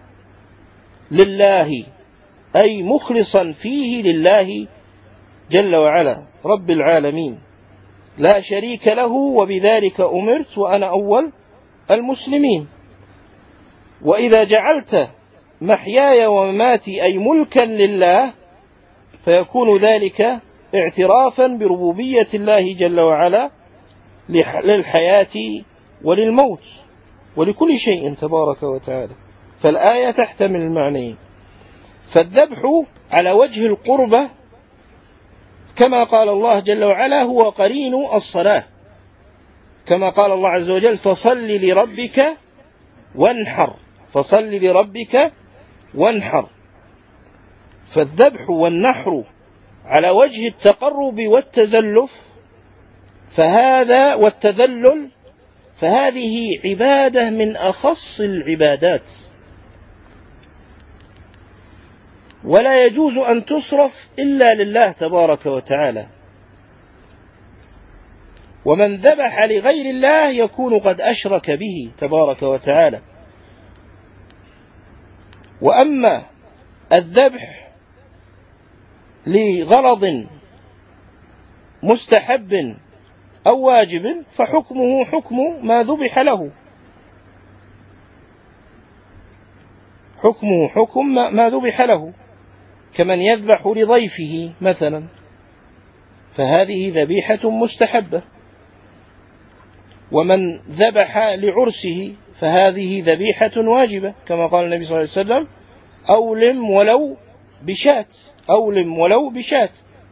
لله، أي مخلصا فيه لله جل وعلا رب العالمين لا شريك له، وبذلك أمرت وأنا أول المسلمين. وإذا جعلت محياي ومماتي أي ملكا لله، فيكون ذلك اعترافا بربوبية الله جل وعلا للحياة وللموت ولكل شيء تبارك وتعالى. فالآية تحتمل المعنيين. فالذبح على وجه القربة كما قال الله جل وعلا هو قرين الصلاة، كما قال الله عز وجل: فصل لربك وانحر، فصل لربك وانحر. فالذبح والنحر على وجه التقرب والتزلف فهذا والتذلل، فهذه عبادة من أخص العبادات، ولا يجوز أن تصرف إلا لله تبارك وتعالى. ومن ذبح لغير الله يكون قد أشرك به تبارك وتعالى. وأما الذبح لغرض مستحب أو واجب فحكمه حكم ما ذبح له، حكمه حكم ما ذبح له، كمن يذبح لضيفه مثلا، فهذه ذبيحة مستحبة. ومن ذبح لعرسه فهذه ذبيحة واجبة، كما قال النبي صلى الله عليه وسلم: أولم ولو بشاة، أولم ولو بشاة.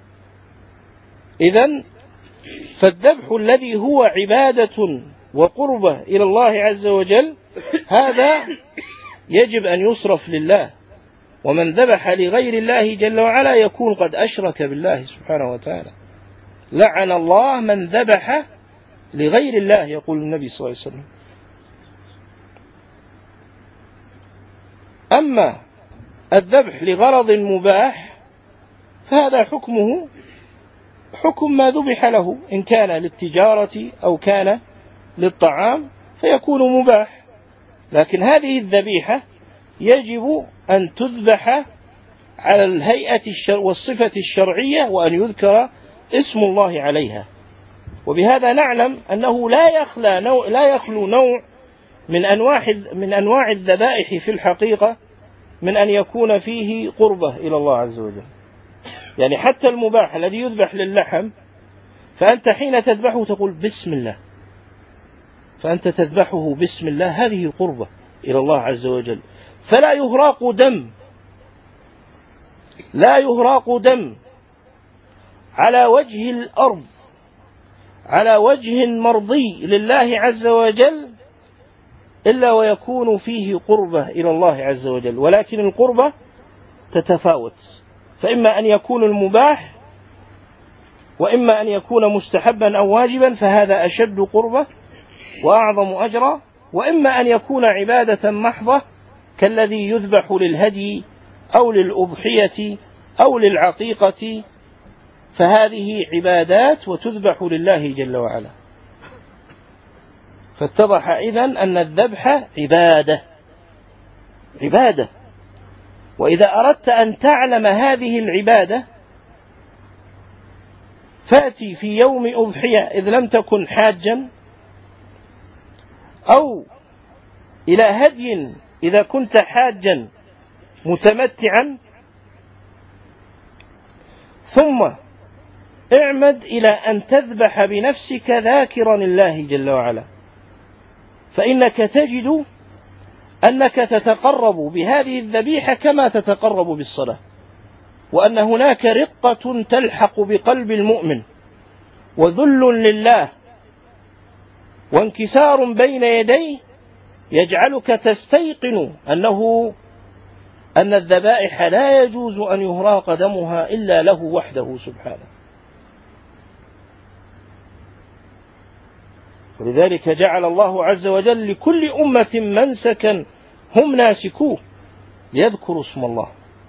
إذن فالذبح الذي هو عبادة وقربة إلى الله عز وجل هذا يجب أن يصرف لله. ومن ذبح لغير الله جل وعلا يكون قد أشرك بالله سبحانه وتعالى. لعن الله من ذبح لغير الله، يقول النبي صلى الله عليه وسلم. أما الذبح لغرض مباح فهذا حكمه حكم ما ذبح له، إن كان للتجارة أو كان للطعام فيكون مباح. لكن هذه الذبيحة يجب أن تذبح على الهيئة والصفة الشرعية، وأن يذكر اسم الله عليها. وبهذا نعلم أنه لا يخلو نوع من أنواع الذبائح في الحقيقة من أن يكون فيه قربة إلى الله عز وجل. يعني حتى المباح الذي يذبح للحم، فأنت حين تذبحه تقول بسم الله، فأنت تذبحه بسم الله، هذه قربة إلى الله عز وجل. فلا يهراق دم، لا يهراق دم على وجه الأرض على وجه مرضي لله عز وجل إلا ويكون فيه قربة إلى الله عز وجل. ولكن القربة تتفاوت، فإما أن يكون المباح، وإما أن يكون مستحبا أو واجبا، فهذا أشد قربة وأعظم أجرا، وإما أن يكون عبادة محضة كالذي يذبح للهدي أو للأضحية أو للعقيقة، فهذه عبادات وتذبح لله جل وعلا. فاتضح إذن أن الذبح عبادة. وإذا أردت أن تعلم هذه العبادة فأتي في يوم أضحية إذ لم تكن حاجا، أو إلى هدي إذا كنت حاجا متمتعا، ثم اعمد إلى أن تذبح بنفسك ذاكرا الله جل وعلا، فإنك تجد أنك تتقرب بهذه الذبيحة كما تتقرب بالصلاة، وأن هناك رقة تلحق بقلب المؤمن وذل لله وانكسار بين يديه يجعلك تستيقن أن الذبائح لا يجوز أن يهراق دمها إلا له وحده سبحانه. ولذلك جعل الله عز وجل لكل أمة منسكا هم ناسكوه ليذكروا اسم الله.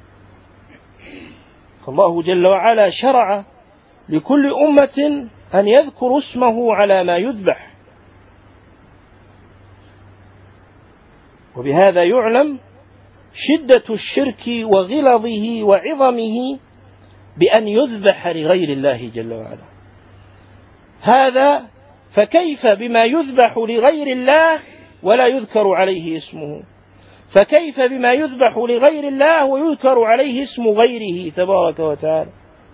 فالله جل وعلا شرع لكل أمة أن يذكروا اسمه على ما يذبح، وبهذا يعلم شدة الشرك وغلظه وعظمه بأن يذبح لغير الله جل وعلا. هذا فكيف بما يذبح لغير الله ولا يذكر عليه اسمه؟ فكيف بما يذبح لغير الله ويذكر عليه اسم غيره تبارك وتعالى؟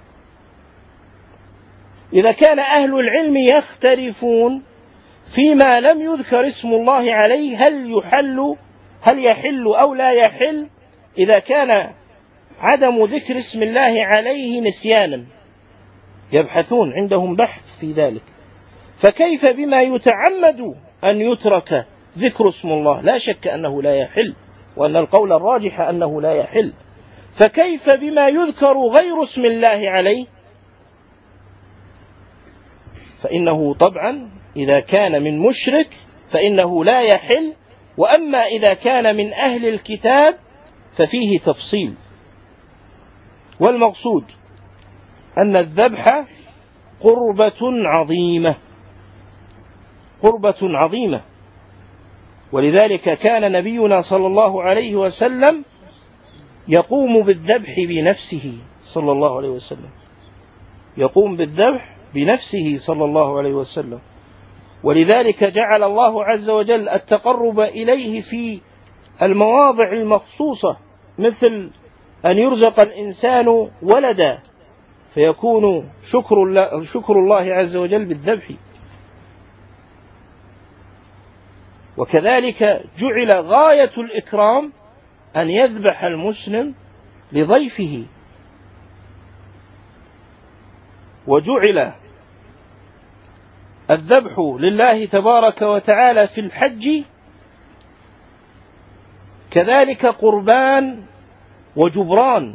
إذا كان أهل العلم يختلفون فيما لم يذكر اسم الله عليه هل يحل أو لا يحل، إذا كان عدم ذكر اسم الله عليه نسيانا، يبحثون عندهم بحث في ذلك، فكيف بما يتعمد أن يترك ذكر اسم الله؟ لا شك أنه لا يحل، وأن القول الراجح أنه لا يحل، فكيف بما يذكر غير اسم الله عليه؟ فإنه طبعا إذا كان من مشرك فإنه لا يحل، وأما إذا كان من أهل الكتاب ففيه تفصيل. والمقصود أن الذبح قربة عظيمة، ولذلك كان نبينا صلى الله عليه وسلم يقوم بالذبح بنفسه صلى الله عليه وسلم، يقوم بالذبح بنفسه صلى الله عليه وسلم. ولذلك جعل الله عز وجل التقرب إليه في المواضع المخصوصة، مثل أن يرزق الإنسان ولدا فيكون شكر الله عز وجل بالذبح. وكذلك جعل غاية الإكرام أن يذبح المسلم لضيفه، وجعل الذبح لله تبارك وتعالى في الحج كذلك قربان وجبران،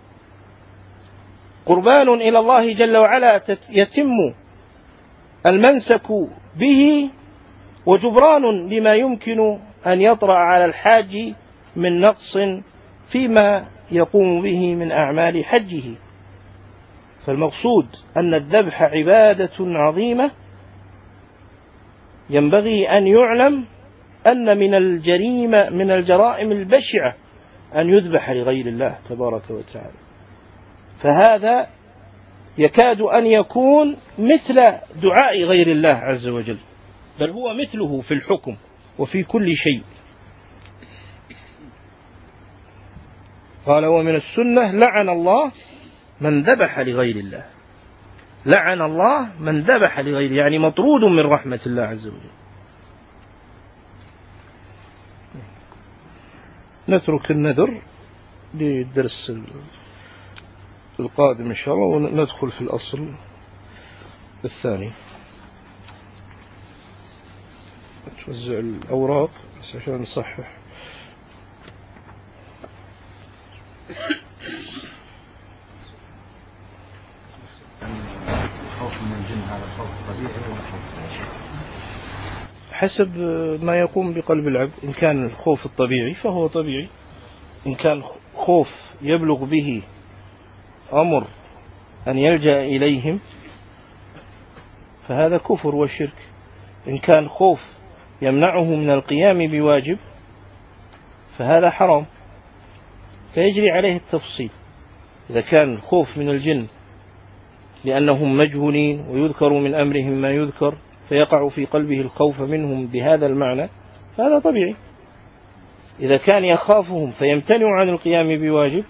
قربان إلى الله جل وعلا يتم المنسك به، وجبران لما يمكن أن يطرأ على الحاج من نقص فيما يقوم به من أعمال حجه. فالمقصود أن الذبح عبادة عظيمة، ينبغي أن يعلم أن من الجرائم البشعة أن يذبح لغير الله تبارك وتعالى، فهذا يكاد أن يكون مثل دعاء غير الله عز وجل، بل هو مثله في الحكم وفي كل شيء. قال: ومن السنة لعن الله من ذبح لغير الله. لعن الله من ذبح لغيره، يعني مطرود من رحمة الله عز وجل. نترك النذر للدرس القادم إن شاء الله، وندخل في الأصل الثاني. توزع الأوراق عشان نصحح. الخوف من الجن هذا خوف طبيعي ولا خوف؟ حسب ما يقوم بقلب العبد. إن كان الخوف الطبيعي فهو طبيعي، إن كان خوف يبلغ به أمر أن يلجأ إليهم فهذا كفر وشرك. إن كان خوف يمنعه من القيام بواجب فهذا حرام، فيجري عليه التفصيل. إذا كان خوف من الجن لأنهم مجهولين ويذكر من أمرهم ما يذكر فيقع في قلبه الخوف منهم بهذا المعنى فهذا طبيعي. إذا كان يخافهم فيمتنع عن القيام بواجب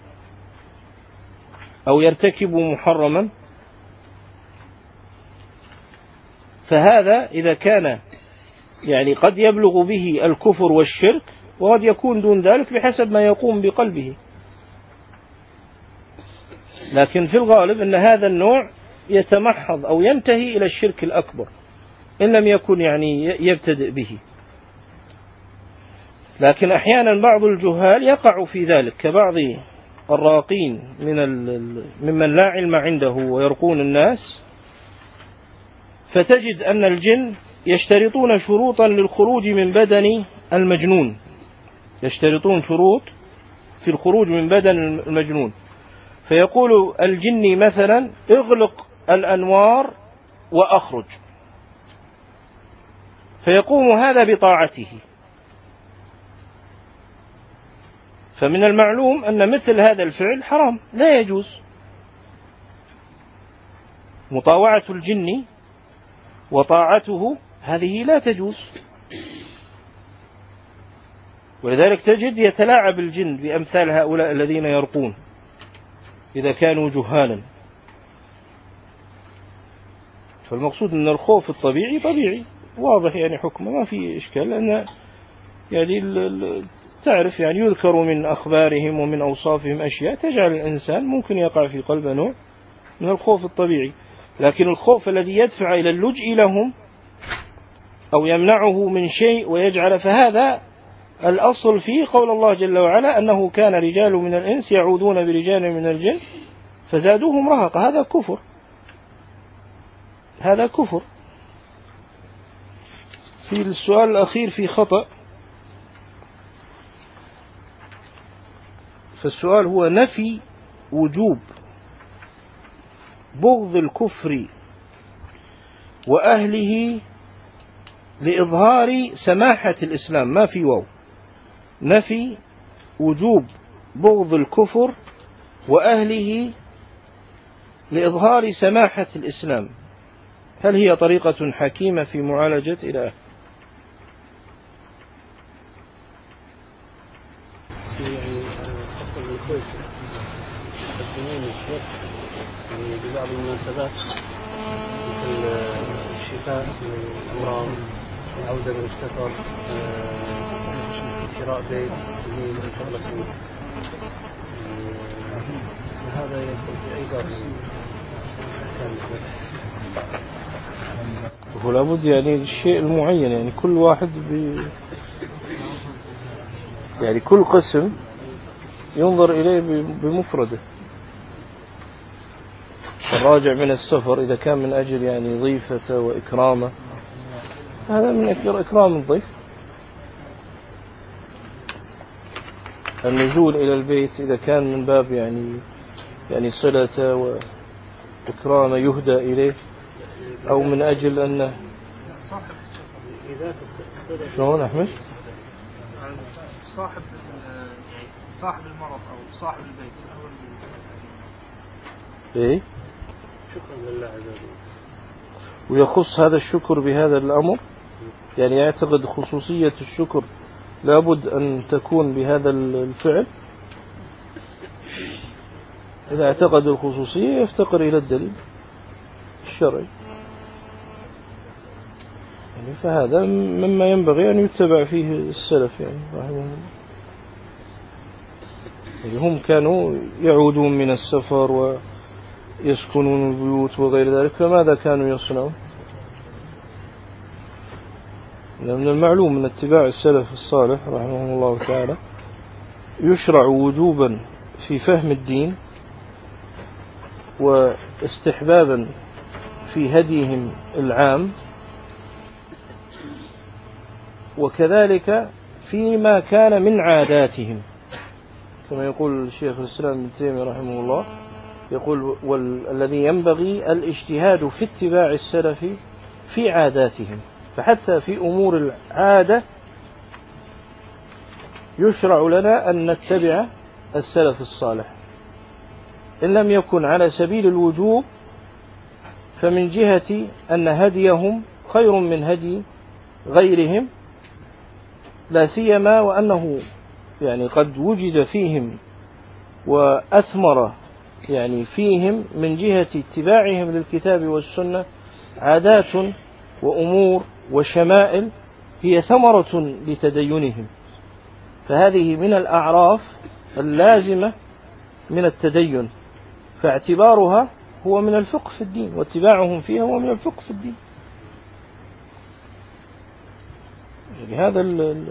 أو يرتكب محرما فهذا إذا كان يعني قد يبلغ به الكفر والشرك، وقد يكون دون ذلك بحسب ما يقوم بقلبه. لكن في الغالب أن هذا النوع يتمحض أو ينتهي إلى الشرك الأكبر إن لم يكن يعني يبتدئ به. لكن أحيانا بعض الجهال يقع في ذلك، كبعض الراقين ممن لا علم عنده ويرقون الناس، فتجد أن الجن يشترطون شروطا للخروج من بدن المجنون، يشترطون شروط في الخروج من بدن المجنون، فيقول الجني مثلا اغلق الأنوار وأخرج، فيقوم هذا بطاعته. فمن المعلوم أن مثل هذا الفعل حرام لا يجوز، مطاوعة الجن وطاعته هذه لا تجوز. ولذلك تجد يتلاعب الجن بأمثال هؤلاء الذين يرقون إذا كانوا جهالا. فالمقصود أن الخوف الطبيعي طبيعي واضح يعني حكمه ما في إشكال، لأن يعني تعرف يعني يذكر من أخبارهم ومن أوصافهم أشياء تجعل الإنسان ممكن يقع في قلبه نوع من الخوف الطبيعي. لكن الخوف الذي يدفع إلى اللجء لهم أو يمنعه من شيء ويجعل، فهذا الأصل فيه قول الله جل وعلا أنه كان رجال من الإنس يعوذون برجال من الجن فزادوهم رهقا. هذا كفر، هذا كفر. في السؤال الأخير في خطأ، فالسؤال هو نفي وجوب بغض الكفر وأهله لإظهار سماحة الإسلام، ما في واو، نفي وجوب بغض الكفر وأهله لإظهار سماحة الإسلام، هل هي طريقة حكيمة في معالجة إله؟ يعني خاصة بالكويت يقدمون الشيخ يعني ببعض المناسبات مثل الشفاء من الأمراض، العودة من السفر، شراء بيت من الفضل، هذا يكون في أي باب هو لابد يعني الشيء المعين، يعني كل واحد يعني كل قسم ينظر إليه بمفرده. الراجع من السفر إذا كان من أجل يعني ضيفته وإكرامه هذا من إكرام الضيف. النزول إلى البيت إذا كان من باب يعني صلته وإكرامه يهدى إليه، أو من أجل أنه شلون أحمد صاحب المرض أو صاحب البيت إيه؟ شكرا لله عز وجل. ويخص هذا الشكر بهذا الأمر، يعني يعتقد خصوصية الشكر لابد أن تكون بهذا الفعل. إذا اعتقد الخصوصية يفتقر إلى الدليل الشرعي، يعني فهذا مما ينبغي أن يتبع فيه السلف يعني رحمه الله. يعني هم كانوا يعودون من السفر ويسكنون البيوت وغير ذلك، فماذا كانوا يصنعون؟ من المعلوم من اتباع السلف الصالح رحمه الله تعالى يشرع وجوبا في فهم الدين واستحبابا في هديهم العام، وكذلك فيما كان من عاداتهم، كما يقول الشيخ الإسلام ابن تيمية رحمه الله، يقول والذي ينبغي الاجتهاد في اتباع السلف في عاداتهم، فحتى في أمور العادة يشرع لنا أن نتبع السلف الصالح، إن لم يكن على سبيل الوجوب فمن جهة أن هديهم خير من هدي غيرهم، لا سيما وأنه يعني قد وجد فيهم وأثمر يعني فيهم من جهة اتباعهم للكتاب والسنة عادات وأمور وشمائل هي ثمرة لتدينهم، فهذه من الأعراف اللازمة من التدين، فاعتبارها هو من الفقه في الدين، واتباعهم فيها هو من الفقه في الدين. هذا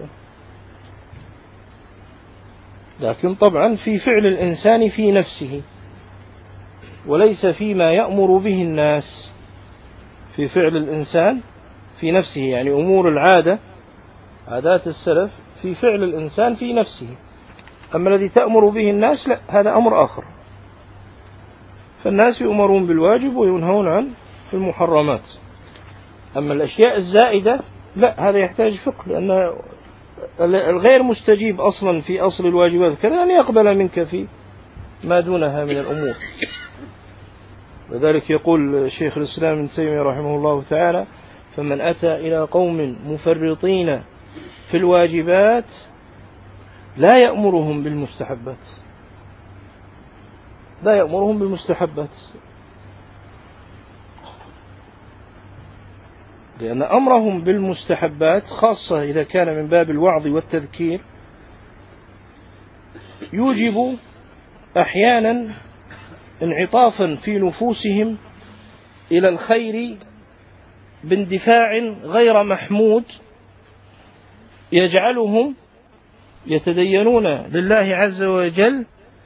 لكن طبعا في فعل الإنسان في نفسه، وليس فيما يأمر به الناس. في فعل الإنسان في نفسه، يعني أمور العادة، عادات السلف في فعل الإنسان في نفسه. أما الذي تأمر به الناس لا، هذا أمر آخر. فالناس يؤمرون بالواجب وينهون عن المحرمات. أما الأشياء الزائدة لا، هذا يحتاج فقه، لأن الغير مستجيب أصلا في أصل الواجبات كذا أن يقبل منك في ما دونها من الأمور. وذلك يقول شيخ الإسلام ابن تيمية رحمه الله تعالى: فمن أتى إلى قوم مفرطين في الواجبات لا يأمرهم بالمستحبات، لا يأمرهم بالمستحبات، لأن أمرهم بالمستحبات خاصة إذا كان من باب الوعظ والتذكير يوجب أحيانا انعطافا في نفوسهم إلى الخير باندفاع غير محمود، يجعلهم يتدينون لله عز وجل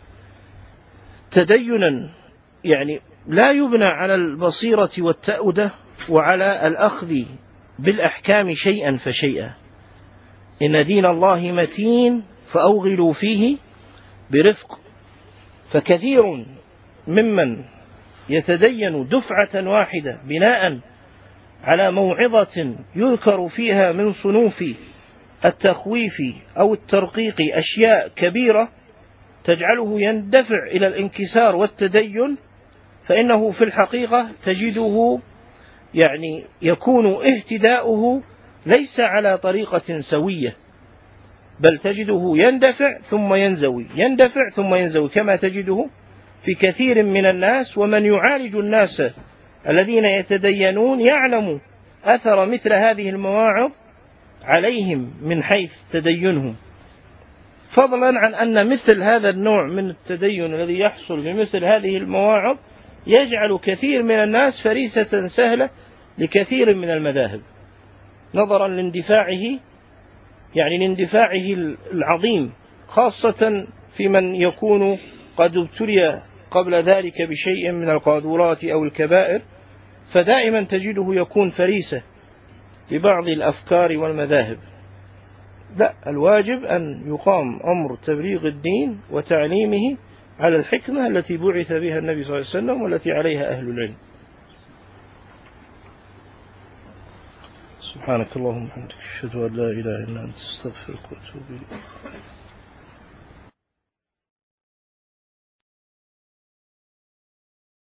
تدينا يعني لا يبنى على البصيرة والتأودة وعلى الأخذ بالأحكام شيئا فشيئا. إن دين الله متين فأوغلوا فيه برفق. فكثير ممن يتدين دفعة واحدة بناء على موعظة يذكر فيها من صنوف التخويف أو الترقيق أشياء كبيرة تجعله يندفع إلى الانكسار والتدين، فإنه في الحقيقة تجده يعني يكون اهتداؤه ليس على طريقة سوية، بل تجده يندفع ثم ينزوي، يندفع ثم ينزوي، كما تجده في كثير من الناس. ومن يعالج الناس الذين يتدينون يعلم أثر مثل هذه المواعظ عليهم من حيث تدينهم، فضلا عن أن مثل هذا النوع من التدين الذي يحصل بمثل هذه المواعظ يجعل كثير من الناس فريسة سهلة لكثير من المذاهب، نظرا لاندفاعه، يعني لاندفاعه العظيم، خاصة في من يكون قد ابتلي قبل ذلك بشيء من القاذورات أو الكبائر، فدائما تجده يكون فريسة لبعض الأفكار والمذاهب. لا، الواجب أن يقام أمر تبليغ الدين وتعليمه على الحكمة التي بعث بها النبي صلى الله عليه وسلم والتي عليها أهل العلم. سبحانك اللهم وبحمدك، أشهد أن لا إله إلا أنت، أستغفرك وأتوب إليك.